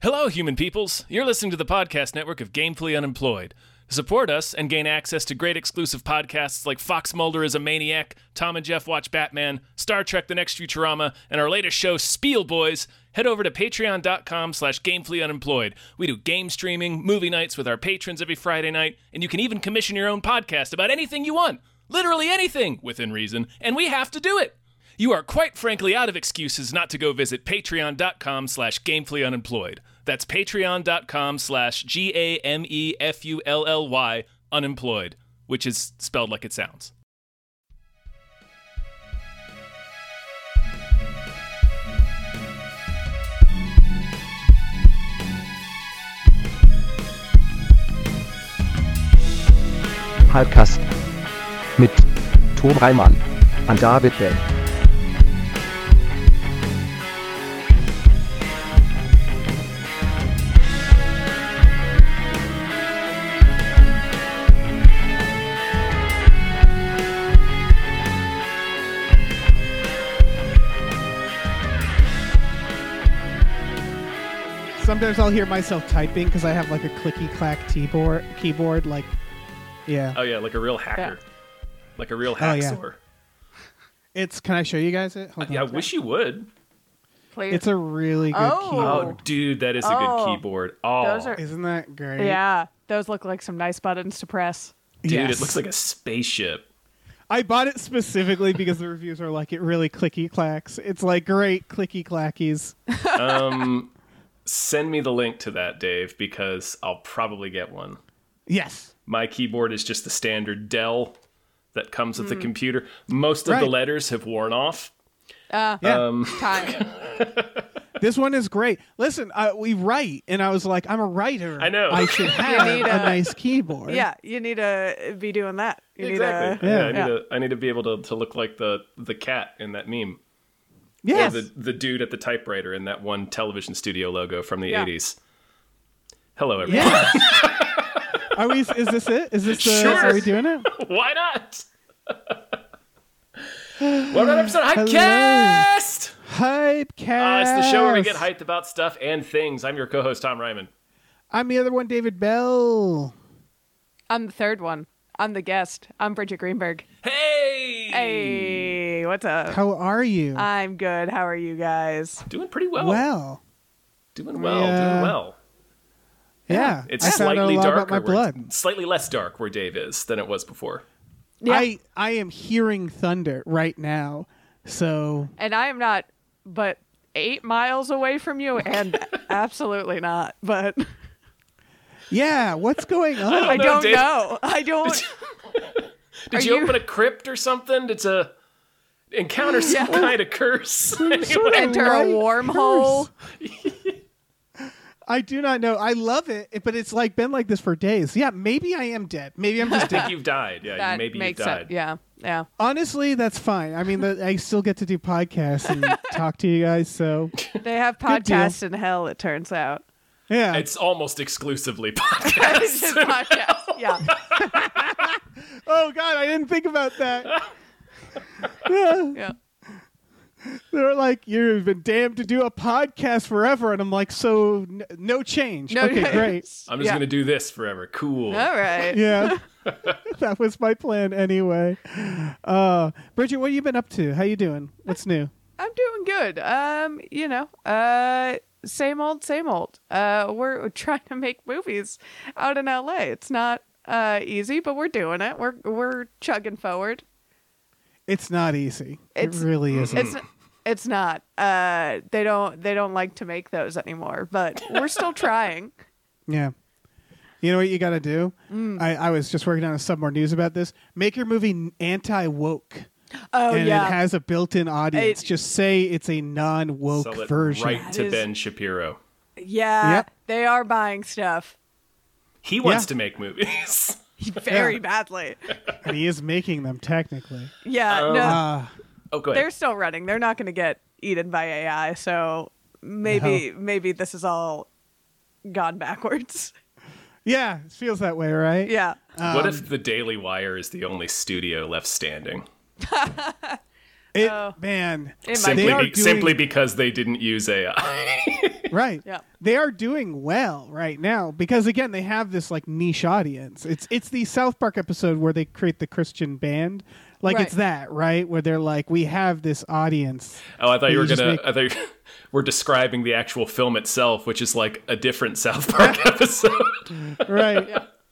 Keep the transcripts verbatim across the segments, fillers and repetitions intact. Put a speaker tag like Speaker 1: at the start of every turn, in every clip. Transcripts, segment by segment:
Speaker 1: Hello, human peoples. You're listening to the podcast network of Gamefully Unemployed. To support us and gain access to great exclusive podcasts like Fox Mulder is a Maniac, Tom and Jeff Watch Batman, Star Trek The Next Futurama, and our latest show, Spiel Boys, head over to patreon.com slash gamefully unemployed. We do game streaming, movie nights with our patrons every Friday night, and you can even commission your own podcast about anything you want. Literally anything, within reason, and we have to do it. You are quite frankly out of excuses not to go visit patreon.com slash gamefully unemployed. That's patreon.com slash G-A-M-E-F-U-L-L-Y unemployed, which is spelled like it sounds.
Speaker 2: Halbkast mit Tom Reimann und David Bell.
Speaker 3: Sometimes I'll hear myself typing because I have like a clicky-clack keyboard, keyboard, like, yeah.
Speaker 1: Oh, yeah, like a real hacker. Yeah. Like a real hacksaw. Oh, yeah.
Speaker 3: It's, can I show you guys it?
Speaker 1: Hold I, on, I wish you would.
Speaker 3: Please. It's a really good
Speaker 4: oh.
Speaker 3: keyboard.
Speaker 1: Oh, dude, that is a
Speaker 4: oh.
Speaker 1: good keyboard. Oh,
Speaker 4: those are,
Speaker 3: Isn't that great?
Speaker 4: Yeah, those look like some nice buttons to press.
Speaker 1: Dude,
Speaker 3: yes.
Speaker 1: It looks like a spaceship.
Speaker 3: I bought it specifically because the reviews are like, it really clicky-clacks. It's like great clicky-clackies.
Speaker 1: Um... Send me the link to that, Dave, because I'll probably get one.
Speaker 3: Yes.
Speaker 1: My keyboard is just the standard Dell that comes with mm. the computer. Most of
Speaker 3: right.
Speaker 1: the letters have worn off.
Speaker 4: Uh,
Speaker 3: yeah.
Speaker 1: Um,
Speaker 4: time.
Speaker 3: This one is great. Listen, uh, we write, and I was like, I'm a writer.
Speaker 1: I know.
Speaker 3: I should have a,
Speaker 4: a
Speaker 3: nice keyboard.
Speaker 4: Yeah, you need to be doing that. You
Speaker 1: exactly.
Speaker 4: Need
Speaker 1: yeah,
Speaker 4: a,
Speaker 1: I, need
Speaker 4: yeah.
Speaker 1: to, I need to be able to, to look like the, the cat in that meme.
Speaker 3: Yes.
Speaker 1: Or the, the dude at the typewriter in that one television studio logo from the
Speaker 4: yeah.
Speaker 1: eighties. Hello, everyone.
Speaker 3: Yeah. Are we? Is this it? Is this the?
Speaker 1: Sure.
Speaker 3: Are we doing it?
Speaker 1: Why not? one hundred percent Hypecast!
Speaker 3: Hypecast!
Speaker 1: Uh, it's the show where we get hyped about stuff and things. I'm your co-host, Tom Ryman.
Speaker 3: I'm the other one, David Bell.
Speaker 4: I'm the third one. I'm the guest. I'm Bridget Greenberg.
Speaker 1: Hey!
Speaker 4: Hey, what's up?
Speaker 3: How are you?
Speaker 4: I'm good. How are you guys?
Speaker 1: Doing pretty well.
Speaker 3: Well.
Speaker 1: Doing well,
Speaker 3: yeah.
Speaker 1: doing well.
Speaker 3: Yeah.
Speaker 1: It's
Speaker 3: I
Speaker 1: slightly
Speaker 3: found out a lot
Speaker 1: darker.
Speaker 3: about my blood.
Speaker 1: Slightly less dark where Dave is than it was before.
Speaker 4: Yeah.
Speaker 3: I, I am hearing thunder right now, so...
Speaker 4: And I am not but eight miles away from you, and absolutely not, but...
Speaker 3: Yeah, what's going on?
Speaker 4: I
Speaker 1: know,
Speaker 4: don't
Speaker 1: Dave.
Speaker 4: know. I don't...
Speaker 1: Did you, did you, you open a crypt or something? Did you encounter some
Speaker 4: yeah.
Speaker 1: kind of curse?
Speaker 3: Sort of
Speaker 4: Enter a wormhole?
Speaker 3: I do not know. I love it, but it's like been like this for days. Yeah, maybe I am dead. Maybe I'm just
Speaker 1: I think
Speaker 3: dead.
Speaker 1: you've died. Yeah,
Speaker 4: that
Speaker 1: maybe
Speaker 4: makes
Speaker 1: you've died.
Speaker 4: Sense. Yeah, yeah.
Speaker 3: Honestly, that's fine. I mean, the, I still get to do podcasts and talk to you guys, so...
Speaker 4: They have podcasts in hell, it turns out.
Speaker 3: Yeah.
Speaker 1: It's almost exclusively
Speaker 4: It's
Speaker 1: podcasts.
Speaker 4: just podcasts, yeah.
Speaker 3: Oh, God, I didn't think about that. Yeah.
Speaker 4: Yeah.
Speaker 3: They're like, you've been damned to do a podcast forever. And I'm like, so n- no change.
Speaker 4: No
Speaker 3: okay,
Speaker 4: change.
Speaker 3: great.
Speaker 1: I'm just
Speaker 4: Yeah.
Speaker 1: going to do this forever. Cool.
Speaker 4: All right.
Speaker 3: Yeah. That was my plan anyway. Uh, Bridget, what have you been up to? How you doing? What's new?
Speaker 4: I'm doing good. Um, you know, uh, same old, same old. Uh, we're trying to make movies out in L A. It's not uh easy, but we're doing it. We're we're chugging forward.
Speaker 3: It's not easy.
Speaker 4: It's,
Speaker 3: it really isn't.
Speaker 4: It's it's not. Uh, they don't they don't like to make those anymore, but we're still trying.
Speaker 3: Yeah. You know what you got to do?
Speaker 4: Mm.
Speaker 3: I, I was just working on some more news about this. Make your movie anti-woke.
Speaker 4: Oh,
Speaker 3: and
Speaker 4: yeah.
Speaker 3: it has a built-in audience.
Speaker 4: It,
Speaker 3: Just say it's a non-woke
Speaker 1: Sell it
Speaker 3: version.
Speaker 1: right
Speaker 4: That
Speaker 1: to
Speaker 4: is-
Speaker 1: Ben Shapiro.
Speaker 4: Yeah,
Speaker 3: Yep.
Speaker 4: they are buying stuff
Speaker 1: He wants
Speaker 3: Yeah.
Speaker 1: to make movies.
Speaker 4: very
Speaker 3: Yeah.
Speaker 4: badly.
Speaker 3: And he is making them, technically.
Speaker 4: Yeah,
Speaker 1: Um,
Speaker 4: no,
Speaker 3: Uh,
Speaker 1: Oh, go ahead.
Speaker 4: they're still running. They're not going to get eaten by A I, so maybe maybe this is all gone backwards.
Speaker 3: yeah, it feels that way, right?
Speaker 4: Yeah.
Speaker 1: What
Speaker 3: Um,
Speaker 1: if the Daily Wire is the only studio left standing?
Speaker 3: It,
Speaker 4: Oh.
Speaker 3: man,
Speaker 4: It might
Speaker 1: Simply,
Speaker 3: they are
Speaker 1: be-
Speaker 3: doing-
Speaker 1: simply because they didn't use A I.
Speaker 3: Right.
Speaker 4: Yeah.
Speaker 3: They are doing well right now because again they have this like niche audience. It's it's the South Park episode where they create the Christian band. Like
Speaker 4: Right.
Speaker 3: it's that, right? Where they're like, we have this audience.
Speaker 1: Oh, I thought you were
Speaker 3: You just
Speaker 1: gonna.
Speaker 3: make-
Speaker 1: I thought you were describing the actual film itself, which is like a different South Park episode.
Speaker 3: Right.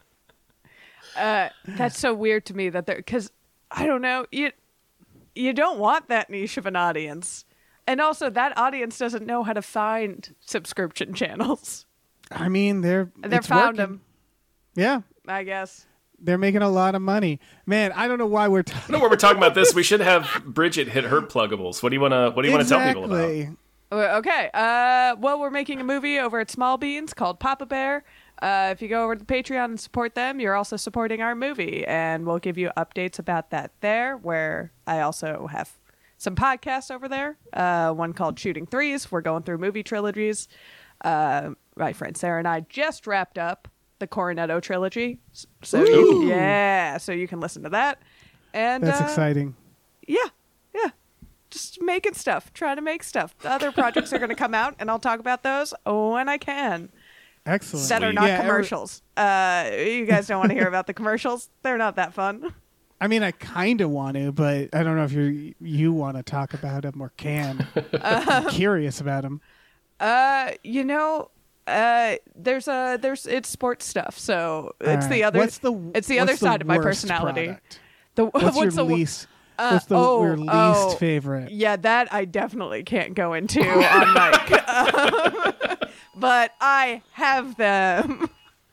Speaker 4: Uh, that's so weird to me that they're because I don't know you. You don't want that niche of an audience, and also that audience doesn't know how to find subscription channels.
Speaker 3: I mean, they're
Speaker 4: They're
Speaker 3: it's
Speaker 4: found
Speaker 3: working.
Speaker 4: them,
Speaker 3: Yeah.
Speaker 4: I guess.
Speaker 3: They're making a lot of money. Man, I don't know why we're talking
Speaker 1: No, when we're talking about this, we should have Bridget hit her pluggables. What do you want to? What do you want to tell people about?
Speaker 3: Exactly.
Speaker 4: Uh, Okay. Uh, well, we're making a movie over at Small Beans called Papa Bear. Uh, if you go over to Patreon and support them, you're also supporting our movie, and we'll give you updates about that there. Where I also have some podcasts over there. Uh, one called Shooting Threes. We're going through movie trilogies. Uh, my friend Sarah and I just wrapped up the Coronetto trilogy. S- So
Speaker 3: Ooh.
Speaker 4: yeah, so you can listen to that. And
Speaker 3: That's
Speaker 4: uh,
Speaker 3: exciting.
Speaker 4: yeah, yeah. Just making stuff, trying to make stuff. The other projects are going to come out, and I'll talk about those when I can.
Speaker 3: Excellent.
Speaker 4: That are
Speaker 1: Sweet.
Speaker 4: not
Speaker 3: Yeah, every-
Speaker 4: commercials. Uh, you guys don't want to hear about the commercials. They're not that fun.
Speaker 3: I mean, I kind of want to, but I don't know if you you want to talk about them or can. I'm curious about them.
Speaker 4: Uh, you know, uh, there's a there's it's sports stuff, so it's the other.
Speaker 3: What's the
Speaker 4: it's the
Speaker 3: what's
Speaker 4: other side of my
Speaker 3: worst
Speaker 4: personality.
Speaker 3: product?
Speaker 4: The
Speaker 3: What's, your
Speaker 4: the
Speaker 3: least?
Speaker 4: uh,
Speaker 3: what's the
Speaker 4: oh,
Speaker 3: your least
Speaker 4: oh,
Speaker 3: favorite?
Speaker 4: Yeah, that I definitely can't go into on mic. Um, but I have them.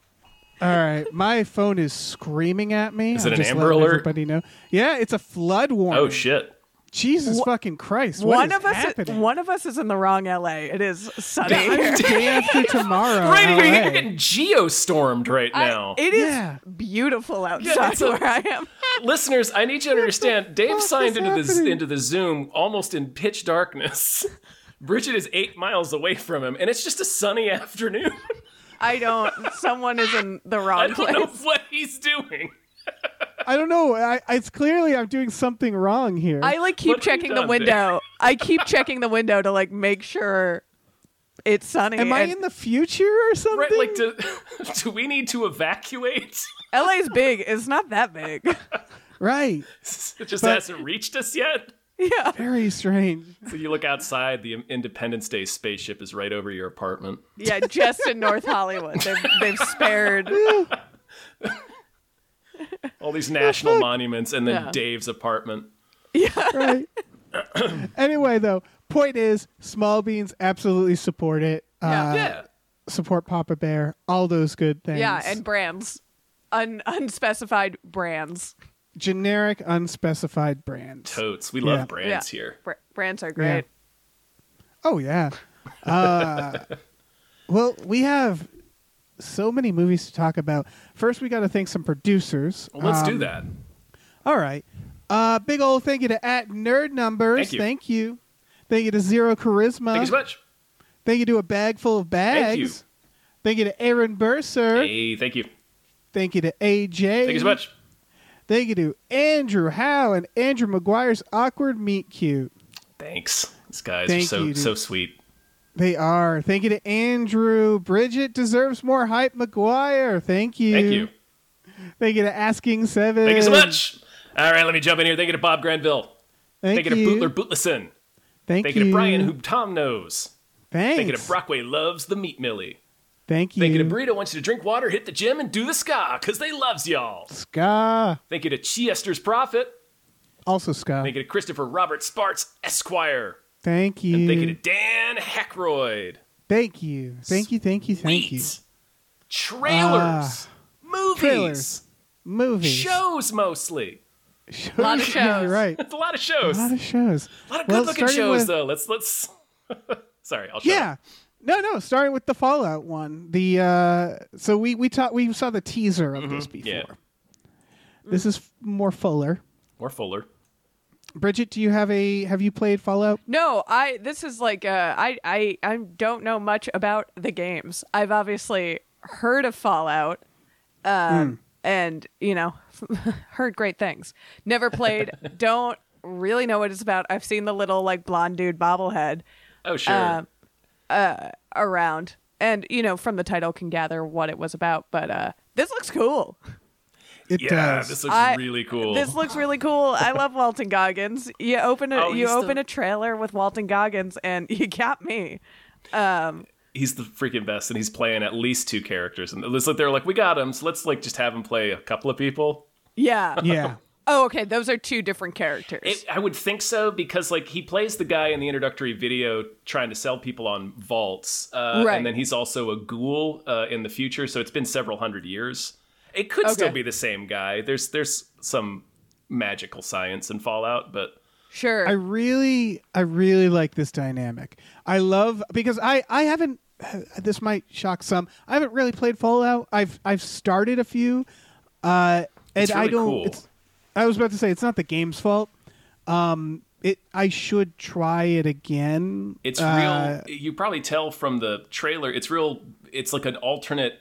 Speaker 3: All right, my phone is screaming at me.
Speaker 1: Is it
Speaker 3: I'm
Speaker 1: an
Speaker 3: just
Speaker 1: Amber
Speaker 3: letting
Speaker 1: Alert?
Speaker 3: Everybody know. Yeah, it's a flood warning.
Speaker 1: Oh shit!
Speaker 3: Jesus
Speaker 4: Wha-
Speaker 3: fucking Christ! What
Speaker 4: One
Speaker 3: is
Speaker 4: of us,
Speaker 3: happening?
Speaker 4: one of us is in the wrong L A. It is sunny here.
Speaker 3: Day after tomorrow.
Speaker 1: Right, you're,
Speaker 3: L A.
Speaker 1: you're getting geostormed right
Speaker 4: I-
Speaker 1: now.
Speaker 4: it is
Speaker 3: Yeah.
Speaker 4: beautiful outside
Speaker 1: it's a-
Speaker 4: where I am.
Speaker 1: Listeners, I need you to understand. Dave
Speaker 3: fuck
Speaker 1: signed
Speaker 3: is
Speaker 1: into the
Speaker 3: happening?
Speaker 1: into the Zoom almost in pitch darkness. Bridget is eight miles away from him, and it's just a sunny afternoon.
Speaker 4: I don't. Someone is in the
Speaker 1: I
Speaker 4: wrong
Speaker 1: don't know
Speaker 4: place.
Speaker 1: what he's doing.
Speaker 3: I don't know. I, it's clearly I'm doing something wrong here.
Speaker 4: I like keep
Speaker 1: What have you
Speaker 4: checking the
Speaker 1: done,
Speaker 4: window. I keep checking the window to like make sure it's sunny.
Speaker 3: Am I
Speaker 4: and
Speaker 3: in the future or something?
Speaker 1: Right, like, do, do we need to evacuate?
Speaker 4: L A's big. It's not that big.
Speaker 3: Right.
Speaker 1: It just
Speaker 3: But-
Speaker 1: hasn't reached us yet.
Speaker 4: Yeah.
Speaker 3: Very strange.
Speaker 1: So you look outside, the Independence Day spaceship is right over your apartment.
Speaker 4: Yeah, just in North Hollywood. They've, they've spared.
Speaker 1: All these national monuments, and then
Speaker 4: Yeah.
Speaker 1: Dave's apartment.
Speaker 3: Right. Anyway, though, point is, Small Beans absolutely support it.
Speaker 4: Yeah.
Speaker 3: Uh,
Speaker 1: Yeah.
Speaker 3: Support Papa Bear. All those good things.
Speaker 4: Yeah, and brands. Un, unspecified brands.
Speaker 3: generic, unspecified brands.
Speaker 1: Totes. We love
Speaker 3: Yeah.
Speaker 1: brands
Speaker 4: Yeah.
Speaker 1: here.
Speaker 4: Br- brands are great.
Speaker 3: Oh yeah. Uh, well, we have so many movies to talk about. First, we got to thank some producers.
Speaker 1: Well, let's do
Speaker 3: Um,
Speaker 1: that.
Speaker 3: All right. Uh, big old thank you to at Nerd Numbers.
Speaker 1: Thank you.
Speaker 3: Thank you. Thank you to Zero Charisma.
Speaker 1: Thank you so much.
Speaker 3: Thank you to A Bag Full of Bags.
Speaker 1: Thank you.
Speaker 3: Thank you to Aaron Burser.
Speaker 1: Hey, thank you.
Speaker 3: Thank you to A J.
Speaker 1: Thank you so much.
Speaker 3: Thank you to Andrew Howe and Andrew McGuire's Awkward Meet Cute.
Speaker 1: Thanks. These guys
Speaker 3: Thank
Speaker 1: are so
Speaker 3: you, dude.
Speaker 1: so sweet.
Speaker 3: They are. Thank you to Andrew. Bridget deserves more hype. McGuire. Thank you.
Speaker 1: Thank you.
Speaker 3: Thank you to Asking Seven.
Speaker 1: Thank you so much. All right, let me jump in here. Thank you to Bob Granville.
Speaker 3: Thank,
Speaker 1: Thank you to Bootler Bootlesson.
Speaker 3: Thank,
Speaker 1: Thank
Speaker 3: you
Speaker 1: you to Brian, who Tom knows.
Speaker 3: Thanks.
Speaker 1: Thank you to Brockway loves the Meat Millie.
Speaker 3: Thank you.
Speaker 1: Thank you to Burrito wants you to drink water, hit the gym, and do the ska, because they loves y'all.
Speaker 3: Ska.
Speaker 1: Thank you to Chester's Prophet.
Speaker 3: Also Ska.
Speaker 1: Thank you to Christopher Robert Sparts, Esquire.
Speaker 3: Thank you.
Speaker 1: And thank you to Dan Hackroyd.
Speaker 3: Thank you. Thank you. Thank you. Thank you.
Speaker 1: Sweet. Trailers. movies.
Speaker 3: Trailers. Movies.
Speaker 1: Shows mostly.
Speaker 3: Shows.
Speaker 4: A lot of
Speaker 3: Yeah,
Speaker 4: shows.
Speaker 3: You're right.
Speaker 1: It's a lot of shows.
Speaker 3: A lot of shows.
Speaker 1: A lot of
Speaker 3: Well,
Speaker 1: good-looking
Speaker 3: starting
Speaker 1: shows,
Speaker 3: with-
Speaker 1: though. Let's let's. Sorry, I'll shut
Speaker 3: Yeah.
Speaker 1: up.
Speaker 3: No, no. Starting with the Fallout one. The uh, so we we taught we saw the teaser of this before.
Speaker 1: yeah.
Speaker 3: This is f- more fuller.
Speaker 1: More Fuller.
Speaker 3: Bridget, do you have a have you played Fallout?
Speaker 4: No, I. This is like. Uh, I. I. I don't know much about the games. I've obviously heard of Fallout, um, and you know, heard great things. Never played. Don't really know what it's about. I've seen the little like blonde dude bobblehead.
Speaker 1: Oh sure.
Speaker 4: Um, uh, around. And, you know, from the title can gather what it was about. But uh, this looks cool.
Speaker 3: It
Speaker 1: Yeah,
Speaker 3: does.
Speaker 1: this looks
Speaker 4: I-
Speaker 1: really cool.
Speaker 4: This looks really cool. I love Walton Goggins. You open a
Speaker 1: Oh,
Speaker 4: you
Speaker 1: he's
Speaker 4: open
Speaker 1: the-
Speaker 4: a trailer with Walton Goggins, and you got me. Um,
Speaker 1: he's the freaking best, and he's playing at least two characters. And it's like they're like, we got him, so let's like just have him play a couple of people.
Speaker 4: yeah.
Speaker 3: yeah.
Speaker 4: Oh, okay. Those are two different characters.
Speaker 1: It, I would think so, because like he plays the guy in the introductory video trying to sell people on vaults, uh,
Speaker 4: Right.
Speaker 1: and then he's also a ghoul uh, in the future. So it's been several hundred years. It could still
Speaker 4: Okay.
Speaker 1: be the same guy. There's there's some magical science in Fallout, but
Speaker 4: sure.
Speaker 3: I really, I really like this dynamic. I love because I, I haven't. This might shock some. I haven't really played Fallout. I've, I've started a few, uh, and
Speaker 1: It's
Speaker 3: I
Speaker 1: really
Speaker 3: don't.
Speaker 1: cool.
Speaker 3: It's. I was about to say it's not the game's fault. Um, it. I should try it again.
Speaker 1: it's
Speaker 3: Uh,
Speaker 1: real. You probably tell from the trailer. It's real. It's like an alternate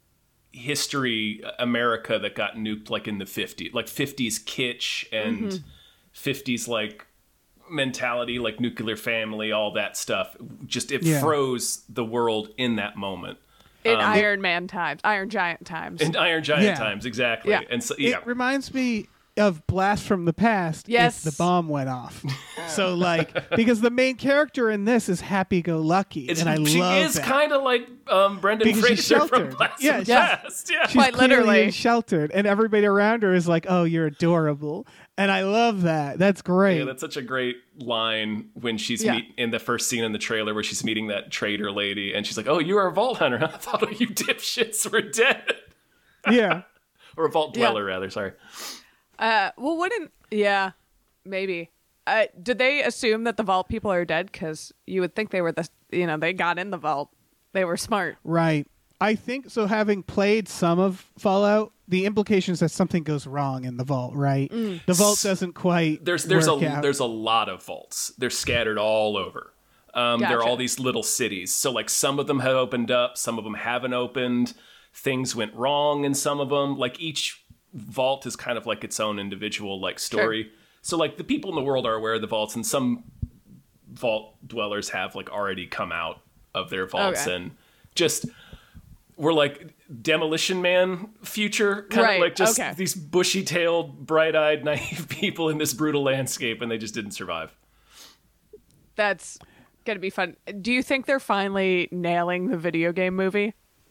Speaker 1: history America that got nuked like in the fifties, like fifties kitsch and
Speaker 4: Mm-hmm.
Speaker 1: fifties like mentality, like nuclear family, all that stuff. Just it
Speaker 3: Yeah.
Speaker 1: froze the world in that moment.
Speaker 4: in Iron Man times, Iron Giant times.
Speaker 1: In Iron Giant
Speaker 3: Yeah.
Speaker 1: times, exactly.
Speaker 4: Yeah.
Speaker 1: And so yeah,
Speaker 3: It reminds me of Blast from the Past
Speaker 4: Yes.
Speaker 3: if the bomb went off. So like because the main character in this is happy go lucky,
Speaker 1: it's,
Speaker 3: and I
Speaker 1: she
Speaker 3: love
Speaker 1: is
Speaker 3: that.
Speaker 1: kind of like um, Brendan
Speaker 3: Because she's
Speaker 1: Fraser from
Speaker 3: sheltered.
Speaker 1: Blast
Speaker 3: Yeah,
Speaker 1: from the
Speaker 4: yeah.
Speaker 1: Past. Yeah.
Speaker 3: She's
Speaker 4: Quite
Speaker 3: clearly
Speaker 4: literally.
Speaker 3: sheltered, and everybody around her is like, "Oh, you're adorable," and I love that. That's great.
Speaker 1: Yeah, that's such a great line when she's
Speaker 4: Yeah.
Speaker 1: meet in the first scene in the trailer where she's meeting that trader lady, and she's like, "Oh, you are a vault hunter. I thought all you dipshits were dead."
Speaker 3: yeah,
Speaker 1: Or a vault
Speaker 4: Yeah.
Speaker 1: dweller, rather. Sorry.
Speaker 4: Uh, well, wouldn't yeah, maybe. Uh, did they assume that the vault people are dead? Because you would think they were the you know they got in the vault. They were smart.
Speaker 3: right. I think so. Having played some of Fallout, the implication is that something goes wrong in the vault. Right,
Speaker 4: Mm.
Speaker 3: the vault doesn't quite.
Speaker 1: There's there's a
Speaker 3: work out.
Speaker 1: there's a lot of vaults. They're scattered all over. Um, There are
Speaker 4: Gotcha.
Speaker 1: all these little cities. So like some of them have opened up, some of them haven't opened. Things went wrong in some of them. Like each vault is kind of like its own individual like story. So like the people in the world are aware of the vaults, and some vault dwellers have like already come out of their vaults
Speaker 4: Okay.
Speaker 1: and just we're like Demolition Man future, kind
Speaker 4: Right,
Speaker 1: of like just
Speaker 4: okay.
Speaker 1: these bushy-tailed, bright-eyed, naive people in this brutal landscape, and they just didn't survive.
Speaker 4: That's gonna be fun. Do you think they're finally nailing the video game movie,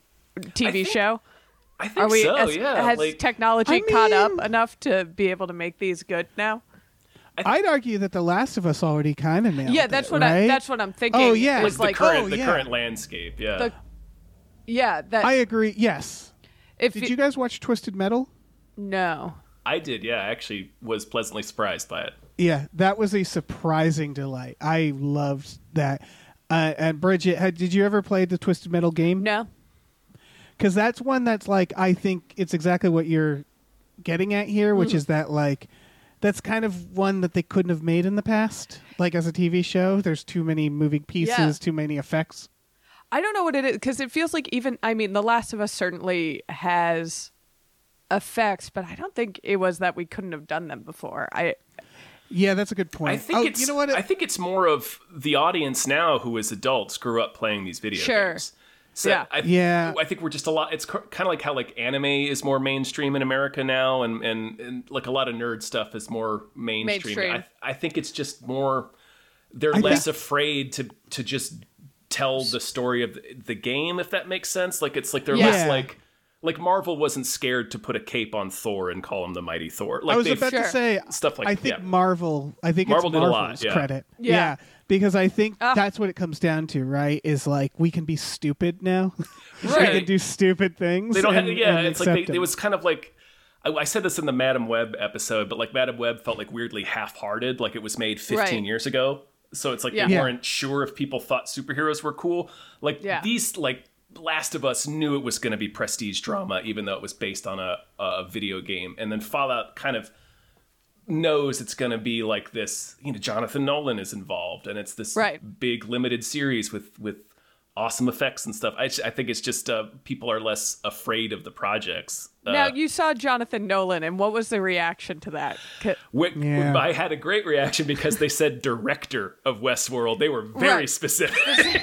Speaker 4: T V
Speaker 1: think
Speaker 4: show?
Speaker 1: I think
Speaker 4: Are we?
Speaker 1: so,
Speaker 4: has,
Speaker 1: yeah.
Speaker 4: has
Speaker 1: like,
Speaker 4: technology
Speaker 3: I
Speaker 4: caught up
Speaker 3: mean-
Speaker 4: enough to be able to make these good now?
Speaker 3: I'd argue that The Last of Us already kind of nailed
Speaker 4: Yeah,
Speaker 3: it,
Speaker 4: that's what I.
Speaker 3: right?
Speaker 4: That's what I'm thinking.
Speaker 3: Oh, yeah.
Speaker 4: was
Speaker 1: the
Speaker 4: like,
Speaker 1: current,
Speaker 3: oh,
Speaker 1: the
Speaker 3: yeah.
Speaker 1: current landscape, yeah.
Speaker 4: The- yeah, that
Speaker 3: I agree. Yes.
Speaker 4: if
Speaker 3: Did you guys watch Twisted Metal?
Speaker 4: no.
Speaker 1: I did, yeah. I actually was pleasantly surprised by it.
Speaker 3: Yeah, that was a surprising delight. I loved that. Uh, and Bridget, had, did you ever play the Twisted Metal game?
Speaker 4: No.
Speaker 3: Because that's one that's like, I think it's exactly what you're getting at here, which
Speaker 4: Mm-hmm.
Speaker 3: is that like, that's kind of one that they couldn't have made in the past. Like as a T V show, there's too many moving pieces,
Speaker 4: Yeah.
Speaker 3: too many effects.
Speaker 4: I don't know what it is because it feels like even I mean, The Last of Us certainly has effects, but I don't think it was that we couldn't have done them before. I
Speaker 3: Yeah, that's a good point.
Speaker 1: I think
Speaker 3: oh,
Speaker 1: it's
Speaker 3: you know what?
Speaker 1: I think it's more of the audience now who as adults grew up playing these video
Speaker 4: Sure.
Speaker 1: games. So
Speaker 4: Yeah.
Speaker 1: I,
Speaker 3: Yeah.
Speaker 1: I think we're just a lot. It's kind of like how like anime is more mainstream in America now, and and, and like a lot of nerd stuff is more mainstream.
Speaker 4: Mainstream.
Speaker 1: I, I think it's just more. They're
Speaker 3: I
Speaker 1: less
Speaker 3: think-
Speaker 1: afraid to to just tell the story of the, the game, if that makes sense. Like it's like they're
Speaker 4: Yeah.
Speaker 1: less like. Like Marvel wasn't scared to put a cape on Thor and call him the Mighty Thor. Like
Speaker 3: I was
Speaker 1: they've-
Speaker 3: about
Speaker 4: Sure.
Speaker 3: to say
Speaker 1: Stuff like-
Speaker 3: I think
Speaker 1: yeah.
Speaker 3: Marvel. I think
Speaker 1: Marvel
Speaker 3: it's
Speaker 1: did a lot,
Speaker 3: Marvel's
Speaker 1: yeah.
Speaker 3: credit.
Speaker 4: Yeah.
Speaker 3: because I think
Speaker 4: Ah.
Speaker 3: that's what it comes down to, right? Is like we can be stupid now. we
Speaker 1: Right.
Speaker 3: can do stupid things.
Speaker 1: They don't
Speaker 3: and,
Speaker 1: have, yeah,
Speaker 3: and
Speaker 1: it's like they,
Speaker 3: accept
Speaker 1: it
Speaker 3: them.
Speaker 1: was kind of like I, I said this in the Madam Web episode, but like Madam Web felt like weirdly half-hearted, like it was made fifteen
Speaker 4: Right.
Speaker 1: years ago. So it's like
Speaker 4: Yeah.
Speaker 1: they
Speaker 3: Yeah.
Speaker 1: weren't sure if people thought superheroes were cool. Like
Speaker 4: Yeah.
Speaker 1: these, like Last of Us knew it was going to be prestige drama, even though it was based on a, a video game, and then Fallout kind of knows it's going to be like this. You know, Jonathan Nolan is involved, and it's this
Speaker 4: Right.
Speaker 1: big limited series with with awesome effects and stuff. I, I think it's just uh, people are less afraid of the projects. Uh,
Speaker 4: Now, you saw Jonathan Nolan, and what was the reaction to that? 'Cause-
Speaker 1: Wick,
Speaker 3: Yeah.
Speaker 1: I had a great reaction because they said director of Westworld. They were very
Speaker 4: Right.
Speaker 1: specific.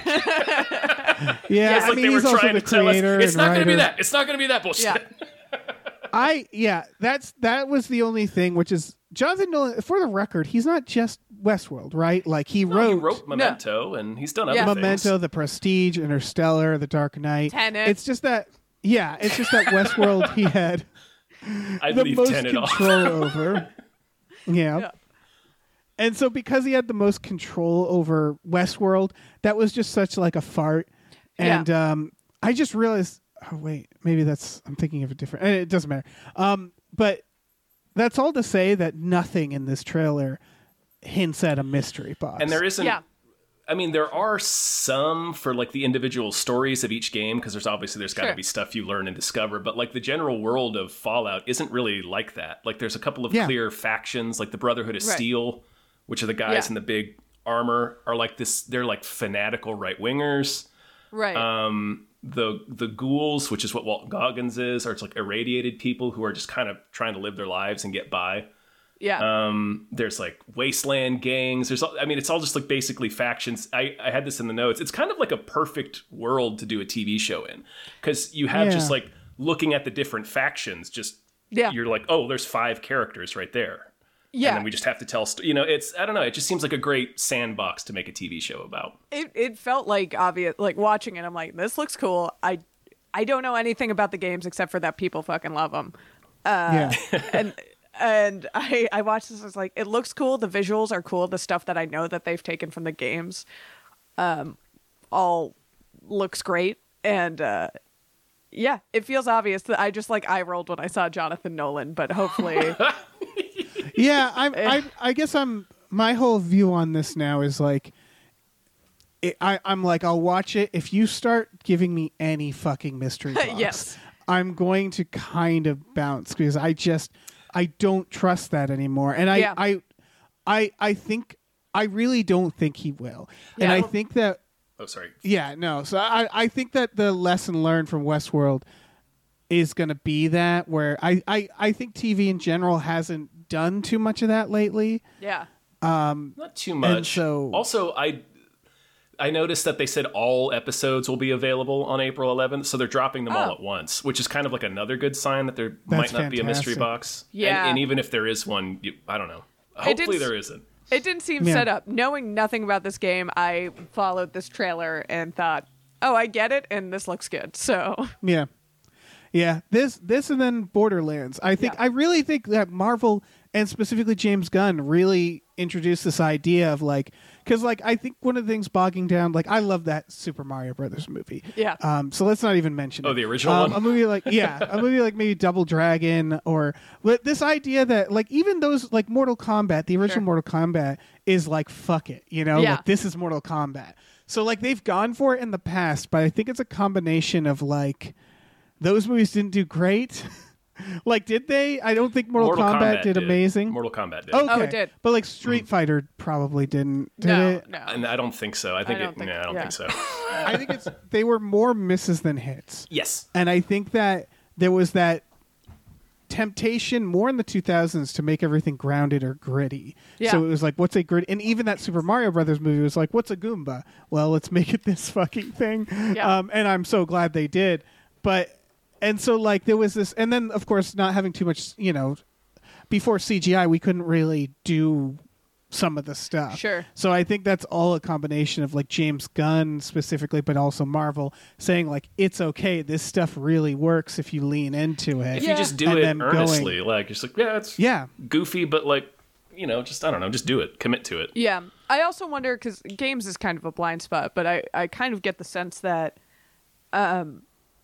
Speaker 3: Yeah,
Speaker 1: It's
Speaker 3: I
Speaker 1: like
Speaker 3: mean,
Speaker 1: they were
Speaker 3: he's also
Speaker 1: trying
Speaker 3: the
Speaker 1: to tell us
Speaker 3: creator
Speaker 1: it's
Speaker 3: and
Speaker 1: not going to be
Speaker 3: writer.
Speaker 1: that. It's not going to be that bullshit.
Speaker 4: Yeah.
Speaker 3: I yeah, that's that was the only thing, which is Jonathan Nolan. For the record, he's not just Westworld, right? Like he
Speaker 1: No,
Speaker 3: wrote,
Speaker 1: he wrote Memento, and he's done other
Speaker 4: Yeah.
Speaker 1: things.
Speaker 3: Memento, The Prestige, Interstellar, The Dark Knight.
Speaker 4: Tenet.
Speaker 3: It's just that yeah, it's just that Westworld he had
Speaker 1: I'd
Speaker 3: the
Speaker 1: leave
Speaker 3: most
Speaker 1: Tenet off.
Speaker 3: control over. Yeah.
Speaker 4: Yeah.
Speaker 3: And so because he had the most control over Westworld, that was just such like a fart.
Speaker 4: Yeah.
Speaker 3: And um, I just realized, oh wait, maybe that's I'm thinking of a different. It doesn't matter. Um, but that's all to say that nothing in this trailer hints at a mystery box.
Speaker 1: And there isn't.
Speaker 4: Yeah.
Speaker 1: I mean, there are some for like the individual stories of each game because there's obviously there's got to
Speaker 4: Sure.
Speaker 1: be stuff you learn and discover, but like the general world of Fallout isn't really like that. Like there's a couple of
Speaker 3: Yeah.
Speaker 1: clear factions, like the Brotherhood of
Speaker 4: Right.
Speaker 1: Steel, which are the guys
Speaker 4: Yeah.
Speaker 1: in the big armor, are like this. They're like fanatical right wingers.
Speaker 4: Right.
Speaker 1: Um, the the ghouls, which is what Walton Goggins is, are it's like irradiated people who are just kind of trying to live their lives and get by.
Speaker 4: yeah.
Speaker 1: Um, there's like wasteland gangs. There's, all, I mean, it's all just like basically factions. I, I had this in the notes. It's kind of like a perfect world to do a T V show in because you have
Speaker 3: Yeah.
Speaker 1: just like looking at the different factions. Just
Speaker 4: Yeah.
Speaker 1: you're like, oh, there's five characters right there.
Speaker 4: yeah.
Speaker 1: And then we just have to tell, st- you know, it's, I don't know. It just seems like a great sandbox to make a T V show about.
Speaker 4: it it felt like obvious, like watching it. I'm like, this looks cool. I I don't know anything about the games except for that people fucking love them.
Speaker 3: yeah.
Speaker 4: and and I I watched this. I was like, it looks cool. The visuals are cool. The stuff that I know that they've taken from the games, um, all looks great. And uh, yeah, it feels obvious that I just like eye rolled when I saw Jonathan Nolan. But hopefully,
Speaker 3: Yeah, I'm, I I guess I'm my whole view on this now is like it, I I'm like I'll watch it if you start giving me any fucking mystery box.
Speaker 4: Yes.
Speaker 3: I'm going to kind of bounce because I just I don't trust that anymore. And I
Speaker 4: Yeah.
Speaker 3: I I I think I really don't think he will. And
Speaker 4: Yeah.
Speaker 3: I think that
Speaker 1: Oh, sorry.
Speaker 3: yeah, no. So I, I think that the lesson learned from Westworld is going to be that where I, I, I think T V in general hasn't done too much of that lately.
Speaker 4: yeah,
Speaker 1: Not too much.
Speaker 3: so-
Speaker 1: also, I I noticed that they said all episodes will be available on April eleventh, so they're dropping them all
Speaker 4: Oh.
Speaker 1: at once, which is kind of like another good sign that there might
Speaker 3: That's
Speaker 1: not be a mystery
Speaker 3: fantastic.
Speaker 1: box.
Speaker 4: Yeah.
Speaker 1: And, and even if there is one, you, I don't know.
Speaker 4: It did
Speaker 1: Hopefully
Speaker 4: s-
Speaker 1: there isn't.
Speaker 4: it didn't seem
Speaker 3: Yeah.
Speaker 4: set up. Knowing nothing about this game, I followed this trailer and thought, oh, I get it, and this looks good. So
Speaker 3: Yeah. Yeah. This this and then Borderlands. I think
Speaker 4: Yeah.
Speaker 3: I really think that Marvel and specifically James Gunn really introduced this idea of like because like I think one of the things bogging down like I love that Super Mario Brothers movie.
Speaker 4: Yeah.
Speaker 3: Um. So let's not even mention.
Speaker 1: Oh,
Speaker 3: it.
Speaker 1: the original
Speaker 3: um,
Speaker 1: one?
Speaker 3: A movie like yeah, a movie like maybe Double Dragon or but this idea that like even those like Mortal Kombat, the original
Speaker 4: Sure.
Speaker 3: Mortal Kombat is like fuck it, you know,
Speaker 4: Yeah.
Speaker 3: like this is Mortal Kombat. So like they've gone for it in the past, but I think it's a combination of like those movies didn't do great. Like, did they? I don't think Mortal, Kombat, did, amazing.
Speaker 1: Mortal Kombat did.
Speaker 3: Okay.
Speaker 4: Oh, it did.
Speaker 3: But like Street Fighter probably didn't. Did
Speaker 4: no,
Speaker 3: it?
Speaker 4: no.
Speaker 1: And I don't think so. I think
Speaker 4: don't
Speaker 1: it.
Speaker 4: think-
Speaker 1: no, I don't
Speaker 4: yeah.
Speaker 1: think so.
Speaker 3: I think it's they were more misses than hits.
Speaker 1: Yes.
Speaker 3: And I think that there was that temptation more in the two thousands to make everything grounded or gritty.
Speaker 4: Yeah.
Speaker 3: So it was like, what's a grit? And even that Super Mario Brothers movie was like, what's a Goomba? Well, let's make it this fucking thing.
Speaker 4: Yeah.
Speaker 3: Um, and I'm so glad they did. But, and so like there was this, and then of course not having too much, you know, before C G I, we couldn't really do some of the stuff.
Speaker 4: Sure.
Speaker 3: So I think that's all a combination of like James Gunn specifically, but also Marvel saying like it's okay. This stuff really works if you lean into it.
Speaker 1: If
Speaker 4: Yeah.
Speaker 1: you just do
Speaker 3: And
Speaker 1: it
Speaker 3: them going-
Speaker 1: earnestly, like just like yeah, it's
Speaker 3: Yeah.
Speaker 1: goofy, but like you know, just I don't know, just do it, commit to it.
Speaker 4: Yeah. I also wonder, because games is kind of a blind spot, but I, I kind of get the sense that um,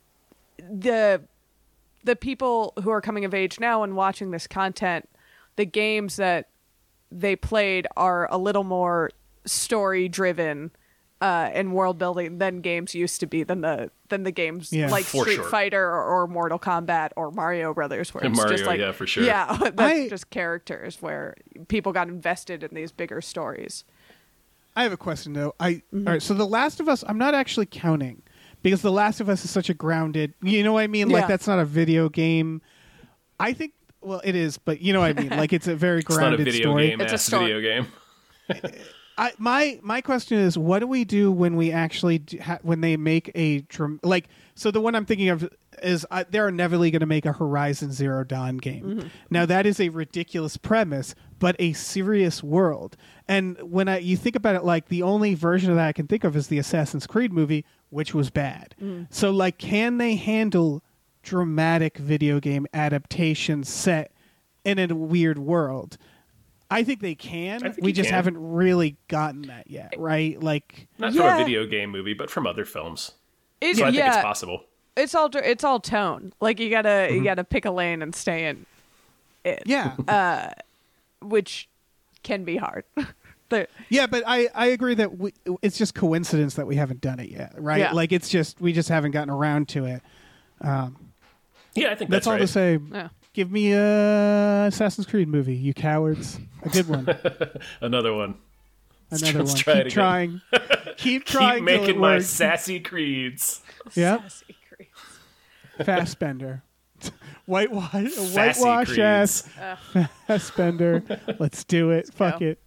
Speaker 4: the the people who are coming of age now and watching this content, the games that they played are a little more story driven uh, and world building than games used to be than the than the games
Speaker 3: Yeah.
Speaker 4: like
Speaker 1: For
Speaker 4: Street
Speaker 1: sure.
Speaker 4: Fighter or, or Mortal Kombat or Mario Brothers, where
Speaker 1: And
Speaker 4: it's
Speaker 1: Mario,
Speaker 4: just like
Speaker 1: yeah, for sure.
Speaker 4: yeah, that's
Speaker 3: I-
Speaker 4: just characters where people got invested in these bigger stories.
Speaker 3: I have a question though. I
Speaker 4: Mm-hmm.
Speaker 3: all right. So The Last of Us, I'm not actually counting because The Last of Us is such a grounded. You know what I mean? Like
Speaker 4: Yeah.
Speaker 3: that's not a video game. I think. Well, it is, but you know what I mean. Like it's a very
Speaker 1: It's not a
Speaker 3: grounded
Speaker 1: video
Speaker 3: story.
Speaker 1: game.
Speaker 4: It's a
Speaker 1: ass
Speaker 4: story.
Speaker 1: video game.
Speaker 3: I, my my question is, what do we do when we actually do, ha, when they make a dram- like? So the one I'm thinking of is uh, they're never going to make a Horizon Zero Dawn game.
Speaker 4: Mm-hmm.
Speaker 3: Now that is a ridiculous premise, but a serious world. And when I you think about it, like the only version of that I can think of is the Assassin's Creed movie, which was bad.
Speaker 4: Mm.
Speaker 3: So like, can they handle dramatic video game adaptations set in a weird world? I think they can.
Speaker 1: I think
Speaker 3: We
Speaker 1: you
Speaker 3: just
Speaker 1: can.
Speaker 3: haven't really gotten that yet, right? Like,
Speaker 1: Not
Speaker 4: Yeah.
Speaker 1: from a video game movie, but from other films.
Speaker 4: It,
Speaker 1: So I think
Speaker 4: yeah,
Speaker 1: it's possible.
Speaker 4: it's all it's all tone. Like you gotta
Speaker 1: Mm-hmm.
Speaker 4: you gotta pick a lane and stay in it,
Speaker 3: yeah,
Speaker 4: which can be hard. There-
Speaker 3: yeah. But I, I agree that we, it's just coincidence that we haven't done it yet, right?
Speaker 4: Yeah.
Speaker 3: Like, it's just we just haven't gotten around to it.
Speaker 1: Yeah, I think
Speaker 3: That's,
Speaker 1: that's,
Speaker 3: all
Speaker 1: right.
Speaker 3: to say.
Speaker 4: yeah.
Speaker 3: Give me a Assassin's Creed movie, you cowards. A good one.
Speaker 1: Another one.
Speaker 3: Another
Speaker 1: Let's
Speaker 3: one.
Speaker 1: try it
Speaker 3: Keep
Speaker 1: again.
Speaker 3: trying. Keep trying.
Speaker 1: Keep
Speaker 3: till
Speaker 1: making
Speaker 3: it
Speaker 1: my
Speaker 3: works.
Speaker 1: sassy creeds.
Speaker 3: Yep.
Speaker 4: Sassy Creed.
Speaker 3: Fassbender. Whitewash,
Speaker 1: Sassy
Speaker 3: whitewash
Speaker 1: creeds.
Speaker 3: ass Fassbender. Let's do it. Fuck
Speaker 4: go.
Speaker 3: it.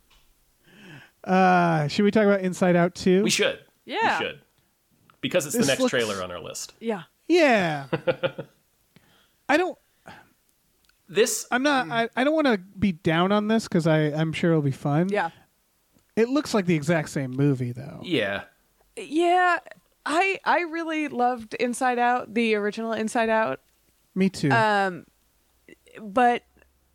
Speaker 3: Uh, should we talk about Inside Out too?
Speaker 1: We should.
Speaker 4: Yeah.
Speaker 1: We should. Because it's
Speaker 3: This
Speaker 1: the next
Speaker 3: looks-
Speaker 1: trailer on our list.
Speaker 4: Yeah.
Speaker 3: Yeah. I don't.
Speaker 1: This
Speaker 3: I'm not. I, I don't want to be down on this because I I'm sure it'll be fun.
Speaker 4: Yeah.
Speaker 3: It looks like the exact same movie though.
Speaker 1: yeah.
Speaker 4: Yeah. I I really loved Inside Out, the original Inside Out.
Speaker 3: Me too.
Speaker 4: Um, but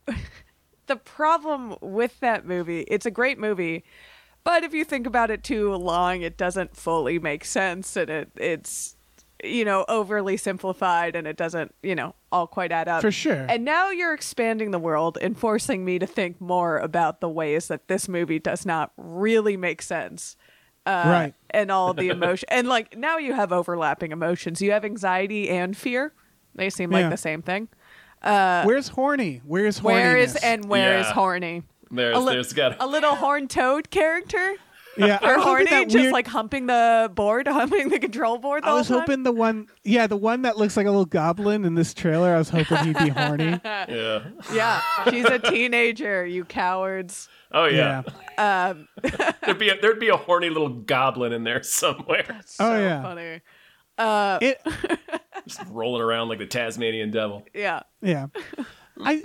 Speaker 4: the problem with that movie, it's a great movie, but if you think about it too long, it doesn't fully make sense, and it it's you know overly simplified, and it doesn't you know all quite add up
Speaker 3: For sure.
Speaker 4: And now you're expanding the world and forcing me to think more about the ways that this movie does not really make sense. Uh,
Speaker 3: Right.
Speaker 4: And all the emotion. And like now you have overlapping emotions. You have anxiety and fear. They seem like
Speaker 3: Yeah.
Speaker 4: the same thing.
Speaker 3: Where's horny? Where's horniness?
Speaker 4: Where is and where is
Speaker 1: Yeah.
Speaker 4: horny?
Speaker 1: There's
Speaker 4: a, li-
Speaker 1: there's got
Speaker 4: a little horn toad character
Speaker 3: yeah? I
Speaker 4: or
Speaker 3: was hoping
Speaker 4: horny,
Speaker 3: that
Speaker 4: just
Speaker 3: weird-
Speaker 4: like humping the board, humping the control board the
Speaker 3: I
Speaker 4: whole
Speaker 3: was
Speaker 4: time.
Speaker 3: hoping the one, yeah, the one that looks like a little goblin in this trailer. I was hoping he'd be horny.
Speaker 1: yeah.
Speaker 4: Yeah, she's a teenager. You cowards.
Speaker 1: Oh yeah.
Speaker 3: Yeah.
Speaker 1: There'd be a, there'd be a horny little goblin in there somewhere,
Speaker 4: So
Speaker 3: Oh, yeah.
Speaker 4: funny.
Speaker 3: It.
Speaker 1: just rolling around like the Tasmanian devil.
Speaker 4: Yeah.
Speaker 3: Yeah. I.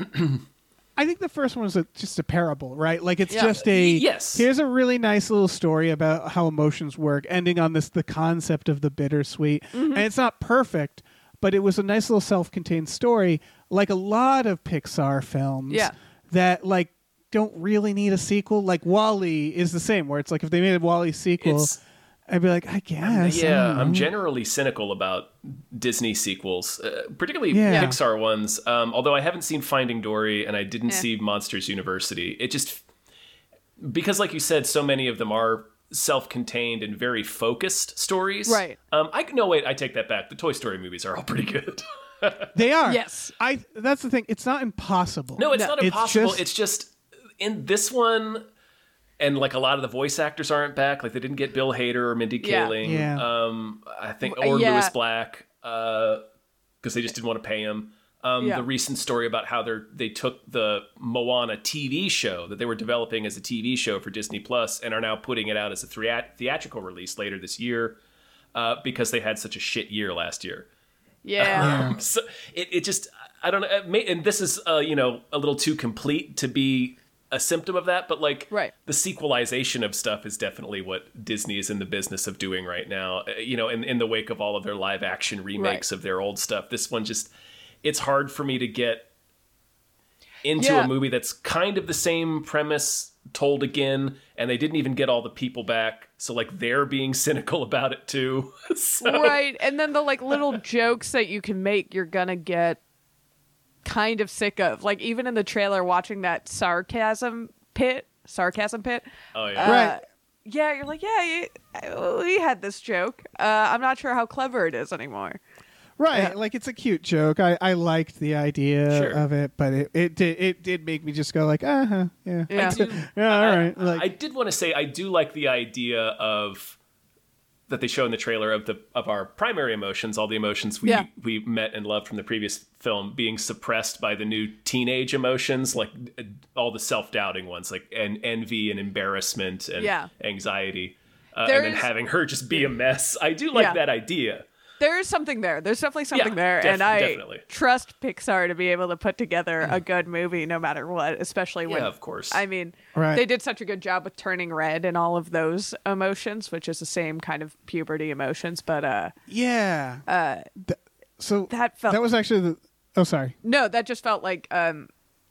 Speaker 3: I think the first one was a, just a parable, right? Like it's
Speaker 4: Yeah.
Speaker 3: just a
Speaker 1: Yes.
Speaker 3: Here's a really nice little story about how emotions work, ending on this the concept of the bittersweet,
Speaker 4: Mm-hmm.
Speaker 3: and it's not perfect, but it was a nice little self-contained story, like a lot of Pixar films.
Speaker 4: Yeah.
Speaker 3: That like don't really need a sequel. Like WALL-E is the same, where it's like if they made a WALL-E sequel,
Speaker 1: It's-
Speaker 3: I'd be like, I guess. I
Speaker 1: Yeah,
Speaker 3: don't
Speaker 1: I'm
Speaker 3: know.
Speaker 1: generally cynical about Disney sequels, uh, particularly
Speaker 3: Yeah.
Speaker 1: Pixar ones. Um, although I haven't seen Finding Dory and I didn't
Speaker 4: Eh.
Speaker 1: see Monsters University. It just because, like you said, so many of them are self-contained and very focused stories.
Speaker 4: Right.
Speaker 1: Um, I no wait, I take that back. The Toy Story movies are all pretty good.
Speaker 3: They are.
Speaker 4: Yes.
Speaker 3: I. That's the thing. It's not impossible.
Speaker 1: No, it's
Speaker 4: No.
Speaker 1: not
Speaker 3: It's
Speaker 1: impossible.
Speaker 3: just-
Speaker 1: It's just in this one, and like a lot of the voice actors aren't back. Like they didn't get Bill Hader or Mindy
Speaker 4: Yeah.
Speaker 1: Kaling.
Speaker 3: Yeah.
Speaker 1: Um, I think
Speaker 4: W-
Speaker 1: or
Speaker 4: yeah.
Speaker 1: Lewis Black, because they just didn't want to pay him. Um,
Speaker 4: Yeah.
Speaker 1: The recent story about how they they took the Moana T V show that they were developing as a T V show for Disney Plus and are now putting it out as a thea- theatrical release later this year uh, because they had such a shit year last year.
Speaker 4: Yeah.
Speaker 1: So it, it just I don't know, it may, and this is uh, you know a little too complete to be a symptom of that, but like
Speaker 4: Right.
Speaker 1: the sequelization of stuff is definitely what Disney is in the business of doing right now. Uh, You know, in in the wake of all of their live action remakes
Speaker 4: Right.
Speaker 1: of their old stuff, this one just it's hard for me to get into
Speaker 4: Yeah.
Speaker 1: a movie that's kind of the same premise told again, and they didn't even get all the people back, so like they're being cynical about it too. So-
Speaker 4: Right. And then the like little jokes that you can make, you're gonna get kind of sick of. Like even in the trailer, watching that sarcasm pit, sarcasm pit.
Speaker 1: Oh yeah.
Speaker 4: Uh,
Speaker 3: Right.
Speaker 4: Yeah, you're like, yeah, you, we had this joke. Uh, I'm not sure how clever it is anymore.
Speaker 3: Right,
Speaker 4: Yeah.
Speaker 3: like it's a cute joke. I, I liked the idea
Speaker 1: Sure.
Speaker 3: of it, but it, it did it did make me just go like, uh huh, yeah,
Speaker 4: Yeah.
Speaker 1: I do-
Speaker 3: yeah, all
Speaker 1: I-
Speaker 3: right. Like,
Speaker 1: I did want to say I do like the idea of that they show in the trailer of the of our primary emotions, all the emotions we
Speaker 4: Yeah.
Speaker 1: we met and loved from the previous film, being suppressed by the new teenage emotions, like uh, all the self-doubting ones, like en- envy and embarrassment and
Speaker 4: Yeah.
Speaker 1: anxiety, uh,
Speaker 4: There
Speaker 1: and then
Speaker 4: is-
Speaker 1: having her just be a mess. I do like
Speaker 4: Yeah.
Speaker 1: that idea.
Speaker 4: There is something there. There's definitely something
Speaker 1: Yeah,
Speaker 4: there,
Speaker 1: def-
Speaker 4: and I
Speaker 1: definitely.
Speaker 4: trust Pixar to be able to put together a good movie no matter what. Especially when,
Speaker 1: Yeah, of course.
Speaker 4: I mean,
Speaker 3: Right.
Speaker 4: they did such a good job with turning red and all of those emotions, which is the same kind of puberty emotions. But uh,
Speaker 3: yeah. Uh, Th- so
Speaker 4: that felt-
Speaker 3: that was actually the. Oh, sorry.
Speaker 4: no, that just felt like um,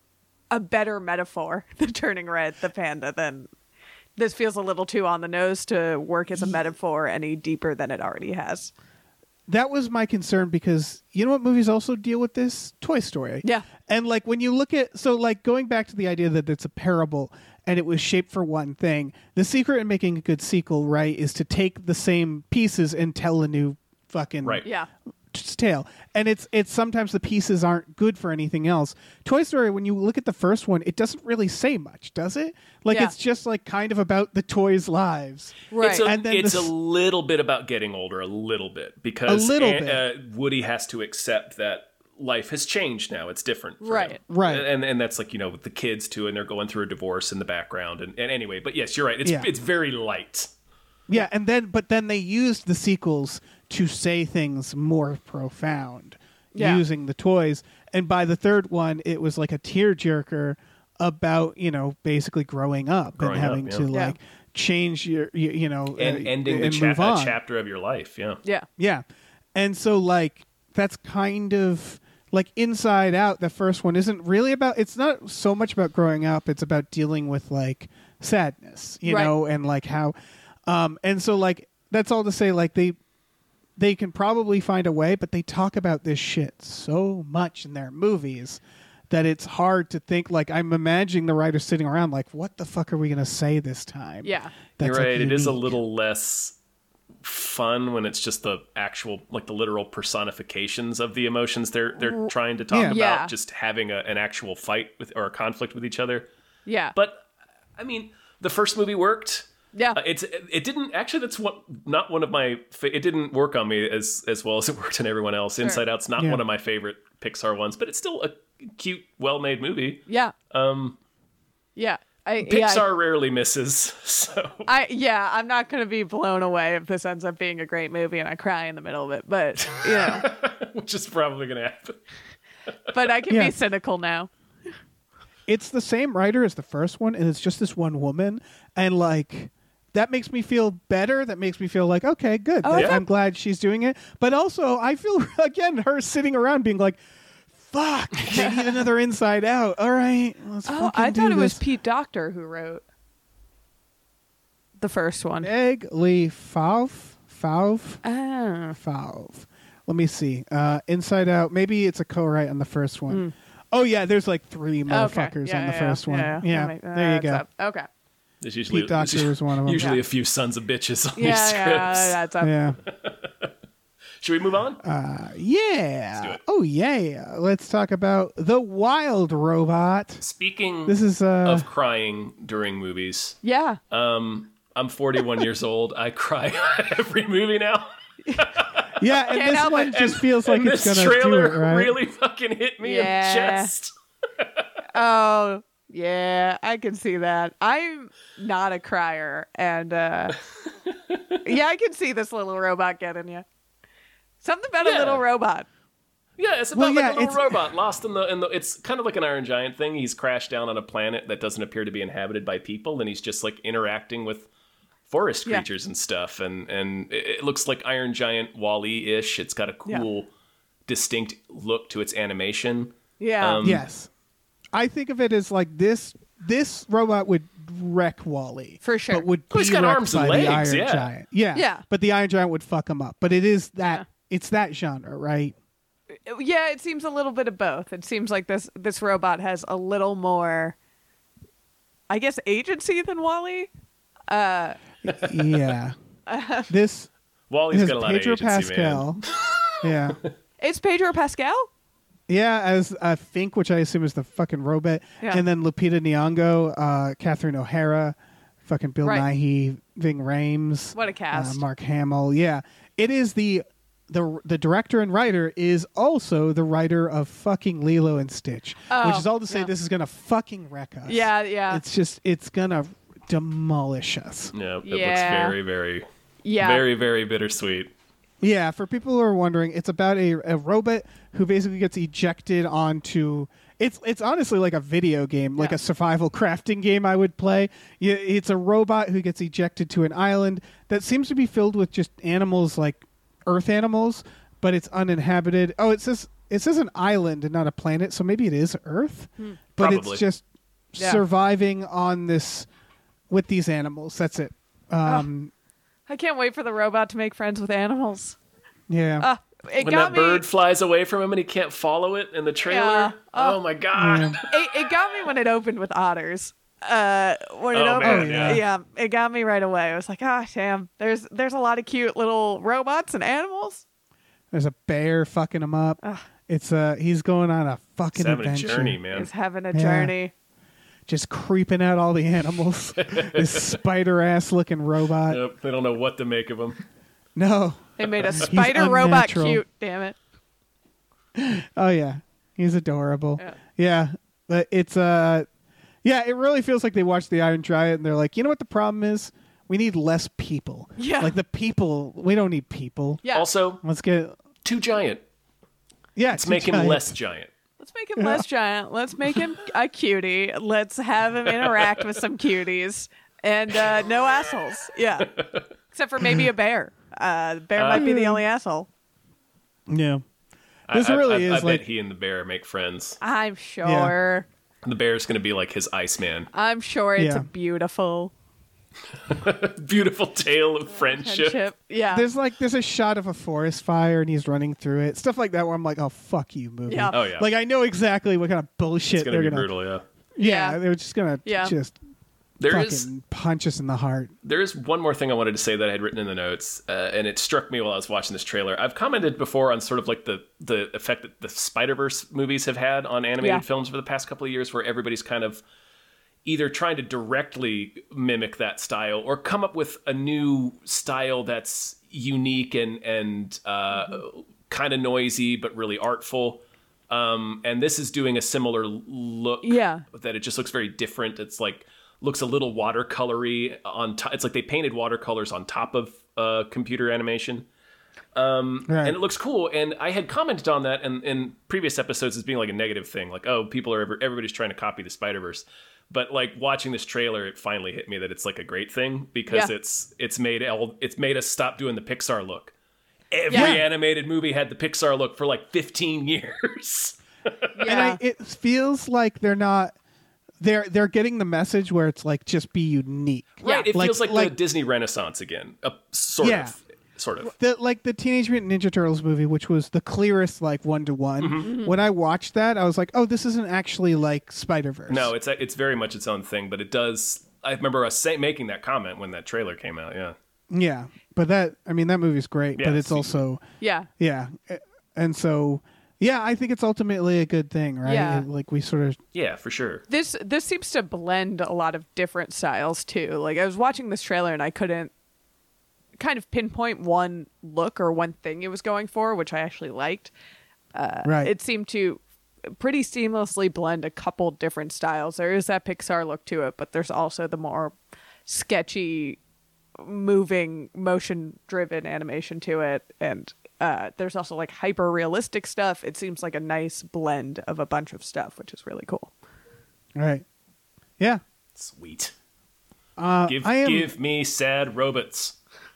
Speaker 4: a better metaphor than turning red the panda. Than this feels a little too on the nose to work as a metaphor any deeper than it already has.
Speaker 3: That was my concern because you know what movies also deal with this? Toy Story.
Speaker 4: Yeah.
Speaker 3: And like when you look at so like going back to the idea that it's a parable and it was shaped for one thing, the secret in making a good sequel, right, is to take the same pieces and tell a new fucking
Speaker 1: Right.
Speaker 4: Yeah.
Speaker 3: tale. And it's it's sometimes the pieces aren't good for anything else. Toy Story, when you look at the first one, it doesn't really say much, does it? Like
Speaker 4: Yeah.
Speaker 3: it's just like kind of about the toys' lives.
Speaker 4: Right.
Speaker 1: It's a,
Speaker 3: And then
Speaker 1: it's
Speaker 3: the
Speaker 1: a
Speaker 3: s-
Speaker 1: little bit about getting older, a little bit, because
Speaker 3: A little
Speaker 1: An-
Speaker 3: bit.
Speaker 1: Uh, Woody has to accept that life has changed now. It's different. For
Speaker 4: Right.
Speaker 1: him.
Speaker 3: Right.
Speaker 1: And and that's like, you know, with the kids too, and they're going through a divorce in the background. And, and anyway, but yes, you're right. It's
Speaker 3: Yeah.
Speaker 1: it's very light.
Speaker 3: Yeah, and then but then they used the sequels to say things more profound
Speaker 4: Yeah.
Speaker 3: using the toys. And by the third one, it was like a tearjerker about, you know, basically growing up
Speaker 1: Growing
Speaker 3: and
Speaker 1: up,
Speaker 3: having
Speaker 1: yeah.
Speaker 3: to
Speaker 4: Yeah.
Speaker 3: like change your you, you know
Speaker 1: And
Speaker 3: uh,
Speaker 1: ending the
Speaker 3: and
Speaker 1: cha-
Speaker 3: move
Speaker 1: a
Speaker 3: on.
Speaker 1: chapter of your life. Yeah.
Speaker 4: Yeah.
Speaker 3: Yeah. And so like that's kind of like Inside Out, the first one isn't really about it's not so much about growing up, it's about dealing with like sadness, you
Speaker 4: Right.
Speaker 3: know, and like how um and so like that's all to say like they they can probably find a way, but they talk about this shit so much in their movies that it's hard to think like I'm imagining the writer sitting around like what the fuck are we going to say this time?
Speaker 4: Yeah.
Speaker 3: That's
Speaker 1: You're
Speaker 3: like,
Speaker 1: right. It is a
Speaker 3: unique.
Speaker 1: little less fun when it's just the actual, like the literal personifications of the emotions they're they're trying to talk
Speaker 3: Yeah.
Speaker 1: about.
Speaker 4: Yeah.
Speaker 1: Just having a, an actual fight with or a conflict with each other.
Speaker 4: Yeah.
Speaker 1: But I mean, the first movie worked.
Speaker 4: yeah.
Speaker 1: Uh, it's it didn't actually. That's one not one of my. Fa- it didn't work on me as as well as it worked on everyone else. Inside Out's not
Speaker 3: Yeah.
Speaker 1: one of my favorite Pixar ones, but it's still a cute, well made movie.
Speaker 4: yeah.
Speaker 1: Um,
Speaker 4: Yeah. I,
Speaker 1: Pixar
Speaker 4: yeah,
Speaker 1: rarely misses, so
Speaker 4: I yeah, I'm not gonna be blown away if this ends up being a great movie and I cry in the middle of it. But you know,
Speaker 1: which is probably gonna happen.
Speaker 4: but I can
Speaker 3: Yeah.
Speaker 4: be cynical now.
Speaker 3: It's the same writer as the first one, and it's just this one woman, and like that makes me feel better. That makes me feel like okay, good.
Speaker 4: Oh,
Speaker 3: Like,
Speaker 1: yeah.
Speaker 3: I'm glad she's doing it. But also, I feel again her sitting around being like, "Fuck, they need another Inside Out." All right, let's
Speaker 4: Oh,
Speaker 3: fucking
Speaker 4: I
Speaker 3: do
Speaker 4: thought it was
Speaker 3: this.
Speaker 4: Pete Docter who wrote the first one.
Speaker 3: Egg Lee Fauve, Fauve,
Speaker 4: Oh.
Speaker 3: Fauve. Let me see. Uh, Inside Out. Maybe it's a co-write on the first one. Oh yeah, there's like three
Speaker 4: Okay.
Speaker 3: motherfuckers
Speaker 4: Yeah,
Speaker 3: on the
Speaker 4: yeah,
Speaker 3: first one.
Speaker 4: Yeah.
Speaker 3: Yeah,
Speaker 4: That make-
Speaker 3: there you
Speaker 4: that's
Speaker 3: go.
Speaker 4: up. Okay.
Speaker 1: There's usually
Speaker 3: Pete Docter
Speaker 1: there's
Speaker 3: was one of them.
Speaker 1: Usually
Speaker 4: Yeah.
Speaker 1: a few sons of bitches on these
Speaker 4: Yeah,
Speaker 1: scripts.
Speaker 4: yeah, that's up.
Speaker 3: Yeah.
Speaker 1: Should we move on?
Speaker 3: Uh, yeah.
Speaker 1: do it.
Speaker 3: Oh yeah. Let's talk about the Wild Robot.
Speaker 1: Speaking
Speaker 3: This is uh
Speaker 1: of crying during movies,
Speaker 4: Yeah.
Speaker 1: um, I'm forty-one years old. I cry at every movie now.
Speaker 3: yeah, and
Speaker 4: Can't
Speaker 3: this
Speaker 4: help
Speaker 3: one
Speaker 4: it.
Speaker 3: just feels like
Speaker 1: and
Speaker 3: it's
Speaker 1: this
Speaker 3: gonna do
Speaker 1: trailer
Speaker 3: it, right?
Speaker 1: really fucking hit me in
Speaker 4: Yeah.
Speaker 1: the chest.
Speaker 4: Oh, yeah, I can see that. I'm not a crier, and uh, yeah, I can see this little robot getting you. Something about
Speaker 1: Yeah.
Speaker 4: a little robot.
Speaker 1: Yeah, it's about
Speaker 3: Well,
Speaker 1: like
Speaker 3: yeah,
Speaker 1: a little
Speaker 3: it's-
Speaker 1: robot lost in the in the. It's kind of like an Iron Giant thing. He's crashed down on a planet that doesn't appear to be inhabited by people, and he's just like interacting with forest
Speaker 4: Yeah.
Speaker 1: creatures and stuff. And and it, it looks like Iron Giant Wall-E ish. It's got a cool, distinct look to its animation.
Speaker 4: Yeah.
Speaker 1: Um,
Speaker 3: Yes. I think of it as like this this robot would wreck Wall-E.
Speaker 4: For sure.
Speaker 3: But would
Speaker 1: Well,
Speaker 3: be
Speaker 1: he's got
Speaker 3: wrecked
Speaker 1: arms and
Speaker 3: by the
Speaker 1: legs,
Speaker 3: Iron
Speaker 1: yeah.
Speaker 3: Giant. Yeah.
Speaker 4: Yeah.
Speaker 3: But the Iron Giant would fuck him up. But it is that
Speaker 4: Yeah.
Speaker 3: it's that genre, right?
Speaker 4: Yeah, it seems a little bit of both. It seems like this this robot has a little more, I guess, agency than Wall-E. Uh,
Speaker 3: Yeah. This
Speaker 1: Wally's
Speaker 3: has
Speaker 1: got a lot
Speaker 3: Pedro
Speaker 1: of agency, man.
Speaker 3: Pascal. Yeah.
Speaker 4: It's Pedro Pascal.
Speaker 3: Yeah, as uh, Fink, which I assume is the fucking robot,
Speaker 4: Yeah.
Speaker 3: and then Lupita Nyong'o, uh, Catherine O'Hara, fucking Bill
Speaker 4: Right.
Speaker 3: Nighy, Ving Rhames,
Speaker 4: What a cast.
Speaker 3: uh, Mark Hamill. Yeah, it is the the the director and writer is also the writer of fucking Lilo and Stitch,
Speaker 4: Oh,
Speaker 3: which is all to say
Speaker 4: yeah.
Speaker 3: this is gonna fucking wreck us.
Speaker 4: Yeah, yeah.
Speaker 3: It's just it's gonna demolish us.
Speaker 1: Yeah, it looks
Speaker 4: Yeah.
Speaker 1: very, very,
Speaker 4: Yeah.
Speaker 1: very, very bittersweet.
Speaker 3: Yeah, for people who are wondering, it's about a, a robot who basically gets ejected onto. It's it's honestly like a video game, like
Speaker 4: Yeah.
Speaker 3: a survival crafting game I would play. Yeah, it's a robot who gets ejected to an island that seems to be filled with just animals like Earth animals, but it's uninhabited. Oh, it says it says an island and not a planet, so maybe it is Earth, but
Speaker 1: Probably.
Speaker 3: it's just
Speaker 4: Yeah.
Speaker 3: surviving on this with these animals. That's it. Um,
Speaker 4: I can't wait for the robot to make friends with animals.
Speaker 3: Yeah.
Speaker 4: Uh, it
Speaker 1: When
Speaker 4: got
Speaker 1: that
Speaker 4: me.
Speaker 1: bird flies away from him and he can't follow it in the trailer.
Speaker 4: Yeah.
Speaker 1: Oh, my god.
Speaker 3: Yeah.
Speaker 4: It, it got me when it opened with otters. Uh, when it
Speaker 1: Oh,
Speaker 4: opened,
Speaker 1: man,
Speaker 3: yeah.
Speaker 4: yeah, it got me right away. I was like, ah, damn. There's there's a lot of cute little robots and animals.
Speaker 3: There's a bear fucking him up.
Speaker 4: Ugh.
Speaker 3: It's uh he's going on a fucking
Speaker 1: He's having a
Speaker 3: adventure.
Speaker 1: journey, man.
Speaker 4: Is having a
Speaker 3: Yeah.
Speaker 4: journey.
Speaker 3: Just creeping out all the animals. This spider ass looking robot.
Speaker 1: Yep, they don't know what to make of him.
Speaker 3: No.
Speaker 4: They made a spider robot
Speaker 3: unnatural.
Speaker 4: cute. Damn it.
Speaker 3: Oh yeah. He's adorable.
Speaker 4: Yeah.
Speaker 3: Yeah. But it's uh yeah, it really feels like they watched the Iron Giant and they're like, you know what the problem is? We need less people.
Speaker 4: Yeah.
Speaker 3: Like the people we don't need people.
Speaker 4: Yeah.
Speaker 1: Also,
Speaker 3: Let's get
Speaker 1: too giant.
Speaker 3: yeah,
Speaker 1: Let's
Speaker 3: too
Speaker 1: make him
Speaker 3: giant.
Speaker 1: less giant.
Speaker 4: Let's make him less giant. Let's make him a cutie. Let's have him interact with some cuties. And uh, no assholes. Yeah. Except for maybe a bear. Uh, the bear might be the only asshole.
Speaker 3: Yeah.
Speaker 1: I-
Speaker 3: This
Speaker 1: I,
Speaker 3: really
Speaker 1: I,
Speaker 3: is
Speaker 1: I
Speaker 3: like
Speaker 1: bet he and the bear make friends.
Speaker 4: I'm sure.
Speaker 1: The bear's going to be like his Iceman.
Speaker 4: I'm sure it's
Speaker 3: Yeah.
Speaker 4: a beautiful
Speaker 1: Beautiful tale of friendship.
Speaker 4: friendship. Yeah.
Speaker 3: there's like there's a shot of a forest fire and he's running through it. Stuff like that where I'm like, oh fuck you, movie.
Speaker 4: Yeah.
Speaker 1: Oh, yeah.
Speaker 3: Like I know exactly what kind of bullshit
Speaker 1: It's going to
Speaker 3: they're
Speaker 1: be
Speaker 3: gonna.
Speaker 1: brutal, yeah.
Speaker 3: Yeah,
Speaker 4: Yeah.
Speaker 3: they're just gonna
Speaker 4: Yeah.
Speaker 3: just
Speaker 1: There
Speaker 3: fucking
Speaker 1: is
Speaker 3: punch us in the heart.
Speaker 1: there is one more thing I wanted to say that I had written in the notes, uh, and it struck me while I was watching this trailer. I've commented before on sort of like the the effect that the Spider-Verse movies have had on animated
Speaker 4: Yeah.
Speaker 1: films for the past couple of years, where everybody's kind of either trying to directly mimic that style or come up with a new style that's unique and and uh, kind of noisy but really artful. Um, and this is doing a similar look.
Speaker 4: Yeah.
Speaker 1: That it just looks very different. It's like looks a little watercolory on top. It's like they painted watercolors on top of uh, computer animation.
Speaker 3: Right.
Speaker 1: And it looks cool. And I had commented on that in, in previous episodes as being like a negative thing. Like, oh, people are, everybody's trying to copy the Spider-Verse. But like watching this trailer, it finally hit me that it's like a great thing because
Speaker 4: Yeah.
Speaker 1: it's it's made el- it's made us stop doing the Pixar look. Every
Speaker 4: Yeah.
Speaker 1: animated movie had the Pixar look for like fifteen years.
Speaker 3: and
Speaker 4: yeah.
Speaker 3: I, it feels like they're not. They're they're getting the message where it's like just be unique.
Speaker 1: Right. It
Speaker 3: Like-
Speaker 1: feels like, the
Speaker 3: like-
Speaker 1: Disney Renaissance again. Uh, sort
Speaker 3: Yeah.
Speaker 1: of. Sort of.
Speaker 3: The, like the Teenage Mutant Ninja Turtles movie, which was the clearest like one to one.
Speaker 1: Mm-hmm.
Speaker 3: When I watched that, I was like, oh, this isn't actually like Spider Verse.
Speaker 1: No, it's it's very much its own thing, but it does. I remember us say, making that comment when that trailer came out. Yeah.
Speaker 3: Yeah, but that I mean that movie's great,
Speaker 1: Yeah,
Speaker 3: but it's
Speaker 1: it's-
Speaker 3: also
Speaker 4: yeah.
Speaker 3: yeah, and so yeah, I think it's ultimately a good thing, right?
Speaker 4: Yeah.
Speaker 3: It- like we sort of
Speaker 1: Yeah, for sure.
Speaker 4: This this seems to blend a lot of different styles too. Like I was watching this trailer and I couldn't kind of pinpoint one look or one thing it was going for, which I actually liked.
Speaker 3: right.
Speaker 4: It seemed to pretty seamlessly blend a couple different styles. There is that Pixar look to it, but there's also the more sketchy, moving, motion-driven animation to it, and uh, there's also like hyper-realistic stuff. It seems like a nice blend of a bunch of stuff, which is really cool.
Speaker 3: right. Yeah,
Speaker 1: Sweet.
Speaker 3: uh,
Speaker 1: Give
Speaker 3: I am.
Speaker 1: give me sad robots.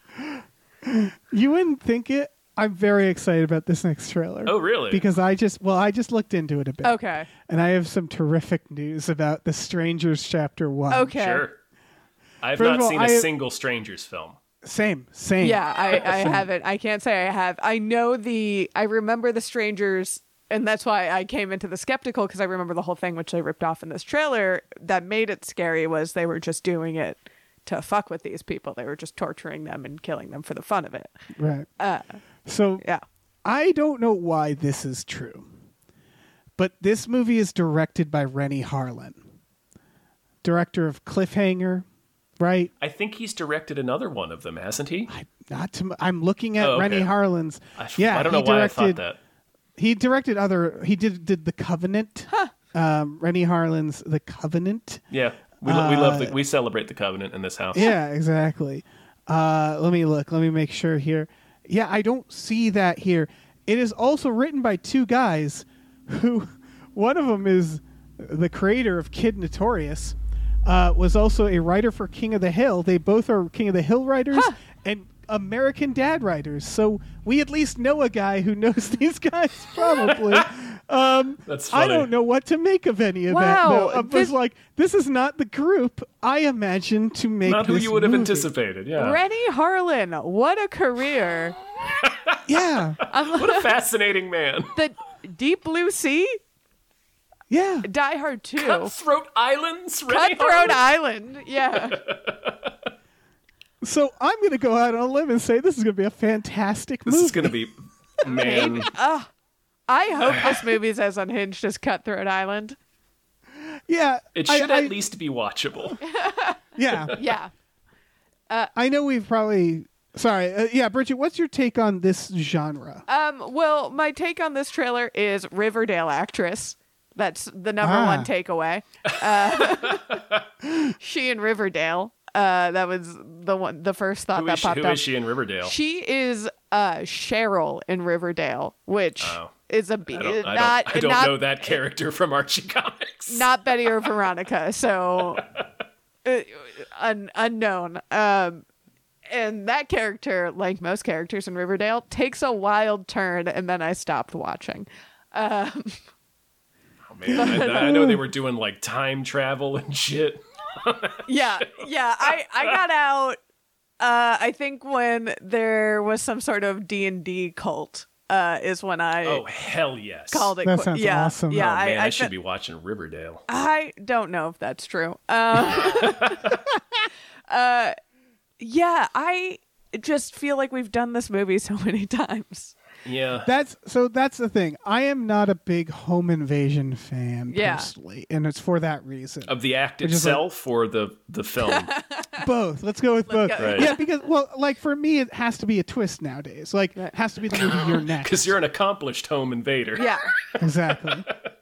Speaker 3: You wouldn't think it. I'm very excited about this next trailer.
Speaker 1: Oh, really?
Speaker 3: Because I just well, I just looked into it a bit.
Speaker 4: Okay.
Speaker 3: And I have some terrific news about The Strangers Chapter One.
Speaker 4: Okay.
Speaker 1: Sure. I've
Speaker 3: First of
Speaker 1: not
Speaker 3: all,
Speaker 1: seen
Speaker 3: I-
Speaker 1: a single Strangers film.
Speaker 3: Same, same.
Speaker 4: Yeah, I, I haven't. I can't say I have. I know the. I remember the Strangers, and that's why I came into the skeptical because I remember the whole thing which they ripped off in this trailer that made it scary was they were just doing it to fuck with these people. They were just torturing them and killing them for the fun of it.
Speaker 3: Right.
Speaker 4: Uh,
Speaker 3: So
Speaker 4: yeah.
Speaker 3: I don't know why this is true, but this movie is directed by Rennie Harlin, director of Cliffhanger, right?
Speaker 1: I think he's directed another one of them, hasn't he?
Speaker 3: I, not to, I'm looking at
Speaker 1: Oh, okay.
Speaker 3: Rennie Harlin's.
Speaker 1: I,
Speaker 3: yeah,
Speaker 1: I don't know
Speaker 3: he
Speaker 1: why I
Speaker 3: directed,
Speaker 1: thought that.
Speaker 3: He directed other. He did did The Covenant.
Speaker 4: Huh.
Speaker 3: Um, Rennie Harlin's The Covenant.
Speaker 1: Yeah, we, lo- we love
Speaker 3: Uh,
Speaker 1: the, we celebrate the Covenant in this house.
Speaker 3: Yeah, exactly. Uh, let me look. Let me make sure here. Yeah, I don't see that here. It is also written by two guys who, one of them is the creator of Kid Notorious, uh, was also a writer for King of the Hill. They both are King of the Hill writers
Speaker 4: Huh.
Speaker 3: and American Dad writers. So we at least know a guy who knows these guys probably. Um,
Speaker 1: That's
Speaker 3: I
Speaker 1: funny.
Speaker 3: don't know what to make of any of
Speaker 4: Wow,
Speaker 3: that. Though. I was
Speaker 4: this-
Speaker 3: like, this is not the group I imagined to make
Speaker 1: Not who
Speaker 3: this
Speaker 1: you would have
Speaker 3: movie.
Speaker 1: anticipated. Yeah.
Speaker 4: Rennie Harlin, what a career!
Speaker 3: Yeah,
Speaker 1: What a fascinating man.
Speaker 4: The Deep Blue Sea,
Speaker 3: yeah.
Speaker 4: Die Hard two,
Speaker 1: Cutthroat Islands. Rennie
Speaker 4: Cutthroat
Speaker 1: Harlan?
Speaker 4: Island. Yeah.
Speaker 3: So I'm going to go out on a limb and say this is going to be a fantastic
Speaker 1: This
Speaker 3: movie.
Speaker 1: is going to be, man.
Speaker 4: Uh, I hope this movie's as unhinged as Cutthroat Island.
Speaker 3: Yeah,
Speaker 1: It
Speaker 3: I-
Speaker 1: should
Speaker 3: I-
Speaker 1: at least be watchable.
Speaker 3: Yeah,
Speaker 4: Yeah.
Speaker 3: I know we've probably. Sorry, uh, yeah, Bridget. What's your take on this genre?
Speaker 4: Um, well, my take on this trailer is Riverdale actress. That's the number
Speaker 3: Ah.
Speaker 4: one takeaway. Uh, she in Riverdale. Uh, that was the one, the first thought
Speaker 1: Who
Speaker 4: that
Speaker 1: is, she,
Speaker 4: popped
Speaker 1: who
Speaker 4: up.
Speaker 1: is she in Riverdale?
Speaker 4: She is uh Cheryl in Riverdale, which
Speaker 1: Oh.
Speaker 4: is a B.
Speaker 1: I don't, I
Speaker 4: not
Speaker 1: don't, I don't
Speaker 4: not,
Speaker 1: know that character from Archie Comics.
Speaker 4: not Betty or Veronica. So uh, un, unknown. Um, and that character, like most characters in Riverdale, takes a wild turn, and then I stopped watching. Um,
Speaker 1: Oh, man, I, I know they were doing like time travel and shit.
Speaker 4: yeah, yeah. I I got out. Uh, I think when there was some sort of D and D cult, uh, is when I
Speaker 1: Oh hell yes.
Speaker 4: called it.
Speaker 3: That
Speaker 4: quit-
Speaker 3: sounds
Speaker 4: yeah,
Speaker 3: awesome.
Speaker 4: Yeah,
Speaker 1: Oh, man, I,
Speaker 4: I, I
Speaker 1: should
Speaker 4: fe-
Speaker 1: be watching Riverdale.
Speaker 4: I don't know if that's true. Um, uh, yeah, I just feel like we've done this movie so many times.
Speaker 1: Yeah.
Speaker 3: That's so. That's the thing. I am not a big home invasion fan
Speaker 4: Yeah.
Speaker 3: personally, and it's for that reason.
Speaker 1: Of the act
Speaker 3: Which is like-
Speaker 1: itself or the the film?
Speaker 3: Both. Let's go with both.
Speaker 4: go.
Speaker 1: Right.
Speaker 3: Yeah, because well, like for me, it has to be a twist nowadays. Like,
Speaker 4: Right.
Speaker 3: it has to be the movie you're next.
Speaker 1: Because you're an accomplished home invader.
Speaker 4: Yeah,
Speaker 3: Exactly.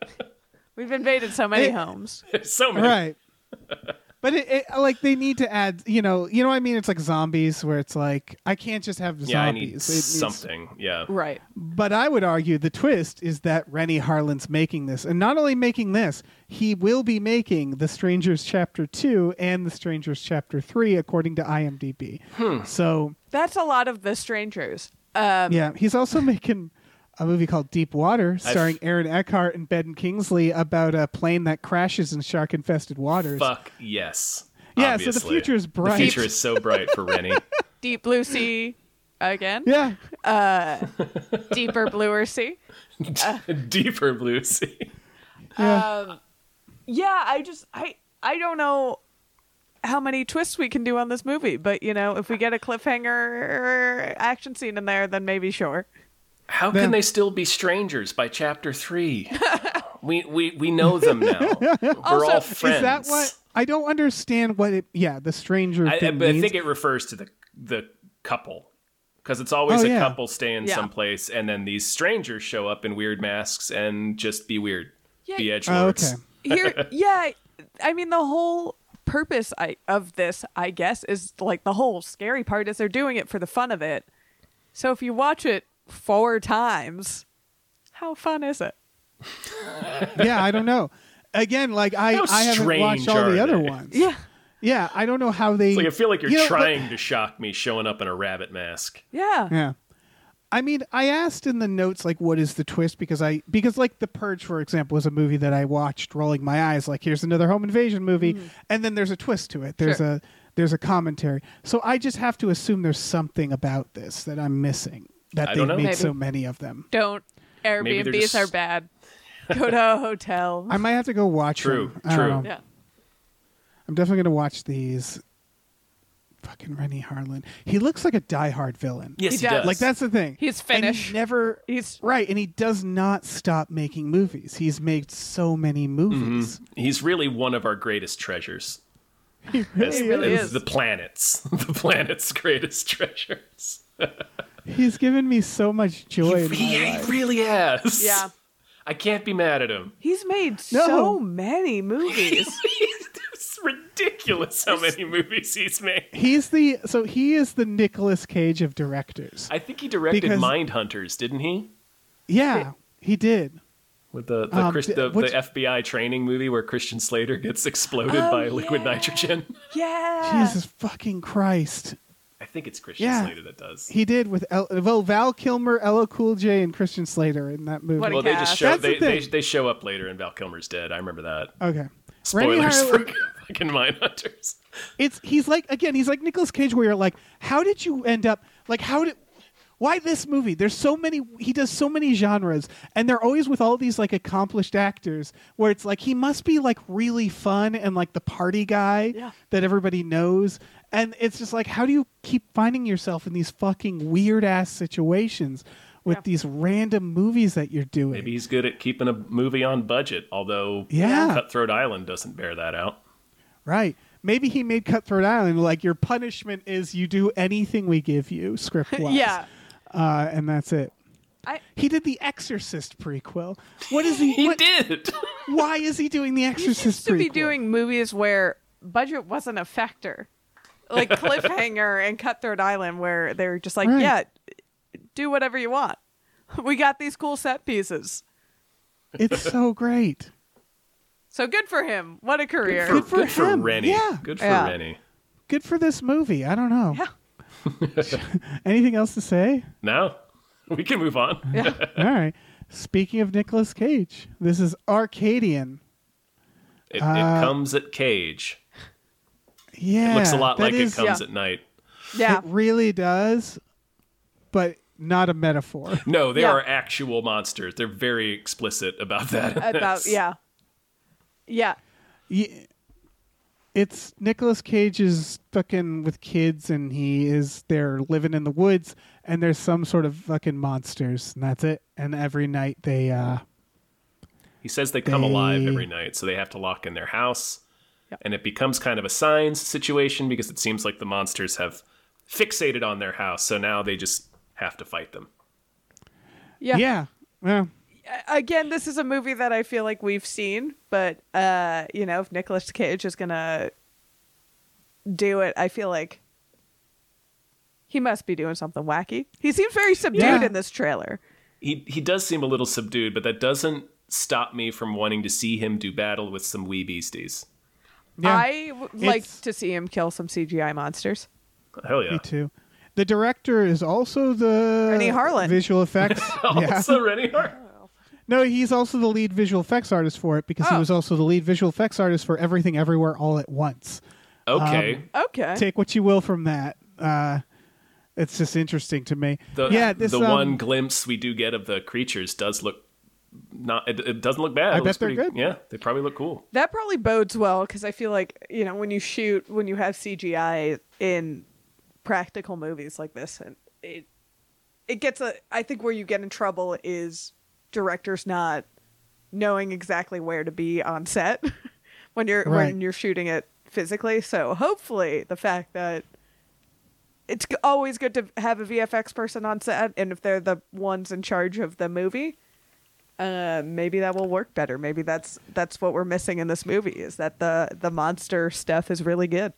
Speaker 4: we've invaded so many
Speaker 3: It-
Speaker 4: homes.
Speaker 1: so many.
Speaker 3: Right. But it, it like they need to add, you know, you know what I mean? It's like zombies, where it's like I can't just have zombies.
Speaker 1: Yeah, I need
Speaker 3: It needs-
Speaker 1: something. Yeah.
Speaker 4: Right.
Speaker 3: But I would argue the twist is that Rennie Harlin's making this, and not only making this, he will be making The Strangers Chapter Two and The Strangers Chapter Three, according to IMDb.
Speaker 1: Hmm.
Speaker 3: So
Speaker 4: That's a lot of The Strangers. Um,
Speaker 3: yeah, he's also making a movie called Deep Water, starring Aaron Eckhart and Ben Kingsley, about a plane that crashes in shark-infested waters.
Speaker 1: Fuck yes.
Speaker 3: Yeah, so the
Speaker 1: Obviously.
Speaker 3: future is bright.
Speaker 1: The future is so bright for Rennie.
Speaker 4: Deep Blue Sea again.
Speaker 3: Yeah,
Speaker 4: Deeper Bluer Sea.
Speaker 1: Deeper blue sea.
Speaker 3: yeah.
Speaker 4: Um, yeah, I just I I don't know how many twists we can do on this movie, but you know, if we get a cliffhanger action scene in there, then maybe sure.
Speaker 1: How
Speaker 3: Yeah.
Speaker 1: can they still be strangers by chapter three? we, we we know them now. We're
Speaker 4: Also,
Speaker 1: all
Speaker 4: is
Speaker 1: friends.
Speaker 3: Is that what? I don't understand what it. Yeah, the stranger
Speaker 1: I, I,
Speaker 3: thing
Speaker 1: but I
Speaker 3: means.
Speaker 1: think it refers to the the couple, because it's always
Speaker 3: Oh,
Speaker 1: a
Speaker 3: yeah.
Speaker 1: couple staying
Speaker 4: Yeah.
Speaker 1: someplace, and then these strangers show up in weird masks and just be weird,
Speaker 4: Yeah.
Speaker 1: be
Speaker 3: Oh,
Speaker 1: edgelords.
Speaker 3: okay.
Speaker 4: Here, yeah, I mean the whole purpose I, of this, I guess, is like the whole scary part is they're doing it for the fun of it. So if you watch it four times, how fun is it?
Speaker 3: Yeah, I don't know. Again, like I,
Speaker 1: How
Speaker 3: I haven't watched
Speaker 1: strange
Speaker 3: all
Speaker 1: are
Speaker 3: the other
Speaker 1: they?
Speaker 3: ones.
Speaker 4: Yeah,
Speaker 3: Yeah, I don't know how they.
Speaker 1: It's like I feel like you're
Speaker 3: You know, but-
Speaker 1: trying to shock me, showing up in a rabbit mask.
Speaker 4: yeah,
Speaker 3: Yeah. I mean, I asked in the notes like, what is the twist? Because I because like The Purge, for example, was a movie that I watched, rolling my eyes like, here's another home invasion movie, and then there's a twist to it. There's
Speaker 4: Sure.
Speaker 3: a there's a commentary. So I just have to assume there's something about this that I'm missing. That
Speaker 1: I
Speaker 3: they've
Speaker 1: don't know.
Speaker 3: made
Speaker 4: Maybe.
Speaker 3: so many of them.
Speaker 4: don't.
Speaker 1: Maybe they're
Speaker 4: Airbnbs
Speaker 1: just-
Speaker 4: are bad. Go to a hotel.
Speaker 3: I might have to go watch
Speaker 1: True,
Speaker 3: them. I don't
Speaker 1: true.
Speaker 3: know.
Speaker 4: Yeah.
Speaker 3: I'm definitely going to watch these. fucking Rennie Harlan. He looks like a diehard villain.
Speaker 1: Yes,
Speaker 4: He
Speaker 1: he,
Speaker 4: does.
Speaker 1: does.
Speaker 3: Like that's the thing.
Speaker 4: He's
Speaker 3: And
Speaker 4: Finnish.
Speaker 3: he never.
Speaker 4: He's
Speaker 3: Right, and he does not stop making movies. He's made so many movies.
Speaker 1: He's really one of our greatest treasures.
Speaker 3: He really,
Speaker 4: He really
Speaker 3: is.
Speaker 4: is.
Speaker 1: The planets. The planet's greatest treasures.
Speaker 3: He's given me so much joy in my
Speaker 1: He, he
Speaker 3: life.
Speaker 1: really has.
Speaker 4: yeah.
Speaker 1: I can't be mad at him.
Speaker 4: He's made
Speaker 3: No.
Speaker 4: so many movies.
Speaker 1: It's ridiculous how many movies he's made.
Speaker 3: He's the so he is the Nicolas Cage of directors.
Speaker 1: I think he directed
Speaker 3: Because-
Speaker 1: Mindhunters, didn't he?
Speaker 3: Yeah, he did.
Speaker 1: With the the,
Speaker 3: Um,
Speaker 1: Chris,
Speaker 3: th-
Speaker 1: the,
Speaker 3: which-
Speaker 1: the F B I training movie where Christian Slater gets exploded
Speaker 4: Oh,
Speaker 1: by liquid
Speaker 4: yeah.
Speaker 1: nitrogen.
Speaker 4: yeah.
Speaker 3: Jesus fucking Christ.
Speaker 1: I think it's Christian
Speaker 3: Yeah.
Speaker 1: Slater that does.
Speaker 3: He did with El- well Val Kilmer, Ella Cool J, and Christian Slater in that movie.
Speaker 4: What a
Speaker 1: well, they just
Speaker 4: cast.
Speaker 1: show
Speaker 3: That's the
Speaker 1: they, they
Speaker 3: thing.
Speaker 1: they show up later and Val Kilmer's dead. I remember that.
Speaker 3: Okay. Rennie
Speaker 1: Spoilers
Speaker 3: Harlan-
Speaker 1: for fucking Mindhunters.
Speaker 3: It's he's like again he's like Nicolas Cage where you're like, how did you end up like how did why this movie? There's so many he does so many genres and they're always with all these like accomplished actors where it's like he must be like really fun and like the party guy
Speaker 4: Yeah.
Speaker 3: that everybody knows. And it's just like how do you keep finding yourself in these fucking weird ass situations with
Speaker 4: Yeah.
Speaker 3: these random movies that you're doing?
Speaker 1: Maybe he's good at keeping a movie on budget, although
Speaker 3: Yeah.
Speaker 1: Cutthroat Island doesn't bear that out.
Speaker 3: Right. Maybe he made Cutthroat Island like your punishment is you do anything we give you script wise.
Speaker 4: Yeah.
Speaker 3: Uh, and that's it.
Speaker 4: I
Speaker 3: He did the Exorcist prequel. What is he?
Speaker 1: He
Speaker 3: what-
Speaker 1: did.
Speaker 3: Why is he doing the
Speaker 4: he
Speaker 3: Exorcist
Speaker 4: seems to
Speaker 3: prequel?
Speaker 4: be doing movies where budget wasn't a factor. Like Cliffhanger and Cutthroat Island where they're just like,
Speaker 3: Right.
Speaker 4: yeah, do whatever you want. We got these cool set pieces.
Speaker 3: It's so great.
Speaker 4: So good for him. What a career.
Speaker 3: Good for
Speaker 1: Good for
Speaker 3: him.
Speaker 1: Rennie.
Speaker 3: Yeah.
Speaker 1: Good for
Speaker 4: Yeah.
Speaker 1: Rennie.
Speaker 3: Good for this movie. I don't know.
Speaker 4: Yeah.
Speaker 3: Anything else to say?
Speaker 1: Now we can move on.
Speaker 4: Yeah.
Speaker 3: All right. Speaking of Nicolas Cage, this is Arcadian.
Speaker 1: It,
Speaker 3: Uh,
Speaker 1: it comes at Cage.
Speaker 3: Yeah.
Speaker 1: It looks a lot
Speaker 3: that
Speaker 1: like
Speaker 3: is-
Speaker 1: it comes
Speaker 4: yeah.
Speaker 1: at night.
Speaker 4: Yeah.
Speaker 3: It really does, but not a metaphor.
Speaker 1: No, they
Speaker 4: Yeah.
Speaker 1: are actual monsters. They're very explicit about that. in
Speaker 4: About,
Speaker 1: this.
Speaker 4: yeah. Yeah.
Speaker 3: Ye- It's Nicolas Cage is fucking with kids, and he is they're living in the woods, and there's some sort of fucking monsters, and that's it. And every night they, uh,
Speaker 1: He says they come
Speaker 3: They-
Speaker 1: alive every night, so they have to lock in their house.
Speaker 4: Yep.
Speaker 1: And it becomes kind of a signs situation because it seems like the monsters have fixated on their house, so now they just have to fight them.
Speaker 4: Yeah.
Speaker 3: yeah, well,
Speaker 4: Again, this is a movie that I feel like we've seen, but uh, you know, if Nicolas Cage is gonna do it, I feel like he must be doing something wacky. He seems very subdued
Speaker 3: Yeah.
Speaker 4: in this trailer.
Speaker 1: He he does seem a little subdued, but that doesn't stop me from wanting to see him do battle with some wee beasties.
Speaker 3: yeah,
Speaker 4: I would like
Speaker 3: It's-
Speaker 4: to see him kill some C G I monsters.
Speaker 1: Hell yeah.
Speaker 3: me too. The director is also the
Speaker 4: Rennie Harlan.
Speaker 3: visual effects. yeah.
Speaker 1: Also, Rennie Hart.
Speaker 3: No, he's also the lead visual effects artist for it because he
Speaker 4: Oh.
Speaker 3: was also the lead visual effects artist for Everything Everywhere All at Once.
Speaker 1: Okay.
Speaker 3: Um,
Speaker 4: Okay.
Speaker 3: Take what you will from that. Uh, it's just interesting to me.
Speaker 1: the
Speaker 3: yeah, this,
Speaker 1: the
Speaker 3: um,
Speaker 1: one glimpse we do get of the creatures does look not. It, it doesn't look bad.
Speaker 3: I
Speaker 1: It
Speaker 3: bet
Speaker 1: looks
Speaker 3: they're
Speaker 1: pretty-
Speaker 3: good.
Speaker 1: Yeah, they probably look cool.
Speaker 4: That probably bodes well because I feel like, you know, when you shoot, when you have C G I in practical movies like this, and it it gets a. I think where you get in trouble is directors not knowing exactly where to be on set when you're
Speaker 3: Right.
Speaker 4: when you're shooting it physically. So hopefully, the fact that it's g- always good to have a V F X person on set, and if they're the ones in charge of the movie, uh, maybe that will work better. Maybe that's that's what we're missing in this movie is that the the monster stuff is really good.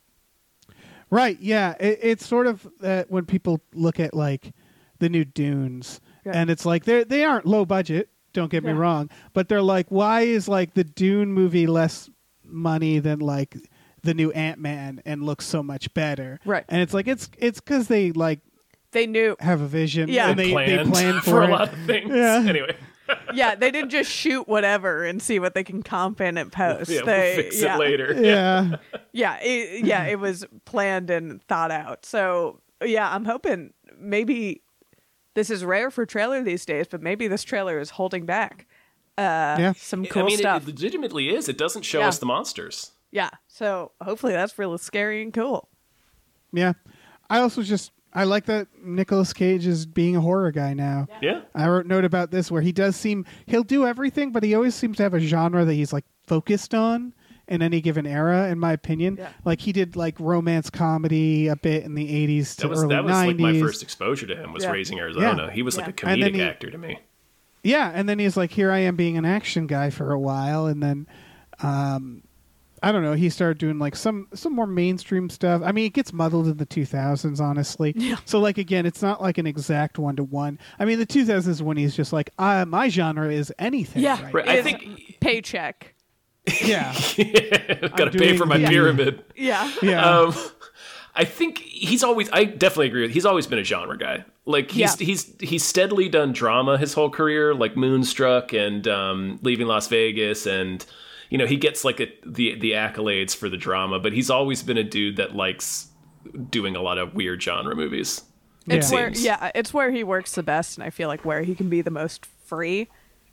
Speaker 3: Right, yeah. It, it's sort of uh, when people look at like the new Dunes,
Speaker 4: Yeah.
Speaker 3: and it's like they they aren't low budget. Don't get me
Speaker 4: Yeah.
Speaker 3: wrong, but they're like, why is like the Dune movie less money than like the new Ant-Man and looks so much better?
Speaker 4: Right.
Speaker 3: And it's like it's it's because they like
Speaker 4: They knew,
Speaker 3: have a vision.
Speaker 4: Yeah.
Speaker 3: and they
Speaker 1: Planned
Speaker 3: they plan for,
Speaker 1: for a
Speaker 3: it.
Speaker 1: lot of things.
Speaker 3: Yeah.
Speaker 1: Anyway,
Speaker 4: yeah, they didn't just shoot whatever and see what they can comp in and post.
Speaker 1: yeah,
Speaker 4: they,
Speaker 1: we'll fix
Speaker 4: yeah,
Speaker 1: it later.
Speaker 3: Yeah,
Speaker 4: Yeah, it, yeah, it was planned and thought out. So yeah, I'm hoping maybe this is rare for trailer these days, but maybe this trailer is holding back uh,
Speaker 3: Yeah.
Speaker 4: some cool
Speaker 1: I mean,
Speaker 4: stuff.
Speaker 1: it, it legitimately is. It doesn't show
Speaker 4: Yeah.
Speaker 1: us the monsters.
Speaker 4: Yeah, so hopefully that's really scary and cool.
Speaker 3: Yeah. I also just I like that Nicolas Cage is being a horror guy now.
Speaker 1: Yeah.
Speaker 3: I wrote a note about this where he does seem he'll do everything, but he always seems to have a genre that he's like focused on in any given era, in my opinion.
Speaker 4: Yeah.
Speaker 3: Like he did like romance comedy a bit in the eighties to
Speaker 1: That was
Speaker 3: early
Speaker 1: that was
Speaker 3: nineties.
Speaker 1: like my first exposure to him was
Speaker 4: Yeah.
Speaker 1: Raising Arizona.
Speaker 3: Yeah.
Speaker 1: He was like a
Speaker 4: Yeah.
Speaker 3: And then
Speaker 1: comedic
Speaker 3: he-
Speaker 1: actor to me.
Speaker 3: Yeah, and then he's like, here I am being an action guy for a while, and then, um, I don't know, he started doing like some some more mainstream stuff. I mean, it gets muddled in the two thousands, honestly.
Speaker 4: Yeah.
Speaker 3: So like again, it's not like an exact one to one. I mean, the two thousands is when he's just like, uh, my genre is anything.
Speaker 4: Yeah.
Speaker 3: right?
Speaker 1: Right, I
Speaker 4: Is
Speaker 1: think
Speaker 4: paycheck.
Speaker 3: Yeah,
Speaker 1: got to pay
Speaker 3: doing
Speaker 1: for my
Speaker 3: the-
Speaker 1: pyramid.
Speaker 4: Yeah.
Speaker 3: yeah.
Speaker 1: Um, I think he's always. I definitely agree with. He's always been a genre guy. Like he's
Speaker 4: Yeah.
Speaker 1: he's he's steadily done drama his whole career, like Moonstruck and um, Leaving Las Vegas, and you know he gets like a, the the accolades for the drama. But he's always been a dude that likes doing a lot of weird genre movies.
Speaker 4: It's
Speaker 3: Yeah.
Speaker 4: where
Speaker 1: seems.
Speaker 4: yeah, it's where he works the best, and I feel like where he can be the most free.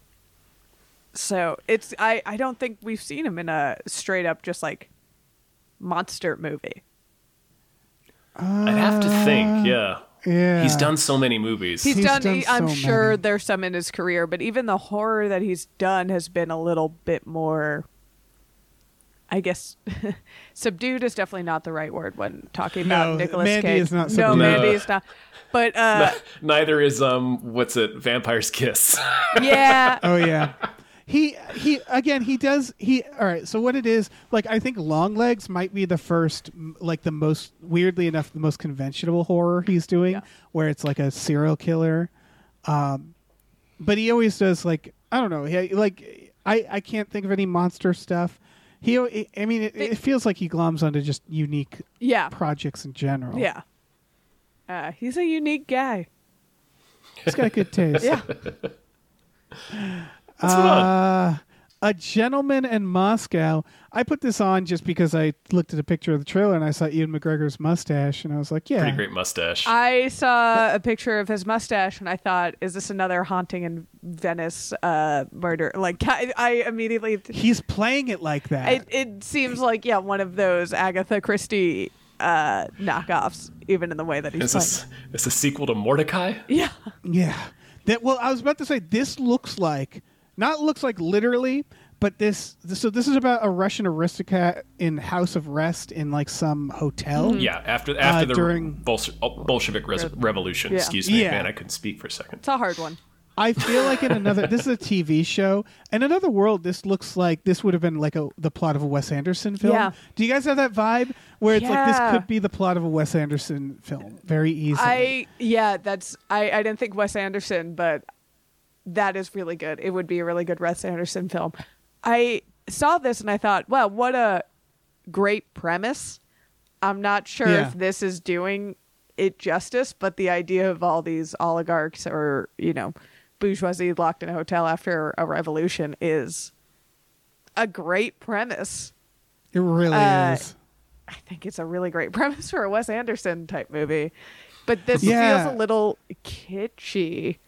Speaker 4: So it's I I don't think we've seen him in a straight up just like monster movie.
Speaker 1: I'd have to think. Yeah,
Speaker 3: yeah.
Speaker 1: he's done so many movies.
Speaker 4: He's,
Speaker 3: He's
Speaker 4: done.
Speaker 3: done
Speaker 4: he- I'm
Speaker 3: so
Speaker 4: sure
Speaker 3: many.
Speaker 4: there's some in his career, but even the horror that he's done has been a little bit more. I guess subdued is definitely not the right word when talking about
Speaker 3: No,
Speaker 4: Nicolas
Speaker 3: Mandy
Speaker 4: Cage.
Speaker 3: is not
Speaker 4: no,
Speaker 3: subdued.
Speaker 4: Mandy
Speaker 1: No.
Speaker 4: is not. But uh,
Speaker 1: Neither is um what's it? Vampire's Kiss.
Speaker 4: yeah,
Speaker 3: Oh yeah. He he again he does he all right, so what it is, like I think Longlegs might be the first m- like the most weirdly enough the most conventional horror he's doing,
Speaker 4: Yeah.
Speaker 3: where it's like a serial killer. Um but he always does like I don't know, he, like I I can't think of any monster stuff. He I mean it, it feels like he gloms onto just unique
Speaker 4: yeah,
Speaker 3: projects in general.
Speaker 4: yeah. Uh, he's a unique guy.
Speaker 3: He's got good taste.
Speaker 4: Yeah.
Speaker 1: What's going on?
Speaker 3: Uh, A Gentleman in Moscow. I put this on just because I looked at a picture of the trailer and I saw Ian McGregor's mustache and I was like, yeah.
Speaker 1: Pretty great mustache.
Speaker 4: I saw a picture of his mustache and I thought, is this another haunting in Venice uh, murder? Like, I, I immediately.
Speaker 3: He's playing it like that.
Speaker 4: It, it seems like, yeah, one of those Agatha Christie uh, knockoffs, even in the way that he's
Speaker 1: is
Speaker 4: playing.
Speaker 1: this is a sequel to Mordecai?
Speaker 4: Yeah.
Speaker 3: yeah. That well, I was about to say this looks like not looks like literally, but this, this so this is about a Russian aristocrat in house of rest in like some hotel.
Speaker 1: Yeah, after after the
Speaker 3: during-
Speaker 1: Bolsh- oh, Bolshevik res- Revolution.
Speaker 4: Yeah.
Speaker 1: Excuse me,
Speaker 3: Yeah.
Speaker 1: man, I couldn't speak for a second.
Speaker 4: It's a hard one.
Speaker 3: I feel like in another this is a T V show. In another world, this looks like this would have been like a the plot of a Wes Anderson film.
Speaker 4: Yeah.
Speaker 3: Do you guys have that vibe where it's like this
Speaker 4: Yeah.
Speaker 3: could be the plot of a Wes Anderson film very easily?
Speaker 4: I, yeah, that's, I, I didn't think Wes Anderson, but that is really good. It would be a really good Wes Anderson film. I saw this and I thought, wow, what a great premise. I'm not sure
Speaker 3: Yeah.
Speaker 4: if this is doing it justice, but the idea of all these oligarchs or, you know, bourgeoisie locked in a hotel after a revolution is a great premise.
Speaker 3: It really
Speaker 4: Uh,
Speaker 3: is.
Speaker 4: I think it's a really great premise for a Wes Anderson type movie. But this
Speaker 3: Yeah.
Speaker 4: feels a little kitschy.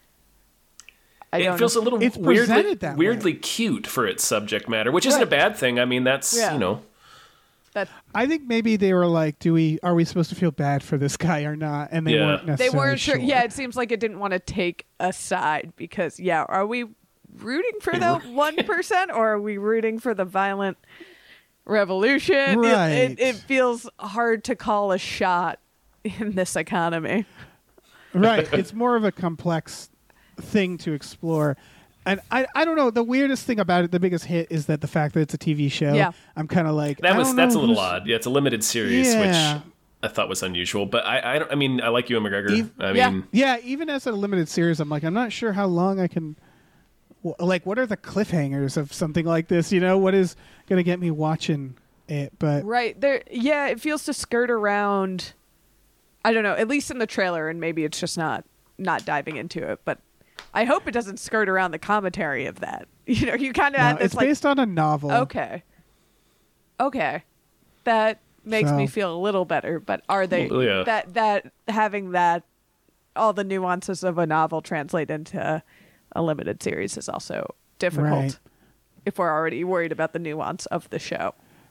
Speaker 4: I
Speaker 1: It
Speaker 4: don't
Speaker 1: feels
Speaker 4: know.
Speaker 1: a little
Speaker 3: It's
Speaker 1: weirdly,
Speaker 3: presented that way.
Speaker 1: weirdly cute for its subject matter, which isn't a
Speaker 4: Right.
Speaker 1: bad thing. I mean, that's
Speaker 4: Yeah.
Speaker 1: you know,
Speaker 4: that
Speaker 3: I think maybe they were like, "Do we? Are we supposed to feel bad for this guy or not?" And they
Speaker 1: Yeah.
Speaker 3: weren't
Speaker 4: they
Speaker 3: necessarily
Speaker 4: weren't sure.
Speaker 3: sure.
Speaker 4: Yeah, it seems like it didn't want to take a side because, yeah, are we rooting for the one percent or are we rooting for the violent revolution? It-
Speaker 3: Right.
Speaker 4: It, it feels hard to call a shot in this economy.
Speaker 3: Right. It's more of a complex thing to explore. And I, I don't know. The weirdest thing about it, the biggest hit, is that the fact that it's a T V show.
Speaker 4: Yeah.
Speaker 3: I'm kind of like
Speaker 1: that
Speaker 3: I
Speaker 1: was
Speaker 3: don't
Speaker 1: that's a
Speaker 3: know
Speaker 1: little
Speaker 3: who's-
Speaker 1: odd. Yeah, it's a limited series,
Speaker 3: Yeah.
Speaker 1: which I thought was unusual. But I, I, don't, I mean, I like Ewan McGregor.
Speaker 3: Eve-
Speaker 1: I
Speaker 4: Yeah.
Speaker 1: mean,
Speaker 3: Yeah, even as a limited series, I'm like, I'm not sure how long I can. wh- Like, what are the cliffhangers of something like this? You know, what is going to get me watching it? But
Speaker 4: Right. There yeah, it feels to skirt around, I don't know, at least in the trailer, and maybe it's just not not diving into it, but I hope it doesn't skirt around the commentary of that. You know, you kind of
Speaker 3: no,
Speaker 4: had this
Speaker 3: it's
Speaker 4: like
Speaker 3: based on a novel.
Speaker 4: okay. Okay. That makes
Speaker 3: So-
Speaker 4: me feel a little better, but are they
Speaker 1: Well, yeah.
Speaker 4: that that having that all the nuances of a novel translate into a limited series is also difficult
Speaker 3: Right.
Speaker 4: if we're already worried about the nuance of the show.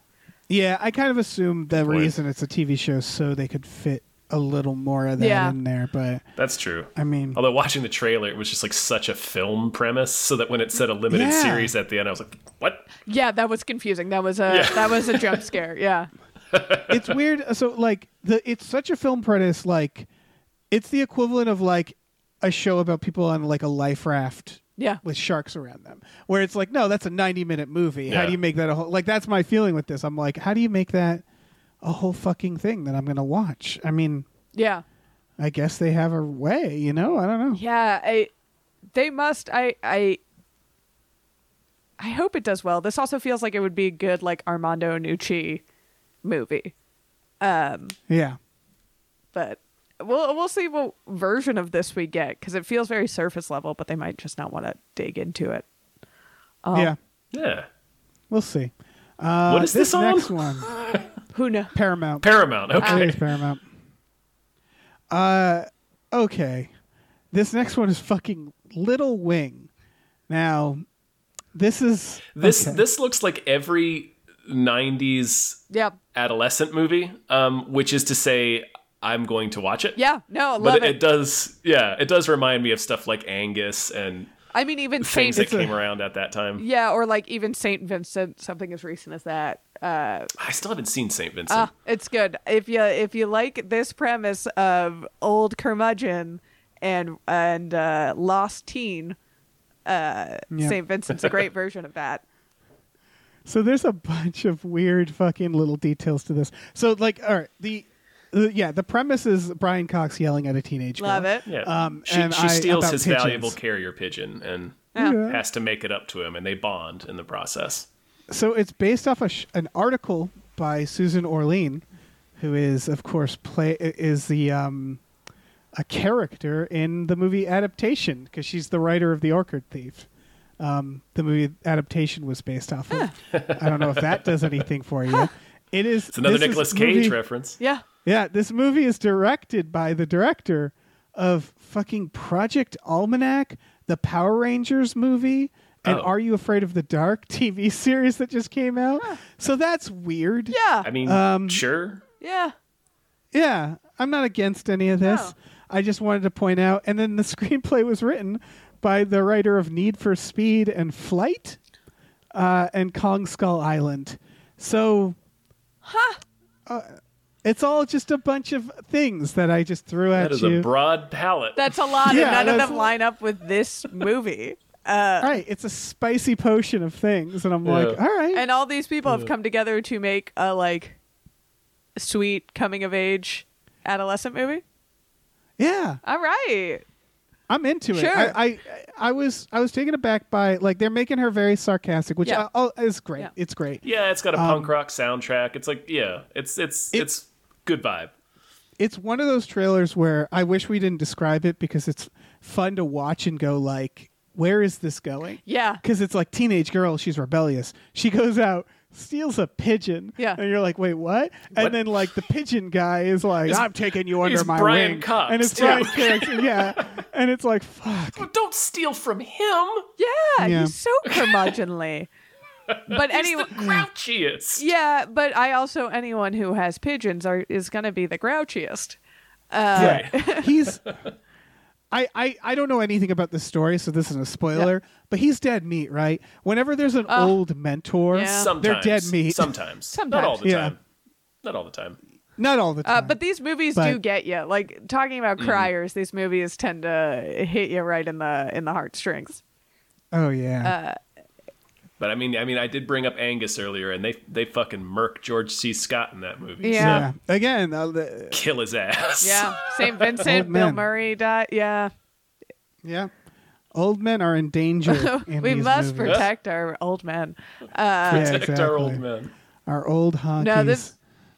Speaker 3: Yeah, I kind of assumed the
Speaker 1: Point.
Speaker 3: reason it's a T V show so they could fit a little more of that
Speaker 4: Yeah.
Speaker 3: in there, but
Speaker 1: That's true.
Speaker 3: I mean,
Speaker 1: Although watching the trailer, it was just like such a film premise, so that when it said a limited
Speaker 3: Yeah.
Speaker 1: series at the end, I was like, "What?"
Speaker 4: Yeah, that was confusing. That was a
Speaker 1: Yeah.
Speaker 4: that was a jump scare. Yeah.
Speaker 3: it's weird. So like the it's such a film premise, like it's the equivalent of like a show about people on like a life raft
Speaker 4: Yeah.
Speaker 3: with sharks around them, where it's like, no, that's a ninety minute movie. How
Speaker 1: Yeah.
Speaker 3: do you make that a whole, like, that's my feeling with this. I'm like, how do you make that a whole fucking thing that I'm going to watch? I mean,
Speaker 4: Yeah.
Speaker 3: I guess they have a way, you know, I don't know.
Speaker 4: Yeah, I they must I I I hope it does well. This also feels like it would be a good like Armando Nucci movie. Um
Speaker 3: Yeah.
Speaker 4: but we'll we'll see what version of this we get cuz it feels very surface level, but they might just not want to dig into it. Um,
Speaker 3: yeah.
Speaker 1: Yeah.
Speaker 3: We'll see. Uh,
Speaker 1: What is this on?
Speaker 3: next one?
Speaker 4: Who knows?
Speaker 3: Paramount.
Speaker 1: Paramount.
Speaker 3: It
Speaker 1: Okay.
Speaker 3: is Paramount. Uh, okay. This next one is fucking Little Wing. Now, this is
Speaker 1: This
Speaker 3: okay.
Speaker 1: this looks like every nineties
Speaker 4: Yeah.
Speaker 1: adolescent movie, um, which is to say, I'm going to watch it.
Speaker 4: Yeah, no, I love
Speaker 1: But it,
Speaker 4: it.
Speaker 1: it does, yeah, it does remind me of stuff like Angus and
Speaker 4: I mean even
Speaker 1: things
Speaker 4: Saint
Speaker 1: that came around at that time.
Speaker 4: Yeah, or like even Saint Vincent, something as recent as that. Uh
Speaker 1: I still haven't seen Saint Vincent.
Speaker 4: Ah, it's good. If you if you like this premise of old curmudgeon and and uh, lost teen, uh,
Speaker 3: Yeah.
Speaker 4: Saint Vincent's a great version of that.
Speaker 3: So there's a bunch of weird fucking little details to this. So like, all right, the uh, yeah, the premise is Brian Cox yelling at a teenage girl.
Speaker 4: Love it.
Speaker 1: Yeah.
Speaker 3: Um,
Speaker 1: she
Speaker 3: and
Speaker 1: she
Speaker 3: I-
Speaker 1: steals
Speaker 3: about
Speaker 1: his
Speaker 3: pigeons.
Speaker 1: valuable carrier pigeon and
Speaker 4: Yeah.
Speaker 3: Yeah.
Speaker 1: has to make it up to him, and they bond in the process.
Speaker 3: So it's based off a sh- an article by Susan Orlean, who is, of course, play is the um, a character in the movie adaptation because she's the writer of The Orchid Thief. Um, the movie adaptation was based off of. I don't know if that does anything for you. It is.
Speaker 1: It's another
Speaker 3: this is
Speaker 1: Nicolas Cage
Speaker 3: movie-
Speaker 1: reference.
Speaker 4: Yeah.
Speaker 3: Yeah, this movie is directed by the director of fucking Project Almanac, the Power Rangers movie, and
Speaker 1: Oh.
Speaker 3: Are You Afraid of the Dark T V series that just came out. So that's weird.
Speaker 4: Yeah.
Speaker 1: I mean,
Speaker 3: Um,
Speaker 1: sure.
Speaker 4: yeah.
Speaker 3: Yeah, I'm not against any of this.
Speaker 4: No.
Speaker 3: I just wanted to point out. And then the screenplay was written by the writer of Need for Speed and Flight uh, and Kong Skull Island. So, uh, it's all just a bunch of things that I just threw at
Speaker 1: That is
Speaker 3: you.
Speaker 1: a broad palette.
Speaker 4: That's a lot,
Speaker 3: Yeah,
Speaker 4: and none of
Speaker 3: that's-
Speaker 4: them line up with this movie. Uh,
Speaker 3: Right, it's a spicy potion of things, and I'm like,
Speaker 1: Yeah.
Speaker 3: all right.
Speaker 4: and all these people have come together to make a like sweet coming of age adolescent movie.
Speaker 3: yeah,
Speaker 4: All right.
Speaker 3: I'm into it.
Speaker 4: Sure.
Speaker 3: I, I I was I was taken aback by like they're making her very sarcastic, which
Speaker 4: Yeah.
Speaker 3: uh, oh, is great.
Speaker 4: Yeah.
Speaker 3: It's great.
Speaker 1: yeah, it's got a
Speaker 3: Um,
Speaker 1: punk rock soundtrack. It's like, yeah, it's it's
Speaker 3: It-
Speaker 1: it's good vibe.
Speaker 3: It's one of those trailers where I wish we didn't describe it because it's fun to watch and go like, where is this going?
Speaker 4: Yeah.
Speaker 3: Because it's like teenage girl, she's rebellious. She goes out, steals a pigeon,
Speaker 4: Yeah.
Speaker 3: and you're like, wait, what?
Speaker 1: What?
Speaker 3: And then like the pigeon guy is like, I'm taking you under
Speaker 1: he's
Speaker 3: my
Speaker 1: Brian
Speaker 3: wing,
Speaker 1: Cox,
Speaker 3: and it's
Speaker 1: yeah.
Speaker 3: Brian Cox, yeah, and it's like, fuck.
Speaker 1: Well, don't steal from him.
Speaker 4: Yeah,
Speaker 3: Yeah.
Speaker 4: he's so curmudgeonly. But
Speaker 1: He's
Speaker 4: anyone,
Speaker 1: the grouchiest.
Speaker 4: yeah, but I also anyone who has pigeons are is gonna be the grouchiest.
Speaker 1: Right.
Speaker 3: He's I, I, I don't know anything about this story, so this is a spoiler, but he's dead meat, right? Whenever there's an
Speaker 4: Uh,
Speaker 3: old mentor,
Speaker 4: yeah.
Speaker 1: Sometimes
Speaker 3: they're dead meat.
Speaker 1: Sometimes. Not
Speaker 4: Sometimes.
Speaker 1: all the
Speaker 3: Yeah.
Speaker 1: time. Not all the time.
Speaker 3: Not all the time.
Speaker 4: Uh, but these movies
Speaker 3: But-
Speaker 4: do get you. Like talking about criers, these movies tend to hit you right in the in the heartstrings.
Speaker 3: oh, yeah.
Speaker 1: But I mean, I mean, I did bring up Angus earlier, and they they fucking murk George C. Scott in that movie.
Speaker 4: Yeah.
Speaker 1: So
Speaker 3: yeah. Again, uh, the,
Speaker 1: kill his ass.
Speaker 4: Yeah, Saint Vincent,
Speaker 3: Old
Speaker 4: Bill
Speaker 3: men.
Speaker 4: Murray died. Yeah,
Speaker 3: yeah. Old men are in danger. in
Speaker 4: we
Speaker 3: these
Speaker 4: must
Speaker 3: movies.
Speaker 4: protect our old men. Uh,
Speaker 3: Yeah,
Speaker 1: Protect our old
Speaker 3: exactly.
Speaker 1: men.
Speaker 3: Our old honkies.
Speaker 4: No, this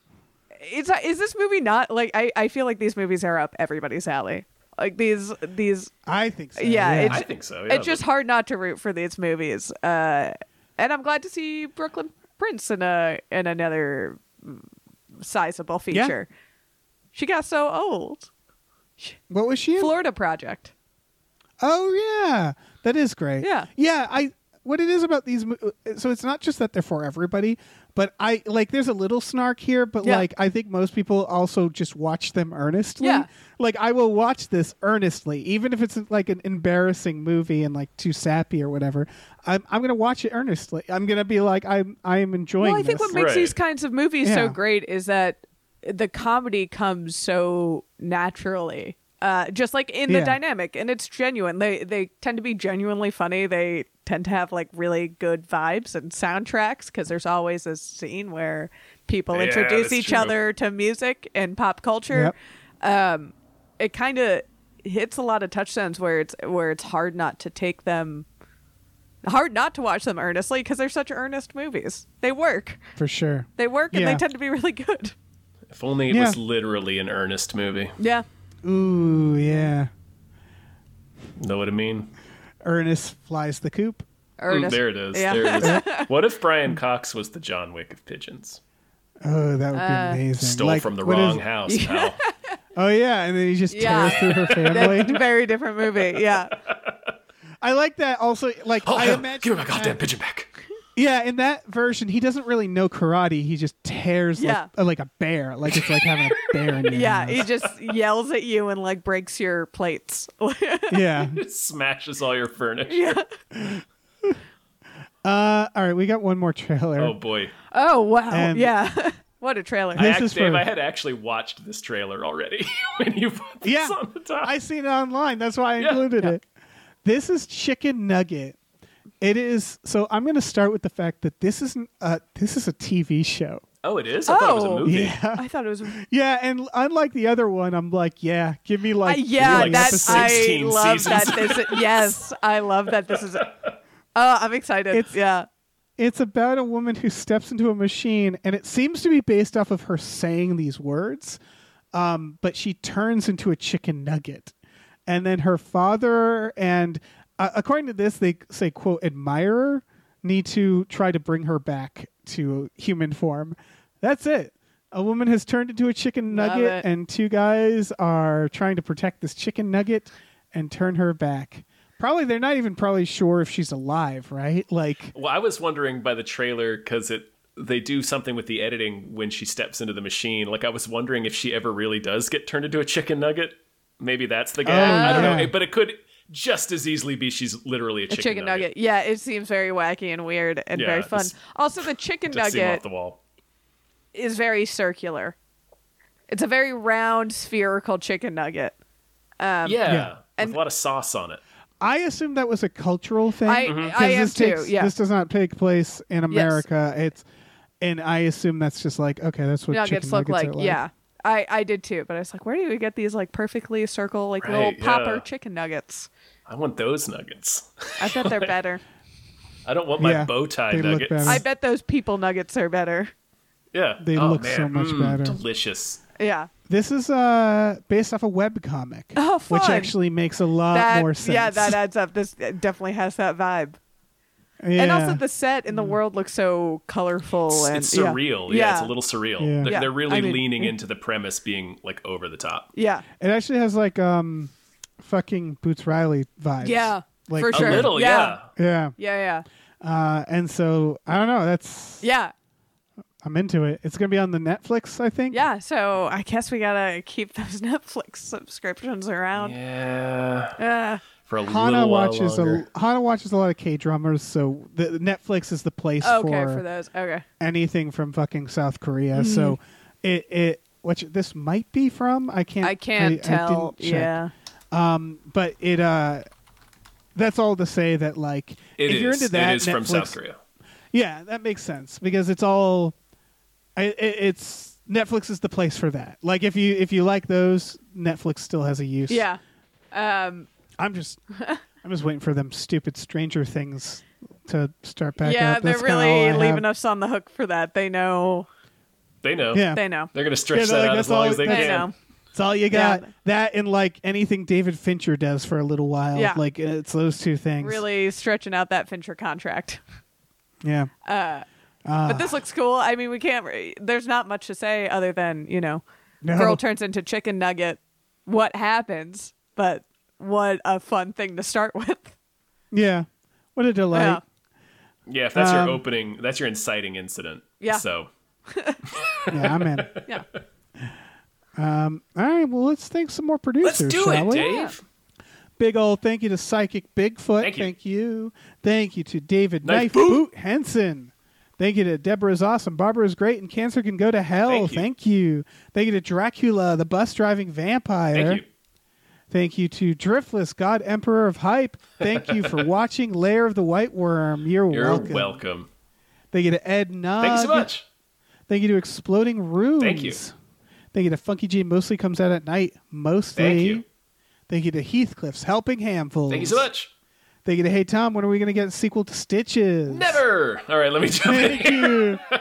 Speaker 4: it's is this movie not like I, I feel like these movies are up everybody's alley. Like these these
Speaker 3: I think so.
Speaker 4: Yeah,
Speaker 3: Yeah,
Speaker 4: it's-
Speaker 1: I think so. Yeah,
Speaker 4: it's just
Speaker 1: but-
Speaker 4: hard not to root for these movies. Uh, and I'm glad to see Brooklyn Prince in a in another mm, sizable
Speaker 3: Yeah.
Speaker 4: feature. She got so old.
Speaker 3: what was she in?
Speaker 4: Florida Project.
Speaker 3: Oh, yeah. That is great.
Speaker 4: Yeah.
Speaker 3: Yeah, I what it is about these. mo- So it's not just that they're for everybody, but I like. There's a little snark here, but
Speaker 4: Yeah.
Speaker 3: like I think most people also just watch them earnestly.
Speaker 4: Yeah.
Speaker 3: Like I will watch this earnestly, even if it's like an embarrassing movie and like too sappy or whatever. I'm I'm gonna watch it earnestly. I'm gonna be like I'm I am enjoying.
Speaker 4: Well, I think
Speaker 3: this.
Speaker 4: what makes
Speaker 1: Right.
Speaker 4: these kinds of movies
Speaker 3: Yeah.
Speaker 4: so great is that the comedy comes so naturally. Uh, just like in the
Speaker 3: Yeah.
Speaker 4: dynamic, and it's genuine. They they tend to be genuinely funny. They tend to have like really good vibes and soundtracks because there's always a scene where people
Speaker 1: Yeah,
Speaker 4: introduce
Speaker 1: that's
Speaker 4: each
Speaker 1: true.
Speaker 4: other to music and pop culture. Um, it kind of hits a lot of touchstones where it's where it's hard not to take them, hard not to watch them earnestly because they're such earnest movies. They work.
Speaker 3: for sure.
Speaker 4: They work, and
Speaker 3: Yeah.
Speaker 4: they tend to be really good.
Speaker 1: If only it
Speaker 3: Yeah.
Speaker 1: was literally an earnest movie.
Speaker 4: Yeah.
Speaker 3: Ooh, yeah.
Speaker 1: Know what I mean?
Speaker 3: Ernest flies the coop.
Speaker 4: Ernest.
Speaker 1: Mm, there it is.
Speaker 4: Yeah.
Speaker 1: There it is. What if Brian Cox was the John Wick of pigeons?
Speaker 3: Oh, that would be
Speaker 4: Uh,
Speaker 3: amazing.
Speaker 1: Stole
Speaker 3: Like,
Speaker 1: from the
Speaker 3: what
Speaker 1: wrong
Speaker 3: is-
Speaker 1: house, pal.
Speaker 3: Oh yeah, and then he just
Speaker 4: Yeah.
Speaker 3: tears through her family.
Speaker 4: That's a very different movie. Yeah.
Speaker 3: I like that. Also, like
Speaker 1: Oh,
Speaker 3: I
Speaker 1: hell,
Speaker 3: imagine.
Speaker 1: give me my
Speaker 3: that-
Speaker 1: goddamn pigeon back.
Speaker 3: Yeah, in that version, he doesn't really know karate. He just tears
Speaker 4: Yeah.
Speaker 3: like, uh, like a bear. Like it's like having a bear in your
Speaker 4: Yeah.
Speaker 3: house.
Speaker 4: He just yells at you and like breaks your plates.
Speaker 3: Yeah.
Speaker 1: It smashes all your furniture.
Speaker 4: Yeah.
Speaker 3: Uh, all right, we got one more trailer.
Speaker 1: Oh boy.
Speaker 4: Oh, wow.
Speaker 3: And-
Speaker 4: yeah. What a trailer.
Speaker 1: I,
Speaker 3: This
Speaker 1: act-
Speaker 3: is
Speaker 1: Dave,
Speaker 3: for-
Speaker 1: I had actually watched this trailer already when you put this
Speaker 3: Yeah,
Speaker 1: on the top.
Speaker 3: I seen it online. That's why I
Speaker 1: Yeah.
Speaker 3: included it. This is Chicken Nugget. It is. So I'm going to start with the fact that this isn't. Uh, this is a T V show.
Speaker 1: Oh, it is? I thought it was a
Speaker 4: Oh.
Speaker 1: movie.
Speaker 3: Yeah,
Speaker 4: I thought it was.
Speaker 3: yeah, and unlike the other one, I'm like, yeah, give me like,
Speaker 4: Uh, yeah,
Speaker 1: like
Speaker 4: that's.
Speaker 3: episodes.
Speaker 4: I
Speaker 1: sixteen
Speaker 4: love
Speaker 1: seasons.
Speaker 4: that. This. Yes, I love that. This is. Oh, I'm excited.
Speaker 3: It's-
Speaker 4: yeah.
Speaker 3: It's about a woman who steps into a machine, and it seems to be based off of her saying these words, um, but she turns into a chicken nugget. And then her father and, uh, according to this, they say, quote, admirer need to try to bring her back to human form. That's it. A woman has turned into a chicken
Speaker 4: Love
Speaker 3: nugget,
Speaker 4: it.
Speaker 3: and two guys are trying to protect this chicken nugget and turn her back. Probably, they're not even probably sure if she's alive, right? Like,
Speaker 1: Well, I was wondering by the trailer because it they do something with the editing when she steps into the machine. Like I was wondering if she ever really does get turned into a chicken nugget. Maybe that's the gag.
Speaker 3: Oh,
Speaker 1: I don't
Speaker 3: yeah.
Speaker 1: know, but it could just as easily be she's literally a
Speaker 4: A
Speaker 1: chicken,
Speaker 4: chicken nugget. Yeah, it seems very wacky and weird and
Speaker 1: Yeah,
Speaker 4: very fun.
Speaker 1: this-
Speaker 4: Also, the chicken
Speaker 1: Just seem off
Speaker 4: nugget
Speaker 1: the wall.
Speaker 4: is very circular. It's a very round, spherical chicken nugget.
Speaker 1: yeah,
Speaker 3: Yeah.
Speaker 1: with
Speaker 4: And-
Speaker 1: a lot of sauce on it.
Speaker 3: I assumed that was a cultural thing.
Speaker 4: I-
Speaker 1: Mm-hmm.
Speaker 4: I
Speaker 3: 'cause
Speaker 4: am
Speaker 3: this
Speaker 4: too,
Speaker 3: takes-
Speaker 4: yeah.
Speaker 3: This does not take place in America. It's, and I assume that's just like, okay, that's what
Speaker 4: Nuggets
Speaker 3: chicken
Speaker 4: look
Speaker 3: nuggets
Speaker 4: like.
Speaker 3: are like.
Speaker 4: Yeah, I, I did too. But I was like, where do we get these like perfectly circle, like little
Speaker 1: Right,
Speaker 4: popper
Speaker 1: yeah.
Speaker 4: chicken nuggets?
Speaker 1: I want those nuggets.
Speaker 4: I bet they're better.
Speaker 1: I don't want my
Speaker 3: Yeah,
Speaker 1: bow tie
Speaker 3: they look
Speaker 1: nuggets.
Speaker 3: better.
Speaker 4: I bet those people nuggets are better.
Speaker 1: Yeah,
Speaker 3: They
Speaker 1: Oh,
Speaker 3: look
Speaker 1: man.
Speaker 3: so much
Speaker 1: Mm,
Speaker 3: better.
Speaker 1: Delicious.
Speaker 4: Yeah.
Speaker 3: This is uh, based off a webcomic,
Speaker 4: Oh,
Speaker 3: which
Speaker 4: fun.
Speaker 3: actually makes a lot
Speaker 4: That
Speaker 3: more sense.
Speaker 4: yeah, that adds up. This definitely has that vibe.
Speaker 3: Yeah.
Speaker 4: And also the set in the world looks so colorful
Speaker 1: It's,
Speaker 4: and
Speaker 1: it's
Speaker 4: yeah.
Speaker 1: surreal. Yeah. it's a little surreal.
Speaker 3: Yeah.
Speaker 1: They're,
Speaker 4: Yeah,
Speaker 1: they're really
Speaker 4: I mean-
Speaker 1: leaning into the premise being like over the top.
Speaker 4: Yeah.
Speaker 3: It actually has like um, fucking Boots Riley vibes.
Speaker 4: Yeah.
Speaker 3: Like,
Speaker 4: for
Speaker 1: A
Speaker 4: sure.
Speaker 1: little, yeah.
Speaker 4: yeah.
Speaker 3: Yeah.
Speaker 4: Yeah, yeah.
Speaker 3: Uh, and so I don't know. That's
Speaker 4: Yeah.
Speaker 3: I'm into it. It's gonna be on the Netflix, I think.
Speaker 4: Yeah, so I guess we gotta keep those Netflix subscriptions around.
Speaker 1: Yeah.
Speaker 4: Uh,
Speaker 1: For a
Speaker 3: Hana
Speaker 1: little while
Speaker 3: watches
Speaker 1: longer.
Speaker 3: a Hana watches a lot of K dramas, so the Netflix is the place
Speaker 4: okay,
Speaker 3: for,
Speaker 4: for those. Okay.
Speaker 3: anything from fucking South Korea.
Speaker 4: Mm-hmm.
Speaker 3: So it it which this might be from. I can't.
Speaker 4: I can't
Speaker 3: I,
Speaker 4: tell.
Speaker 3: I didn't check.
Speaker 4: Yeah.
Speaker 3: Um, but it uh, that's all to say that like
Speaker 1: It
Speaker 3: if
Speaker 1: is.
Speaker 3: you're into that,
Speaker 1: it is from
Speaker 3: Netflix-
Speaker 1: South Korea.
Speaker 3: Yeah, that makes sense because it's all. I, it, it's Netflix is the place for that. Like if you if you like those, Netflix still has a use.
Speaker 4: Yeah. Um,
Speaker 3: I'm just I'm just waiting for them stupid Stranger Things to start back
Speaker 4: yeah,
Speaker 3: up.
Speaker 4: they're
Speaker 3: That's kinda all I
Speaker 4: really
Speaker 3: have.
Speaker 4: leaving us on the hook for that. They know.
Speaker 1: They know.
Speaker 3: Yeah,
Speaker 4: They know.
Speaker 1: They're going to stretch
Speaker 3: Yeah, they're
Speaker 1: that
Speaker 3: like,
Speaker 1: out
Speaker 3: that's
Speaker 1: as long
Speaker 3: all-
Speaker 1: as they
Speaker 3: that's-
Speaker 4: They
Speaker 1: can.
Speaker 4: know.
Speaker 3: that's all you got.
Speaker 4: Yeah.
Speaker 3: That and like anything David Fincher does for a little while.
Speaker 4: Yeah.
Speaker 3: Like it's those two things.
Speaker 4: Really stretching out that Fincher contract.
Speaker 3: Yeah.
Speaker 4: Uh,
Speaker 3: Uh,
Speaker 4: but this looks cool. I mean, we can't. re- There's not much to say other than you know,
Speaker 3: no.
Speaker 4: girl turns into chicken nugget. What happens? But what a fun thing to start with.
Speaker 3: Yeah. What a delight.
Speaker 4: Yeah.
Speaker 1: Yeah, if that's
Speaker 3: Um,
Speaker 1: your opening, that's your inciting incident.
Speaker 4: Yeah.
Speaker 1: So
Speaker 3: Yeah, I'm in.
Speaker 4: Yeah.
Speaker 3: All right, well, let's thank some more producers,
Speaker 1: let's do
Speaker 3: shall
Speaker 1: it,
Speaker 3: we?
Speaker 1: Dave.
Speaker 3: Big old thank you to Psychic Bigfoot.
Speaker 1: Thank you.
Speaker 3: Thank you. Thank you to David
Speaker 1: Knife
Speaker 3: Knife,
Speaker 1: Boot.
Speaker 3: Boot Henson. Thank you to Deborah's awesome. Barbara's great and cancer can go to hell.
Speaker 1: Thank you.
Speaker 3: Thank you. Thank you to Dracula, the bus driving vampire.
Speaker 1: Thank you.
Speaker 3: Thank you to Driftless, God Emperor of Hype. Thank you for watching Lair of the White Worm. You're,
Speaker 1: You're
Speaker 3: welcome.
Speaker 1: welcome.
Speaker 3: Thank you to Ed Nog.
Speaker 1: Thank you so much.
Speaker 3: Thank you to Exploding Runes.
Speaker 1: Thank you.
Speaker 3: Thank you to Funky G Mostly Comes Out at Night. Mostly.
Speaker 1: Thank you.
Speaker 3: Thank you to Heathcliff's Helping Handfuls.
Speaker 1: Thank you so much.
Speaker 3: Thank you to Hey Tom. When are we going to get a sequel to Stitches?
Speaker 1: Never. All right, let me jump in
Speaker 3: Thank
Speaker 1: here.
Speaker 3: you.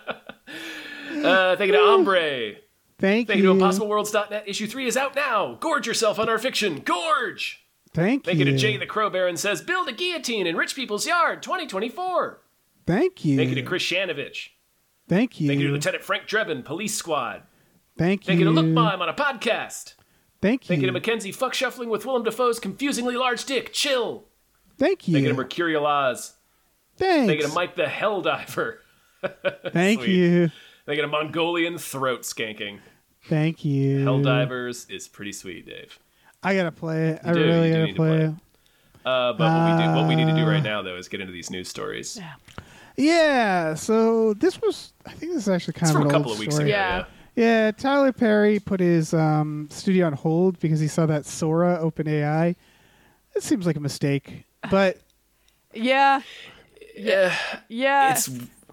Speaker 1: Uh, thank you to Ombre.
Speaker 3: Thank,
Speaker 1: Thank
Speaker 3: you.
Speaker 1: you to Impossible Worlds dot net. Issue three is out now. Gorge yourself on our fiction. Gorge.
Speaker 3: Thank,
Speaker 1: Thank
Speaker 3: you.
Speaker 1: you to Jay the Crow Baron says, build a guillotine in rich people's yard, twenty twenty-four.
Speaker 3: Thank you.
Speaker 1: Thank you to Chris Shanovich.
Speaker 3: Thank you.
Speaker 1: Thank you to Lieutenant Frank Drebin, Police Squad.
Speaker 3: Thank you.
Speaker 1: Thank you to Look Mime on a podcast.
Speaker 3: Thank you.
Speaker 1: Thank you to Mackenzie Fuck Shuffling with Willem Dafoe's confusingly large dick. Chill.
Speaker 3: Thank you.
Speaker 1: Thank you to Mercurial Oz.
Speaker 3: Thanks.
Speaker 1: Thank you to Mike the Helldiver.
Speaker 3: Thank
Speaker 1: Sweet.
Speaker 3: you.
Speaker 1: Thank you to Mongolian Throat Skanking.
Speaker 3: Thank you.
Speaker 1: Helldivers is pretty sweet, Dave.
Speaker 3: I gotta play it. I
Speaker 1: do,
Speaker 3: really
Speaker 1: you do
Speaker 3: gotta
Speaker 1: need to
Speaker 3: play
Speaker 1: play
Speaker 3: it.
Speaker 1: it. Uh, but what, we do, what we need to do right now, though, is get into these news stories.
Speaker 3: Yeah. So this was. I think this is actually kind
Speaker 1: It's
Speaker 3: of
Speaker 1: from
Speaker 3: an
Speaker 1: a couple
Speaker 3: old
Speaker 1: of weeks
Speaker 3: story.
Speaker 1: ago.
Speaker 4: Yeah.
Speaker 1: Yeah.
Speaker 3: Yeah. Tyler Perry put his um, studio on hold because he saw that Sora OpenAI. It seems like a mistake, but
Speaker 4: Yeah.
Speaker 1: Yeah.
Speaker 4: Yeah.
Speaker 1: It's.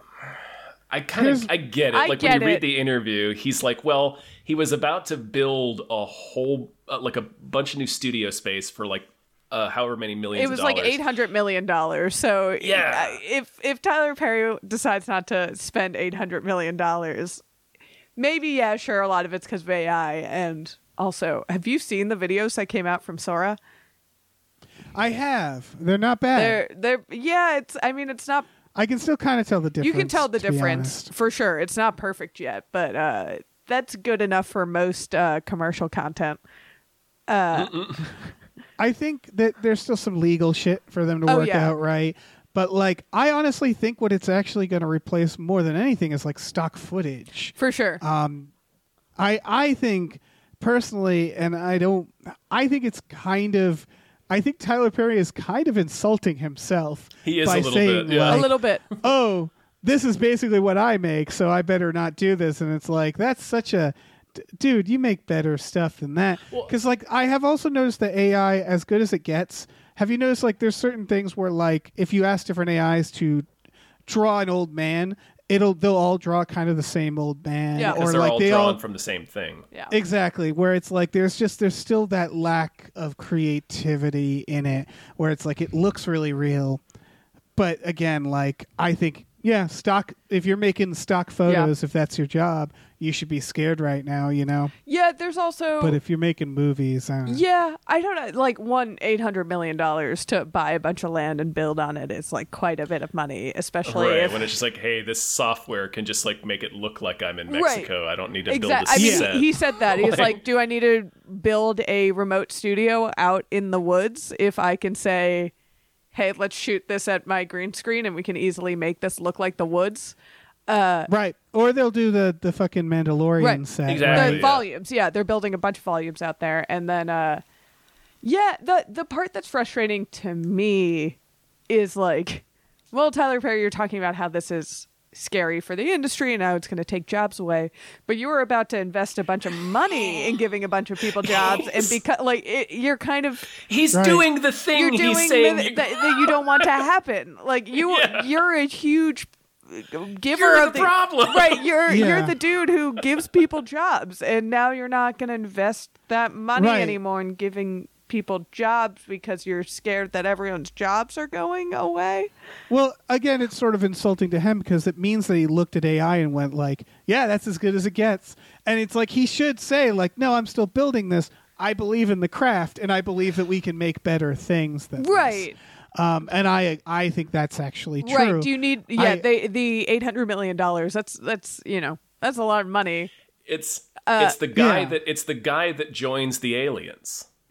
Speaker 1: I kind
Speaker 3: Here's-
Speaker 1: of I get it.
Speaker 4: I
Speaker 1: like
Speaker 4: get
Speaker 1: when you
Speaker 4: it.
Speaker 1: read the interview, he's like, "Well, he was about to build a whole, uh, like a bunch of new studio space for like, uh, however many millions."
Speaker 4: It was
Speaker 1: of
Speaker 4: like
Speaker 1: dollars.
Speaker 4: eight hundred million dollars. So
Speaker 1: Yeah.
Speaker 4: uh, if if Tyler Perry decides not to spend eight hundred million dollars, maybe yeah, sure, a lot of it's because of A I. And also, have you seen the videos that came out from Sora?
Speaker 3: I have. They're not bad.
Speaker 4: They're they're yeah. It's I mean it's not.
Speaker 3: I can still kind of tell the difference.
Speaker 4: You can tell the
Speaker 3: to be
Speaker 4: difference
Speaker 3: honest.
Speaker 4: for sure. It's not perfect yet, but uh, that's good enough for most uh, commercial content.
Speaker 3: I think that there's still some legal shit for them to
Speaker 4: Oh,
Speaker 3: work
Speaker 4: yeah.
Speaker 3: out, right? But like, I honestly think what it's actually going to replace more than anything is like stock footage.
Speaker 4: For sure.
Speaker 3: Um, I I think personally, and I don't. I think it's kind of. I think Tyler Perry is kind of insulting himself.
Speaker 1: He is
Speaker 3: by
Speaker 1: a little
Speaker 3: saying,
Speaker 1: bit, yeah.
Speaker 3: like,
Speaker 4: a little bit.
Speaker 3: oh, this is basically what I make, so I better not do this. And it's like, that's such a, d- dude, you make better stuff than that. Because, like, I have also noticed that A I, as good as it gets, have you noticed, like, there's certain things where, like, if you ask different A Is to draw an old man, it'll they'll all draw kind of the same old man.
Speaker 4: Yeah.
Speaker 1: because
Speaker 3: or
Speaker 1: they're
Speaker 3: like
Speaker 1: all
Speaker 3: they
Speaker 1: drawn
Speaker 3: all
Speaker 1: from the same thing.
Speaker 4: Yeah.
Speaker 3: Exactly, where it's like there's just there's still that lack of creativity in it, where it's like it looks really real, but again, like I think yeah, stock. If you're making stock photos, if that's your job, you should be scared right now, you know.
Speaker 4: Yeah. There's also.
Speaker 3: But if you're making movies, uh,
Speaker 4: Yeah, I don't know. Like one eight hundred million dollars to buy a bunch of land and build on it is like quite a bit of money, especially
Speaker 1: Right,
Speaker 4: if
Speaker 1: when it's just like, hey, this software can just like make it look like I'm in
Speaker 4: Right.
Speaker 1: Mexico. I don't need to
Speaker 4: exactly.
Speaker 1: build
Speaker 4: I
Speaker 1: a
Speaker 4: mean,
Speaker 1: set.
Speaker 4: he, he said that he's
Speaker 1: Like-
Speaker 4: like, "Do I need to build a remote studio out in the woods if I can say, hey, let's shoot this at my green screen and we can easily make this look like the woods?"
Speaker 3: right, or they'll do the the fucking Mandalorian
Speaker 4: Right.
Speaker 3: set,
Speaker 1: Exactly.
Speaker 4: The
Speaker 1: yeah.
Speaker 4: volumes, yeah, they're building a bunch of volumes out there, and then, uh, yeah, the the part that's frustrating to me is like, well, Tyler Perry, you're talking about how this is scary for the industry and how it's going to take jobs away, but you were about to invest a bunch of money in giving a bunch of people jobs, and because like it, you're kind of
Speaker 1: He's
Speaker 3: Right.
Speaker 1: doing the thing
Speaker 4: you're
Speaker 1: he's
Speaker 4: doing
Speaker 1: saying.
Speaker 4: the,
Speaker 1: you-
Speaker 4: that, that you don't want to happen. Like you,
Speaker 1: Yeah.
Speaker 4: you're a huge giver
Speaker 1: You're
Speaker 4: of
Speaker 1: the problem.
Speaker 4: right? You're
Speaker 3: Yeah.
Speaker 4: you're the dude who gives people jobs, and now you're not going to invest that money
Speaker 3: Right.
Speaker 4: anymore in giving people jobs because you're scared that everyone's jobs are going away.
Speaker 3: Well, again, it's sort of insulting to him because it means that he looked at A I and went like, "Yeah, that's as good as it gets." And it's like he should say, "Like, no, I'm still building this. I believe in the craft, and I believe that we can make better things than this."
Speaker 4: Right.
Speaker 3: Um, and I, I think that's actually true.
Speaker 4: Right. Do you need yeah,
Speaker 3: I-
Speaker 4: they the eight hundred million dollars. That's that's, you know, that's a lot of money.
Speaker 1: It's
Speaker 4: Uh,
Speaker 1: it's the guy
Speaker 3: yeah.
Speaker 1: that it's the guy that joins the aliens.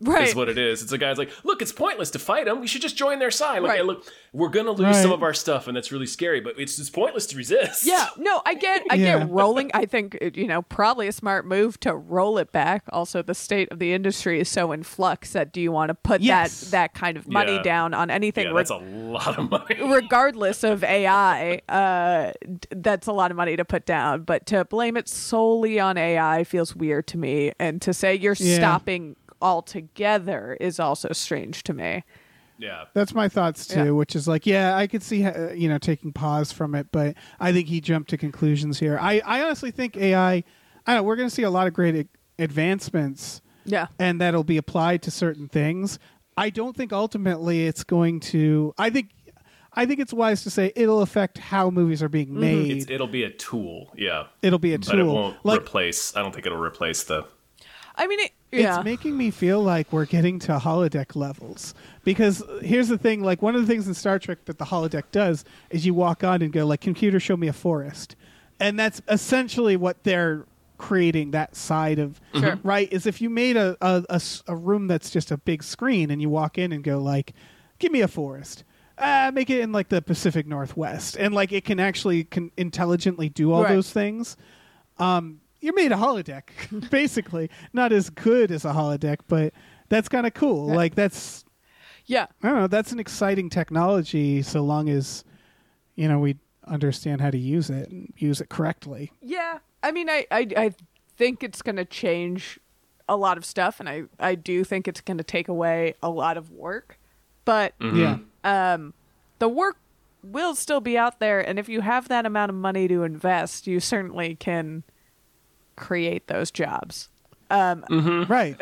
Speaker 4: Right.
Speaker 1: is what it is. It's a guy's like, look, it's pointless to fight them. We should just join their side. Like,
Speaker 4: Right.
Speaker 1: hey, look, we're gonna lose
Speaker 3: Right.
Speaker 1: some of our stuff, and that's really scary. But it's just pointless to resist.
Speaker 4: Yeah, no, I get, I
Speaker 3: Yeah.
Speaker 4: get rolling. I think you know, probably a smart move to roll it back. Also, the state of the industry is so in flux that do you want to put
Speaker 3: Yes.
Speaker 4: that that kind of money
Speaker 1: Yeah.
Speaker 4: down on anything?
Speaker 1: Yeah,
Speaker 4: reg-
Speaker 1: that's a lot of money.
Speaker 4: regardless of A I, uh, d- that's a lot of money to put down. But to blame it solely on A I feels weird to me, and to say you're
Speaker 3: Yeah.
Speaker 4: stopping altogether is also strange to me.
Speaker 1: Yeah.
Speaker 3: That's my thoughts too,
Speaker 4: Yeah.
Speaker 3: which is like, yeah, I could see, uh, you know, taking pause from it, but I think he jumped to conclusions here. I, I honestly think A I, I don't know, we're going to see a lot of great a- advancements,
Speaker 4: Yeah,
Speaker 3: and that'll be applied to certain things. I don't think ultimately it's going to. I think, I think it's wise to say it'll affect how movies are being made.
Speaker 1: It's, it'll be a tool. Yeah.
Speaker 3: It'll be a tool.
Speaker 1: But it won't
Speaker 3: like,
Speaker 1: replace. I don't think it'll replace the.
Speaker 4: I mean, it, yeah,
Speaker 3: It's making me feel like we're getting to holodeck levels. Because here's the thing, like one of the things in Star Trek that the holodeck does is you walk on and go like, computer, show me a forest. And that's essentially what they're creating, that side of,
Speaker 4: Sure.
Speaker 3: right? Is if you made a, a, a s- a room that's just a big screen and you walk in and go like, give me a forest. Uh, make it in like the Pacific Northwest. And like it can actually can intelligently do all
Speaker 4: Right.
Speaker 3: those things. Um, you made a holodeck, basically. Not as good as a holodeck, but that's kind of cool. Like that's,
Speaker 4: yeah.
Speaker 3: I don't know, that's an exciting technology so long as, you know, we understand how to use it and use it correctly.
Speaker 4: Yeah, I mean, I, I, I think it's going to change a lot of stuff, and I, I do think it's going to take away a lot of work. But
Speaker 3: Yeah.
Speaker 4: um, the work will still be out there, and if you have that amount of money to invest, you certainly can create those jobs. Um,
Speaker 3: Right.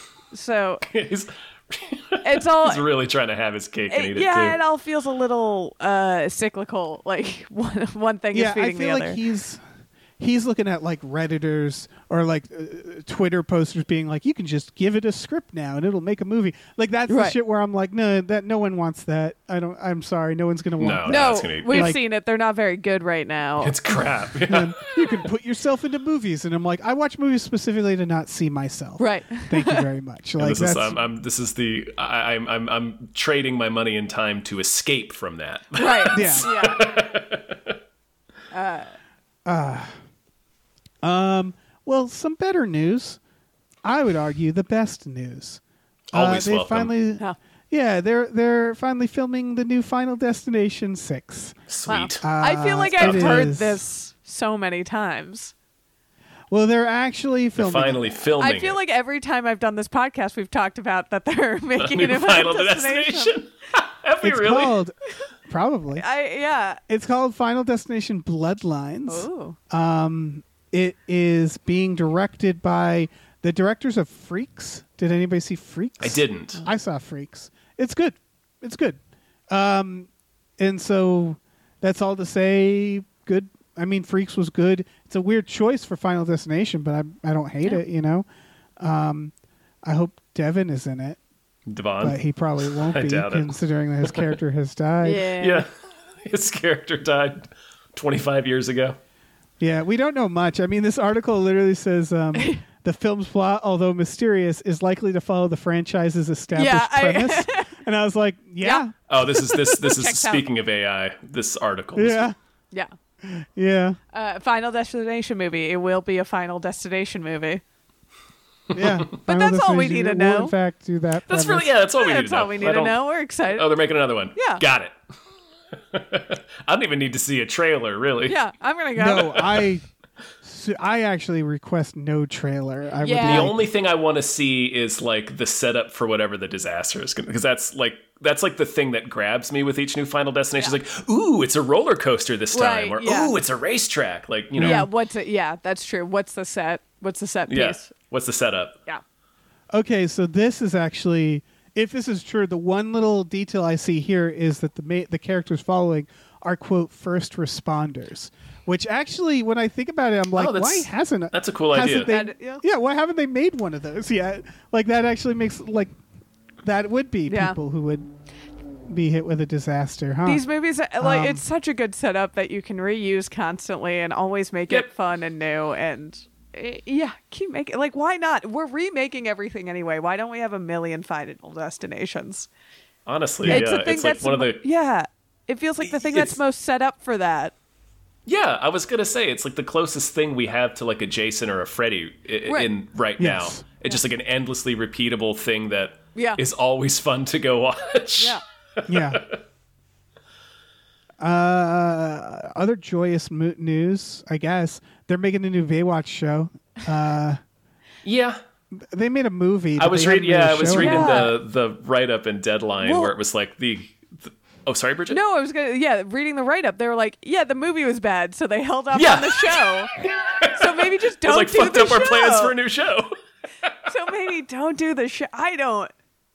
Speaker 4: so
Speaker 1: he's,
Speaker 4: it's all.
Speaker 1: he's really trying to have his cake and
Speaker 4: it-
Speaker 1: eat it
Speaker 4: yeah,
Speaker 1: too.
Speaker 4: it all feels a little uh, cyclical. Like one one thing
Speaker 3: Yeah,
Speaker 4: is
Speaker 3: I
Speaker 4: feeding
Speaker 3: feel
Speaker 4: the
Speaker 3: like
Speaker 4: other.
Speaker 3: he's he's looking at like Redditors or like uh, Twitter posters being like, you can just give it a script now and it'll make a movie. Like that's the
Speaker 4: Right.
Speaker 3: shit where I'm like, no, that no one wants that. I don't. I'm sorry, no one's gonna want
Speaker 1: No.
Speaker 3: that.
Speaker 4: No,
Speaker 1: that's gonna be-
Speaker 4: we've
Speaker 3: Like-
Speaker 4: seen it. They're not very good right now.
Speaker 1: It's crap. Yeah.
Speaker 3: And you can put yourself into movies, and I'm like, I watch movies specifically to not see myself.
Speaker 4: Right.
Speaker 3: Thank you very much.
Speaker 1: And
Speaker 3: Like
Speaker 1: this is
Speaker 3: that's
Speaker 1: I'm, I'm this is the I, I'm I'm I'm trading my money and time to escape from that.
Speaker 4: Right.
Speaker 3: Yeah.
Speaker 4: yeah.
Speaker 3: Um, well, some better news. I would argue the best news.
Speaker 1: Always
Speaker 3: uh, they
Speaker 1: welcome.
Speaker 3: finally,
Speaker 4: Yeah.
Speaker 3: yeah, they're they're finally filming the new Final Destination six.
Speaker 1: Sweet.
Speaker 4: Wow. I feel like
Speaker 3: Uh,
Speaker 4: I've
Speaker 3: it
Speaker 4: heard
Speaker 3: is-
Speaker 4: this so many times.
Speaker 3: Well, they're actually
Speaker 1: They're
Speaker 3: filming.
Speaker 1: finally
Speaker 3: it.
Speaker 1: filming.
Speaker 4: I feel
Speaker 1: it.
Speaker 4: like every time I've done this podcast, we've talked about that they're making
Speaker 1: New
Speaker 4: it a
Speaker 1: Final
Speaker 4: destination.
Speaker 1: Destination. Have we
Speaker 3: It's
Speaker 1: really?
Speaker 3: called probably.
Speaker 4: I yeah.
Speaker 3: It's called Final Destination Bloodlines.
Speaker 4: Ooh.
Speaker 3: Um, it is being directed by the directors of Freaks. Did anybody see Freaks?
Speaker 1: I didn't.
Speaker 3: I saw Freaks. It's good. It's good. Um, and so that's all to say. Good. I mean, Freaks was good. It's a weird choice for Final Destination, but I I don't hate
Speaker 4: Yeah.
Speaker 3: it. You know. Um, I hope Devin is in it,
Speaker 1: Devon.
Speaker 3: but he probably won't
Speaker 1: I
Speaker 3: be,
Speaker 1: doubt it.
Speaker 3: considering that his character has died.
Speaker 4: Yeah.
Speaker 1: Yeah. His character died twenty-five years ago.
Speaker 3: Yeah, we don't know much. I mean, this article literally says um, the film's plot, although mysterious, is likely to follow the franchise's established
Speaker 4: Yeah, I-
Speaker 3: premise. And I was like, yeah,
Speaker 1: Oh, this is this this is
Speaker 4: Checks out.
Speaker 1: speaking of A I. This article. is-
Speaker 3: yeah,
Speaker 4: Yeah.
Speaker 3: yeah,
Speaker 4: Uh, Final Destination movie. It will be a Final Destination movie.
Speaker 3: yeah.
Speaker 4: But that's all we need to
Speaker 3: Will,
Speaker 4: know.
Speaker 3: in fact, do that.
Speaker 1: That's
Speaker 3: premise.
Speaker 1: really yeah. That's all we need
Speaker 4: That's
Speaker 1: to know.
Speaker 4: all we
Speaker 1: I
Speaker 4: need to
Speaker 1: don't-
Speaker 4: know. We're excited.
Speaker 1: Oh, they're making another one.
Speaker 4: Yeah.
Speaker 1: Got it. I don't even need to see a trailer, really.
Speaker 4: Yeah, I'm gonna go.
Speaker 3: No, I, so I actually request no trailer. I
Speaker 4: Yeah.
Speaker 3: would
Speaker 1: The
Speaker 3: like,
Speaker 1: only thing I want to see is like the setup for whatever the disaster is going to, because that's like that's like the thing that grabs me with each new Final Destination.
Speaker 4: Yeah.
Speaker 1: It's like, ooh, it's a roller coaster this time,
Speaker 4: Right,
Speaker 1: or
Speaker 4: yeah.
Speaker 1: ooh, it's a racetrack. Like you know,
Speaker 4: Yeah. What's it? Yeah, that's true. What's the set? What's the set
Speaker 1: yeah.
Speaker 4: piece?
Speaker 1: What's the setup?
Speaker 4: Yeah.
Speaker 3: Okay, so this is actually, if this is true, the one little detail I see here is that the ma- the characters following are quote first responders, which actually, when I think about it, I'm like,
Speaker 1: Oh, that's-
Speaker 3: why hasn't
Speaker 1: that's a cool
Speaker 3: hasn't
Speaker 1: idea.
Speaker 3: They,
Speaker 4: That- yeah.
Speaker 3: yeah, why haven't they made one of those yet? Like that actually makes like that would be
Speaker 4: Yeah.
Speaker 3: people who would be hit with a disaster, huh?
Speaker 4: These movies, uh, like,
Speaker 3: Um,
Speaker 4: it's such a good setup that you can reuse constantly and always make
Speaker 1: Yep.
Speaker 4: it fun and new. And eh, yeah, keep making like why not? We're remaking everything anyway. Why don't we have a million Final Destinations?
Speaker 1: Honestly,
Speaker 4: It's
Speaker 1: yeah,
Speaker 4: the thing
Speaker 1: it's like
Speaker 4: that's
Speaker 1: one of
Speaker 4: mo-
Speaker 1: the
Speaker 4: yeah. It feels like the thing
Speaker 1: It's-
Speaker 4: that's most set up for that.
Speaker 1: yeah. I was gonna say it's like the closest thing we have to like a Jason or a Freddy i-
Speaker 4: Right.
Speaker 1: in right
Speaker 3: Yes.
Speaker 1: now. It's just like an endlessly repeatable thing that
Speaker 4: Yeah.
Speaker 1: is always fun to go watch.
Speaker 4: Yeah.
Speaker 3: Yeah. Uh, other joyous mo- news, I guess. They're making a new Baywatch show. Uh,
Speaker 1: yeah.
Speaker 3: they made a movie.
Speaker 1: I
Speaker 3: but
Speaker 1: was
Speaker 3: they
Speaker 1: reading.
Speaker 3: haven't made
Speaker 1: Yeah,
Speaker 3: a
Speaker 1: I was
Speaker 3: show
Speaker 1: reading
Speaker 3: yet.
Speaker 4: Yeah.
Speaker 1: the the write up in Deadline
Speaker 4: Well-
Speaker 1: where it was like the, the. Oh, sorry, Bridget.
Speaker 4: No, I was gonna. Yeah, reading the write up, they were like, "Yeah, the movie was bad, so they held off
Speaker 1: Yeah.
Speaker 4: on the show. So maybe just
Speaker 1: It
Speaker 4: don't
Speaker 1: was like
Speaker 4: do
Speaker 1: fucked
Speaker 4: the
Speaker 1: up our
Speaker 4: show.
Speaker 1: plans for a new show.
Speaker 4: So maybe don't do the show. I don't.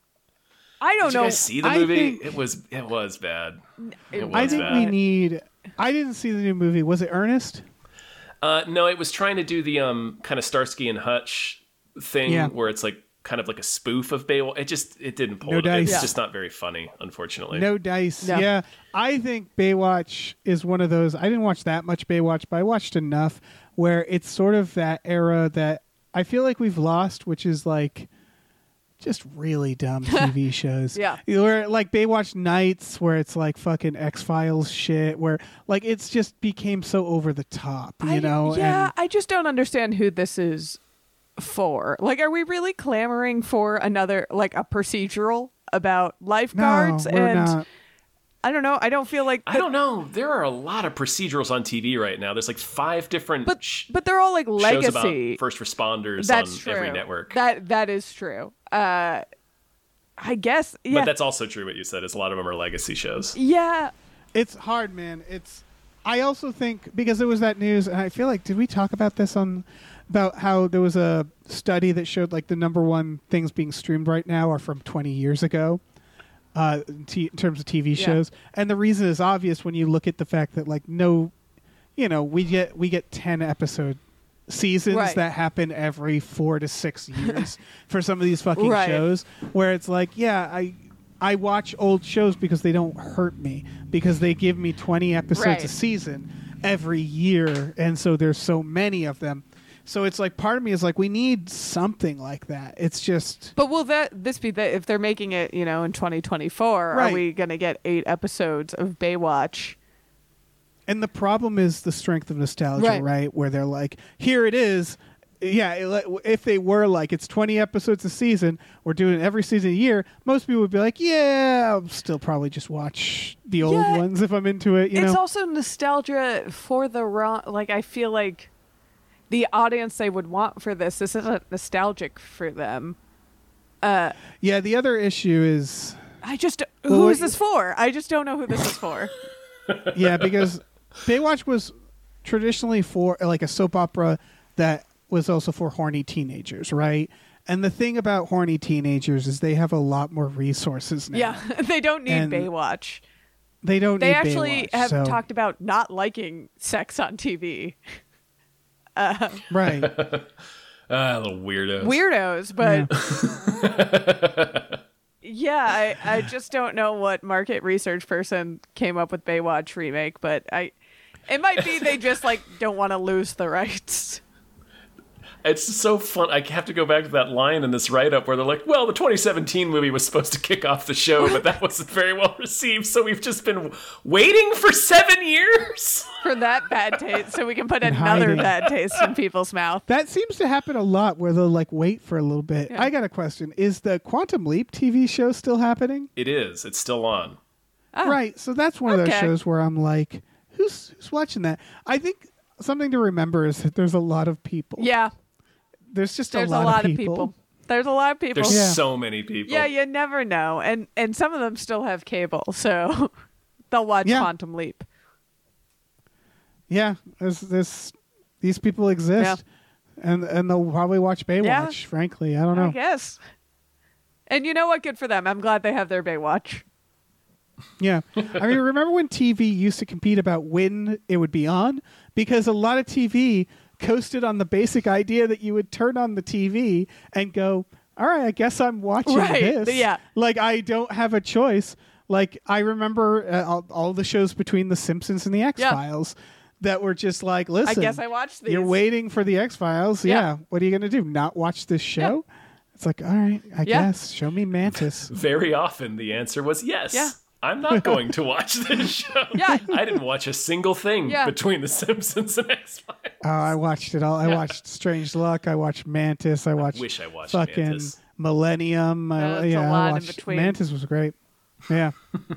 Speaker 4: I don't
Speaker 1: Did you
Speaker 4: know.
Speaker 1: guys see the
Speaker 3: I
Speaker 1: movie?
Speaker 3: think-
Speaker 1: it was it was bad. It was
Speaker 3: I think
Speaker 1: bad.
Speaker 3: we need. I didn't see the new movie. Was it Ernest?
Speaker 1: Uh, no, it was trying to do the um kind of Starsky and Hutch thing
Speaker 3: Yeah.
Speaker 1: where it's like kind of like a spoof of Baywatch. It just it didn't pull
Speaker 3: No
Speaker 1: it.
Speaker 3: dice.
Speaker 1: It's
Speaker 3: Yeah.
Speaker 1: just not very funny, unfortunately.
Speaker 3: No dice.
Speaker 4: No.
Speaker 3: Yeah, I think Baywatch is one of those. I didn't watch that much Baywatch, but I watched enough where it's sort of that era that I feel like we've lost, which is like just really dumb T V shows.
Speaker 4: Yeah.
Speaker 3: Where like Baywatch Nights, where it's like fucking X Files shit, where like it's just became so over the top, you
Speaker 4: I-
Speaker 3: know?
Speaker 4: Yeah,
Speaker 3: And
Speaker 4: I just don't understand who this is for. Like, are we really clamoring for another like a procedural about
Speaker 3: no,
Speaker 4: lifeguards?
Speaker 3: we're
Speaker 4: and
Speaker 3: not.
Speaker 4: I don't know. I don't feel like.
Speaker 1: I don't know. There are a lot of procedurals on T V right now. There's like five different
Speaker 4: But
Speaker 1: sh-
Speaker 4: but they're all like
Speaker 1: shows
Speaker 4: legacy.
Speaker 1: about first responders
Speaker 4: That's
Speaker 1: on
Speaker 4: true.
Speaker 1: every network.
Speaker 4: That that is true. Uh, I guess. Yeah.
Speaker 1: But that's also true what you said, is a lot of them are legacy shows.
Speaker 4: yeah.
Speaker 3: It's hard, man. It's. I also think because there was that news, and I feel like did we talk about this on about how there was a study that showed like the number one things being streamed right now are from twenty years ago, uh, in, t- in terms of T V
Speaker 4: Yeah.
Speaker 3: shows, and the reason is obvious when you look at the fact that like no, you know, we get we get ten episode seasons
Speaker 4: Right.
Speaker 3: that happen every four to six years for some of these fucking
Speaker 4: Right.
Speaker 3: shows where it's like, yeah, I I watch old shows because they don't hurt me, because they give me twenty episodes
Speaker 4: Right.
Speaker 3: a season every year, and so there's so many of them. So it's like part of me is like we need something like that. It's just
Speaker 4: But will that this be that if they're making it, you know, in twenty twenty-four,
Speaker 3: Right.
Speaker 4: are we going to get eight episodes of Baywatch?
Speaker 3: and the problem is the strength of nostalgia,
Speaker 4: Right.
Speaker 3: right? Where they're like, here it is. Yeah, it- if they were like it's twenty episodes a season, we're doing it every season a year, most people would be like, yeah, I'll still probably just watch the old
Speaker 4: Yeah.
Speaker 3: ones if I'm into it, you
Speaker 4: It's
Speaker 3: know.
Speaker 4: also nostalgia for the wrong. Like I feel like the audience they would want for this, this isn't nostalgic for them. Uh,
Speaker 3: Yeah, the other issue is
Speaker 4: I just
Speaker 3: Well,
Speaker 4: who
Speaker 3: what
Speaker 4: is
Speaker 3: you-
Speaker 4: this for? I just don't know who this is for.
Speaker 3: yeah, because Baywatch was traditionally for like a soap opera that was also for horny teenagers, right? And the thing about horny teenagers is they have a lot more resources now.
Speaker 4: Yeah, they don't need
Speaker 3: And
Speaker 4: Baywatch.
Speaker 3: They don't
Speaker 4: They
Speaker 3: need
Speaker 4: actually
Speaker 3: Baywatch,
Speaker 4: have
Speaker 3: so-
Speaker 4: talked about not liking sex on T V.
Speaker 3: right.
Speaker 1: Ah, little weirdos.
Speaker 4: Weirdos, but yeah, I, I just don't know what market research person came up with Baywatch remake, but I it might be they just like don't want to lose the rights.
Speaker 1: It's so fun. I have to go back to that line in this write-up where they're like, well, the twenty seventeen movie was supposed to kick off the show, but that wasn't very well received, so we've just been waiting for seven years?
Speaker 4: For that bad taste, so we can put
Speaker 3: And
Speaker 4: another
Speaker 3: hiding.
Speaker 4: bad taste in people's mouth.
Speaker 3: That seems to happen a lot where they'll like wait for a little bit.
Speaker 4: Yeah.
Speaker 3: I got a question. Is the Quantum Leap T V show still happening?
Speaker 1: It is. It's still on.
Speaker 4: Oh,
Speaker 3: Right. So that's one of those
Speaker 4: okay.
Speaker 3: shows where I'm like, who's who's watching that? I think something to remember is that there's a lot of people.
Speaker 4: Yeah,
Speaker 3: There's just
Speaker 4: there's
Speaker 3: a lot,
Speaker 4: of people. There's a lot of people.
Speaker 1: There's
Speaker 3: Yeah.
Speaker 1: so many people.
Speaker 4: Yeah, you never know, and and some of them still have cable, so they'll watch
Speaker 3: Yeah.
Speaker 4: Quantum Leap.
Speaker 3: Yeah, there's this. These people exist, and and they'll probably watch Baywatch.
Speaker 4: Yeah.
Speaker 3: Frankly, I don't
Speaker 4: I
Speaker 3: know.
Speaker 4: guess. And you know what? Good for them. I'm glad they have their Baywatch.
Speaker 3: Yeah, I mean, remember when T V used to compete about when it would be on? Because a lot of T V coasted on the basic idea that you would turn on the T V and go, "All right, I guess I'm watching
Speaker 4: Right,
Speaker 3: this."
Speaker 4: yeah.
Speaker 3: like I don't have a choice. Like I remember uh, all, all the shows between The Simpsons and The X Files. that were just like, listen,
Speaker 4: I guess I watched these.
Speaker 3: you're waiting for the X-Files. Yeah.
Speaker 4: Yeah.
Speaker 3: What are you going to do? Not watch this show?
Speaker 4: Yeah.
Speaker 3: It's like, all right, I
Speaker 4: Yeah.
Speaker 3: guess. Show me Mantis.
Speaker 1: Very often the answer was yes.
Speaker 4: Yeah.
Speaker 1: I'm not going to watch this show.
Speaker 4: Yeah.
Speaker 1: I didn't watch a single thing
Speaker 4: Yeah.
Speaker 1: between The Simpsons and X-Files.
Speaker 3: Oh, I watched it all. I
Speaker 1: Yeah.
Speaker 3: watched Strange Luck. I watched Mantis. I watched
Speaker 1: wish I watched
Speaker 3: fucking
Speaker 1: Mantis.
Speaker 3: Millennium. I,
Speaker 4: That's a
Speaker 3: yeah,
Speaker 4: lot
Speaker 3: I
Speaker 4: in
Speaker 3: watched
Speaker 4: between.
Speaker 3: Mantis was great. Yeah.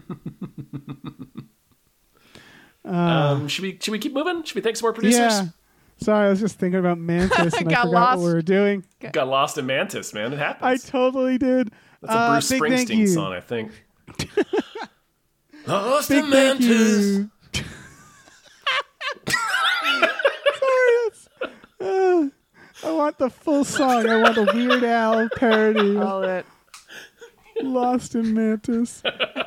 Speaker 1: um, should we should we keep moving? Should we thank some more producers?
Speaker 3: Yeah. Sorry, I was just thinking about Mantis and I
Speaker 4: Got
Speaker 3: forgot
Speaker 4: lost.
Speaker 3: what we were doing.
Speaker 1: Got lost in Mantis, man. It happens.
Speaker 3: I totally did.
Speaker 1: That's a
Speaker 3: Uh,
Speaker 1: Bruce
Speaker 3: big thank you.
Speaker 1: Springsteen song, I think. Lost
Speaker 3: Big
Speaker 1: in
Speaker 3: thank
Speaker 1: Mantis.
Speaker 3: you. Sorry, that's, uh, I want the full song. I want a Weird Al parody.
Speaker 4: All it.
Speaker 3: Lost in Mantis.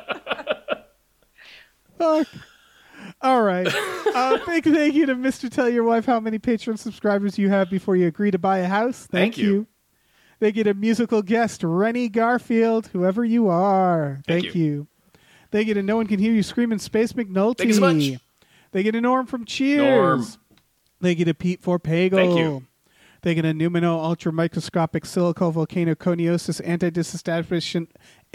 Speaker 3: Fuck. All right. Uh, big thank you to Mister Tell Your Wife how many Patreon subscribers you have before you agree to buy a house. Thank,
Speaker 1: Thank you.
Speaker 3: They get a musical guest, Rennie Garfield, whoever you are.
Speaker 1: Thank
Speaker 3: Thank,
Speaker 1: you.
Speaker 3: you. They get a No One Can Hear You Screaming Space McNulty.
Speaker 1: Thank you so much.
Speaker 3: They get a Norm from Cheers.
Speaker 1: Norm.
Speaker 3: They get a Pete Forpagel.
Speaker 1: Thank you.
Speaker 3: They get a Numino Ultra Microscopic Silico Volcano Coniosis Anti-Disestablishment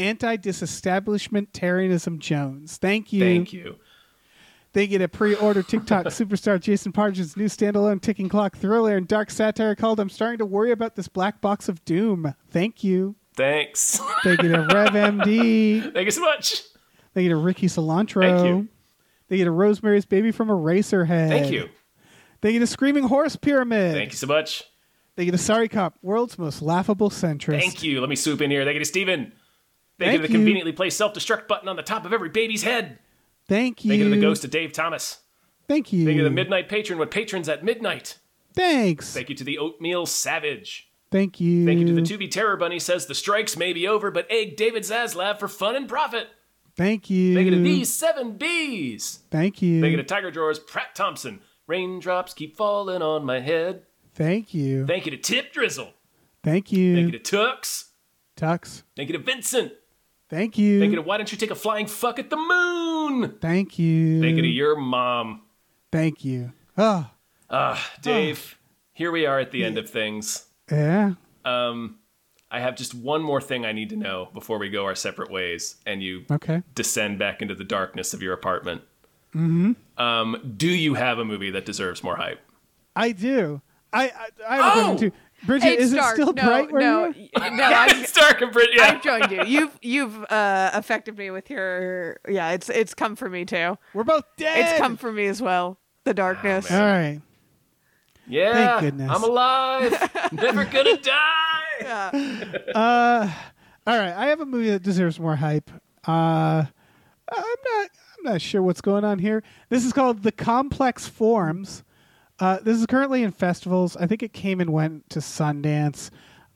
Speaker 3: Anti-Disestablishmentarianism Jones. Thank you.
Speaker 1: Thank you.
Speaker 3: They get a pre-order TikTok superstar Jason Partridge's new standalone ticking clock thriller and dark satire called I'm Starting to Worry About This Black Box of Doom. Thank you.
Speaker 1: Thanks.
Speaker 3: They get a Rev M D.
Speaker 1: Thank you so much.
Speaker 3: They get a Ricky Cilantro.
Speaker 1: Thank you.
Speaker 3: They get a Rosemary's Baby from Eraserhead.
Speaker 1: Thank you.
Speaker 3: They get a Screaming Horse Pyramid.
Speaker 1: Thank you so much.
Speaker 3: They get a Sorry Cop, world's most laughable centrist.
Speaker 1: Thank you. Let me swoop in here. Thank you to Steven. Thank,
Speaker 3: Thank
Speaker 1: you to the
Speaker 3: you.
Speaker 1: conveniently placed self-destruct button on the top of every baby's head.
Speaker 3: Thank you.
Speaker 1: Thank you to the ghost of Dave Thomas.
Speaker 3: Thank you.
Speaker 1: Thank you to the Midnight Patron with patrons at midnight.
Speaker 3: Thanks.
Speaker 1: Thank you to the Oatmeal Savage.
Speaker 3: Thank you.
Speaker 1: Thank you to the Tubi Terror Bunny says the strikes may be over, but egg David Zaslav for fun and profit.
Speaker 3: Thank you.
Speaker 1: Thank you to these seven B's.
Speaker 3: Thank you.
Speaker 1: Thank you to Tiger Drawers Pratt Thompson. Raindrops keep falling on my head.
Speaker 3: Thank you.
Speaker 1: Thank you to Tip Drizzle.
Speaker 3: Thank you.
Speaker 1: Thank you to Tux.
Speaker 3: Tux.
Speaker 1: Thank you to Vincent.
Speaker 3: Thank you.
Speaker 1: Thank you to Why Don't You Take a Flying Fuck at the Moon?
Speaker 3: Thank you.
Speaker 1: Thank you to your mom.
Speaker 3: Thank you. Oh,
Speaker 1: Ah, Dave, here we are at the end of things.
Speaker 3: yeah.
Speaker 1: Um, I have just one more thing I need to know before we go our separate ways and you
Speaker 3: Okay.
Speaker 1: descend back into the darkness of your apartment. Mm-hmm. Um, do you have a movie that deserves more hype?
Speaker 3: I do. I I, I have a
Speaker 1: Oh!
Speaker 3: question too. Bridget,
Speaker 4: It's
Speaker 3: is it
Speaker 4: dark.
Speaker 3: still
Speaker 4: no,
Speaker 3: bright where
Speaker 4: no,
Speaker 3: you
Speaker 4: y- no. I'm,
Speaker 1: It's dark and pretty. Yeah.
Speaker 4: I've joined you. You've you've uh, affected me with your yeah. It's it's come for me too.
Speaker 3: We're both dead.
Speaker 4: It's come for me as well. The darkness.
Speaker 3: All right.
Speaker 1: Yeah.
Speaker 3: Thank goodness.
Speaker 1: I'm alive. Never gonna die.
Speaker 4: Yeah.
Speaker 3: Uh, all right. I have a movie that deserves more hype. Uh, I'm not. I'm not sure what's going on here. This is called The Complex Forms. Uh, this is currently in festivals. I think it came and went to Sundance.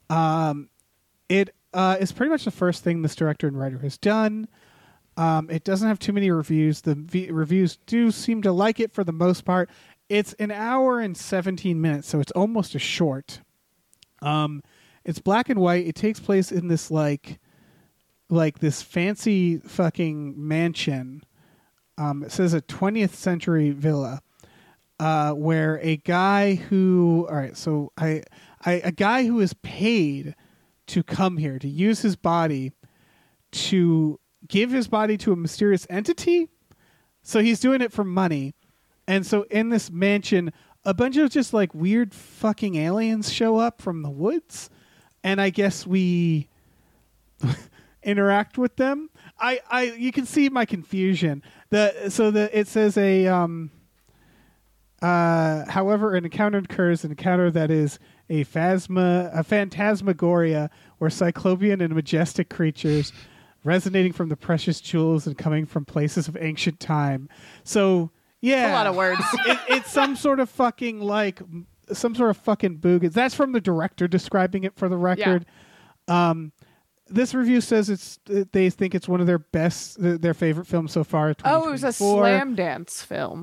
Speaker 3: Um, it uh, is pretty much the first thing this director and writer has done. Um, it doesn't have too many reviews. The v- reviews do seem to like it for the most part. It's an hour and seventeen minutes, so it's almost a short. Um, it's black and white. It takes place in this like, like this fancy fucking mansion. Um, it says a twentieth century villa, uh, where a guy who, all right, so I, I, a guy who is paid to come here to use his body to give his body to a mysterious entity. So he's doing it for money. And so in this mansion, a bunch of just like weird fucking aliens show up from the woods. And I guess we interact with them. I, I, you can see my confusion. The, so the, it says a, um, uh, however, an encounter occurs, an encounter that is a phasma, a phantasmagoria where cyclopean and majestic creatures resonating from the precious jewels and coming from places of ancient time. So, yeah.
Speaker 4: A lot of words.
Speaker 3: it, it's some sort of fucking like some sort of fucking boog. That's from the director describing it for the record. Um, this review says it's they think it's one of their best, their favorite films so far.
Speaker 4: Oh, it was a slam dance film.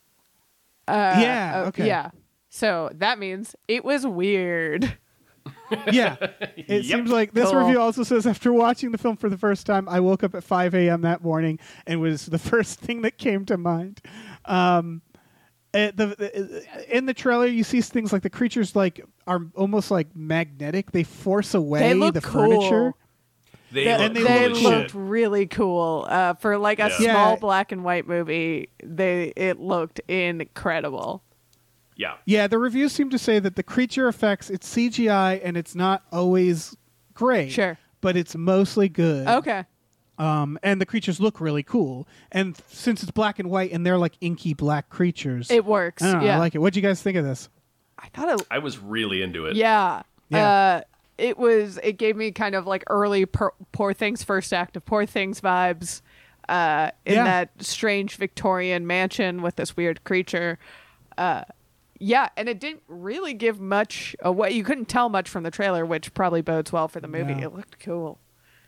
Speaker 4: Uh,
Speaker 3: Yeah,
Speaker 4: uh,
Speaker 3: okay.
Speaker 4: Yeah. So that means it was weird.
Speaker 3: Yeah. It
Speaker 1: Yep.
Speaker 3: seems like this
Speaker 4: Cool.
Speaker 3: review also says after watching the film for the first time, I woke up at five a.m. that morning and was the first thing that came to mind. Um, Uh, the, the in the trailer, you see things like the creatures like are almost like magnetic. They force away
Speaker 4: They look
Speaker 3: the
Speaker 4: cool.
Speaker 3: furniture.
Speaker 1: They
Speaker 4: They,
Speaker 1: look
Speaker 3: they
Speaker 1: cool
Speaker 4: they
Speaker 1: as
Speaker 4: looked
Speaker 1: shit.
Speaker 4: really cool uh, for like a
Speaker 1: Yeah.
Speaker 4: small
Speaker 3: Yeah.
Speaker 4: black and white movie. They it looked incredible.
Speaker 1: Yeah.
Speaker 3: Yeah, the reviews seem to say that the creature effects, it's C G I and it's not always great.
Speaker 4: Sure.
Speaker 3: But it's mostly good.
Speaker 4: Okay.
Speaker 3: Um, and the creatures look really cool. And since it's black and white and they're like inky black creatures,
Speaker 4: It works.
Speaker 3: I don't know,
Speaker 4: yeah.
Speaker 3: I like it. What'd you guys think of this?
Speaker 4: I thought it.
Speaker 1: I was really into it.
Speaker 4: Yeah.
Speaker 3: Yeah.
Speaker 4: Uh, it was. It gave me kind of like early Poor, Poor Things first act of Poor Things vibes. Uh, in
Speaker 3: Yeah.
Speaker 4: that strange Victorian mansion with this weird creature. Uh, yeah, and it didn't really give much away. You couldn't tell much from the trailer, which probably bodes well for the movie.
Speaker 3: No.
Speaker 4: It looked cool.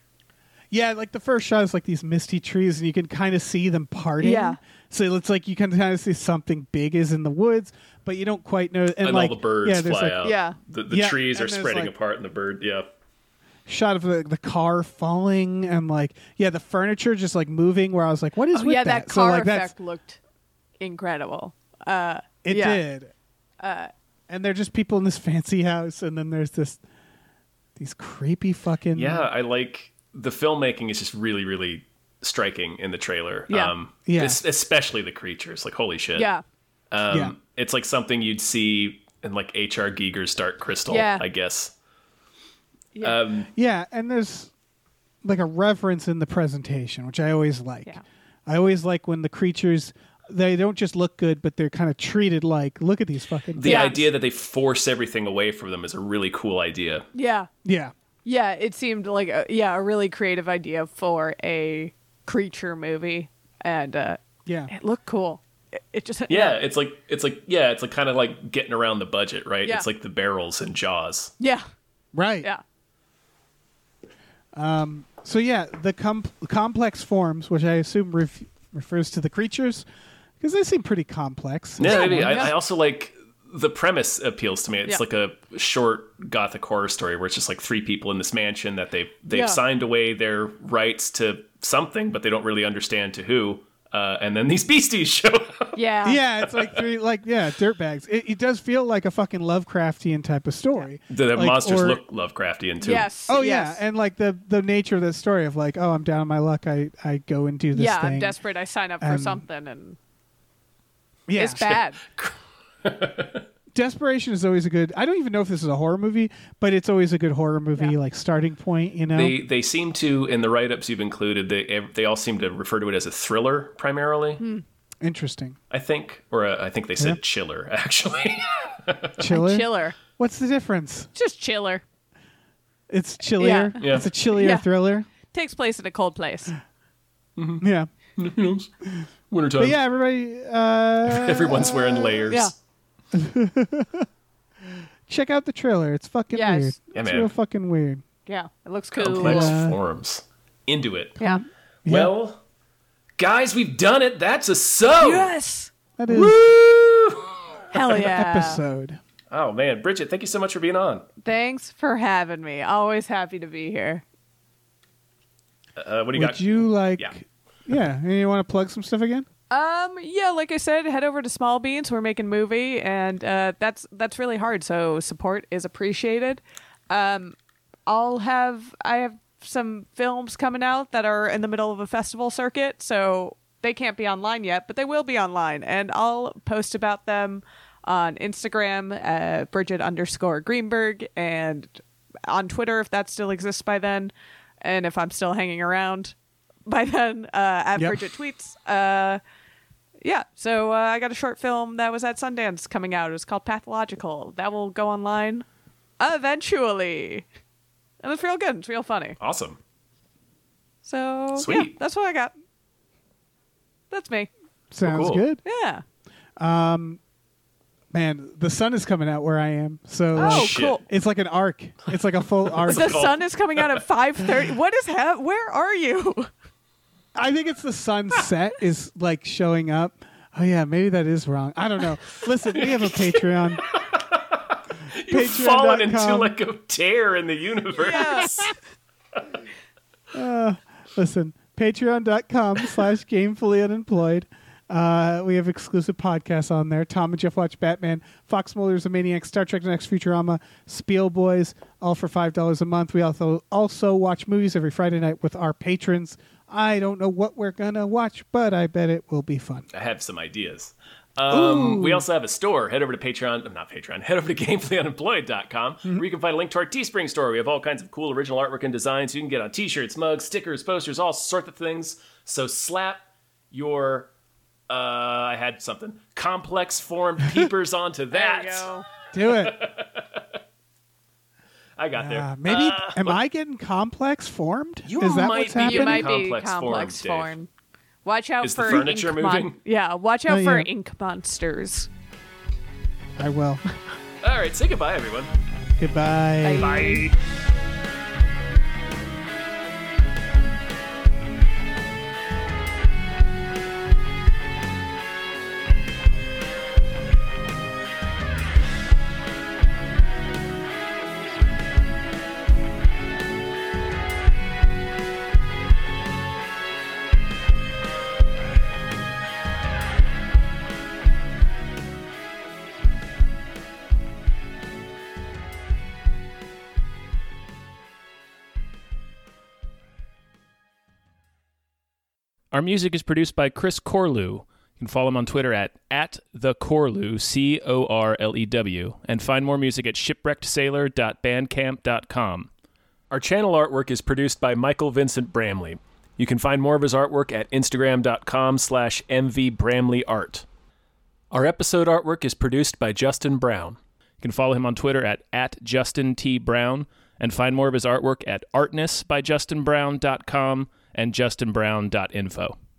Speaker 3: Yeah, like the first shot is like these misty trees, and you can kind of see them parting.
Speaker 4: Yeah.
Speaker 3: So it's like you can kind of see something big is in the woods, but you don't quite know. And,
Speaker 1: And
Speaker 3: like
Speaker 1: all the birds
Speaker 3: yeah, there's
Speaker 1: fly
Speaker 3: like
Speaker 1: out.
Speaker 4: Yeah.
Speaker 1: The, the
Speaker 3: Yeah,
Speaker 1: trees are
Speaker 3: and there's,
Speaker 1: spreading
Speaker 3: like-
Speaker 1: apart and the bird, yeah.
Speaker 3: shot of the, the car falling, and like yeah, the furniture just like moving. Where I was like, what is
Speaker 4: Oh
Speaker 3: with
Speaker 4: yeah,
Speaker 3: that?
Speaker 4: that
Speaker 3: So
Speaker 4: car
Speaker 3: like that's
Speaker 4: effect looked incredible. Uh,
Speaker 3: it
Speaker 4: yeah.
Speaker 3: did. Uh, and they're just people in this fancy house, and then there's this these creepy fucking
Speaker 1: Yeah, I like the filmmaking is just really, really striking in the trailer.
Speaker 4: Yeah.
Speaker 1: Um,
Speaker 3: Yeah.
Speaker 1: es- especially the creatures. Like, holy shit.
Speaker 4: Yeah.
Speaker 1: Um,
Speaker 3: Yeah.
Speaker 1: It's like something you'd see in like H R. Giger's Dark Crystal,
Speaker 4: Yeah.
Speaker 1: I guess.
Speaker 4: Yeah.
Speaker 1: Um,
Speaker 3: Yeah, and there's like a reverence in the presentation, which I always like.
Speaker 4: Yeah.
Speaker 3: I always like when the creatures they don't just look good, but they're kind of treated like, look at these fucking
Speaker 1: the
Speaker 4: Yeah.
Speaker 1: idea that they force everything away from them is a really cool idea.
Speaker 4: Yeah.
Speaker 3: yeah.
Speaker 4: Yeah, it seemed like a, yeah, a really creative idea for a creature movie, and uh,
Speaker 3: Yeah.
Speaker 4: it looked cool. It, it just
Speaker 1: Yeah, it's like it's like yeah, it's like kind of like getting around the budget, right?
Speaker 4: Yeah.
Speaker 1: It's like the barrels and Jaws.
Speaker 4: yeah,
Speaker 3: Right.
Speaker 4: yeah,
Speaker 3: So yeah, the com- complex forms, which I assume ref- refers to the creatures, because they seem pretty complex.
Speaker 1: Yeah, maybe.
Speaker 4: yeah.
Speaker 1: I, I also like the premise appeals to me. It's
Speaker 4: Yeah.
Speaker 1: like a short gothic horror story where it's just like three people in this mansion that they've they've
Speaker 4: Yeah.
Speaker 1: signed away their rights to something, but they don't really understand to who. Uh, and then these beasties show up.
Speaker 4: yeah,
Speaker 3: Yeah, it's like three, like yeah, dirtbags. It, it does feel like a fucking Lovecraftian type of story.
Speaker 1: The, the
Speaker 3: Like,
Speaker 1: monsters
Speaker 3: or-
Speaker 1: look Lovecraftian too.
Speaker 4: Yes.
Speaker 3: Oh
Speaker 4: yes.
Speaker 3: yeah, and like the the nature of the story of like, oh, I'm down on my luck. I I go and do this
Speaker 4: yeah,
Speaker 3: thing.
Speaker 4: I'm desperate. I sign up for
Speaker 3: Um,
Speaker 4: something, and
Speaker 3: Yeah,
Speaker 4: it's bad.
Speaker 3: desperation is always a good. I don't even know if this is a horror movie, but it's always a good horror movie
Speaker 4: Yeah.
Speaker 3: like starting point. You know.
Speaker 1: They they seem to in the write ups you've included they they all seem to refer to it as a thriller primarily.
Speaker 4: Hmm.
Speaker 3: Interesting.
Speaker 1: I think, or uh, I think they said
Speaker 3: Yeah.
Speaker 1: chiller actually.
Speaker 3: Chiller.
Speaker 4: Chiller,
Speaker 3: What's the difference?
Speaker 4: just chiller.
Speaker 3: It's chillier.
Speaker 1: Yeah.
Speaker 3: It's a chillier
Speaker 4: Yeah.
Speaker 3: thriller.
Speaker 4: Takes place in a cold place.
Speaker 3: Yeah.
Speaker 1: Wintertime.
Speaker 3: But yeah, everybody uh,
Speaker 1: Everyone's wearing layers.
Speaker 4: Yeah.
Speaker 3: check out the trailer. It's fucking
Speaker 4: Yes.
Speaker 3: weird.
Speaker 1: Yeah,
Speaker 3: it's
Speaker 1: man.
Speaker 3: real fucking weird.
Speaker 4: Yeah, it looks cool.
Speaker 1: Complex
Speaker 3: Yeah.
Speaker 1: forms. Into it.
Speaker 4: Yeah.
Speaker 3: Yeah.
Speaker 1: Well, guys, we've done it. That's a so.
Speaker 4: Yes.
Speaker 3: That is
Speaker 1: Woo!
Speaker 4: Hell yeah.
Speaker 3: episode.
Speaker 1: Oh man, Bridget, thank you so much for being on.
Speaker 4: Thanks for having me. Always happy to be here.
Speaker 1: Uh, what do you
Speaker 3: Would
Speaker 1: got?
Speaker 3: you like?
Speaker 1: Yeah.
Speaker 3: Yeah. And you want to plug some stuff again?
Speaker 4: Um, yeah, like I said, head over to Small Beans. We're making a movie, and uh, that's that's really hard. So support is appreciated. Um, I'll have I have some films coming out that are in the middle of a festival circuit, so they can't be online yet, but they will be online, and I'll post about them on Instagram, uh, Bridget underscore Greenberg, and on Twitter if that still exists by then, and if I'm still hanging around by then, uh, at
Speaker 3: Yep.
Speaker 4: Bridget Tweets. Uh, yeah, so uh, I got a short film that was at Sundance coming out. It was called Pathological. That will go online eventually. And it's real good. It's real funny.
Speaker 1: Awesome.
Speaker 4: So,
Speaker 1: Sweet.
Speaker 4: yeah, that's what I got. That's me.
Speaker 3: Sounds
Speaker 1: cool.
Speaker 3: good.
Speaker 4: Yeah.
Speaker 3: Man, the sun is coming out where I am, so
Speaker 4: Oh,
Speaker 3: like,
Speaker 1: shit.
Speaker 4: cool.
Speaker 3: it's like an arc. It's like a full arc.
Speaker 4: The
Speaker 1: cool.
Speaker 4: sun is coming out at five thirty. What is ha- Where are you?
Speaker 3: I think it's the sunset is like showing up. Oh yeah, maybe that is wrong. I don't know. Listen, we have a Patreon.
Speaker 1: You've
Speaker 3: Patreon
Speaker 1: fallen
Speaker 3: dot
Speaker 1: into
Speaker 3: com.
Speaker 1: like a tear in the universe.
Speaker 4: Yes.
Speaker 3: Listen, patreon.com slash gamefully unemployed. Uh, we have exclusive podcasts on there. Tom and Jeff Watch Batman, Fox Mulder's a Maniac, Star Trek The Next Futurama, Spiel Boys, all for five dollars a month. We also also watch movies every Friday night with our patrons. I don't know what we're going to watch, but I bet it will be fun.
Speaker 1: I have some ideas. Um, we also have a store. Head over to Patreon, not Patreon, head over to gamefully unemployed dot com mm-hmm. where you can find a link to our Teespring store. We have all kinds of cool original artwork and designs you can get on t-shirts, mugs, stickers, posters, all sorts of things. So slap your, uh, I had something, complex formed peepers onto that.
Speaker 4: There you go.
Speaker 3: Do it.
Speaker 1: I got there.
Speaker 3: Uh, maybe,
Speaker 1: uh,
Speaker 3: am
Speaker 1: but,
Speaker 3: I getting complex formed?
Speaker 1: You
Speaker 3: Is that
Speaker 1: might
Speaker 3: what's
Speaker 1: be
Speaker 3: happening?
Speaker 4: You might
Speaker 1: complex
Speaker 4: be complex
Speaker 1: formed,
Speaker 4: formed. Watch out
Speaker 1: Is the
Speaker 4: for
Speaker 1: furniture
Speaker 4: ink
Speaker 1: moving?
Speaker 4: Mon- yeah, watch out
Speaker 3: Oh,
Speaker 4: for
Speaker 3: yeah.
Speaker 4: ink monsters.
Speaker 3: I will.
Speaker 1: All right, say goodbye, everyone.
Speaker 3: Goodbye.
Speaker 1: Bye. Our music is produced by Chris Corlew. You can follow him on Twitter at, at the Corlew, C O R L E W, and find more music at shipwrecked sailor dot bandcamp dot com. Our channel artwork is produced by Michael Vincent Bramley. You can find more of his artwork at instagram.com slash mvbramleyart. Our episode artwork is produced by Justin Brown. You can follow him on Twitter at, at Justin T. Brown, and find more of his artwork at artness by justin brown dot com and justin brown dot info.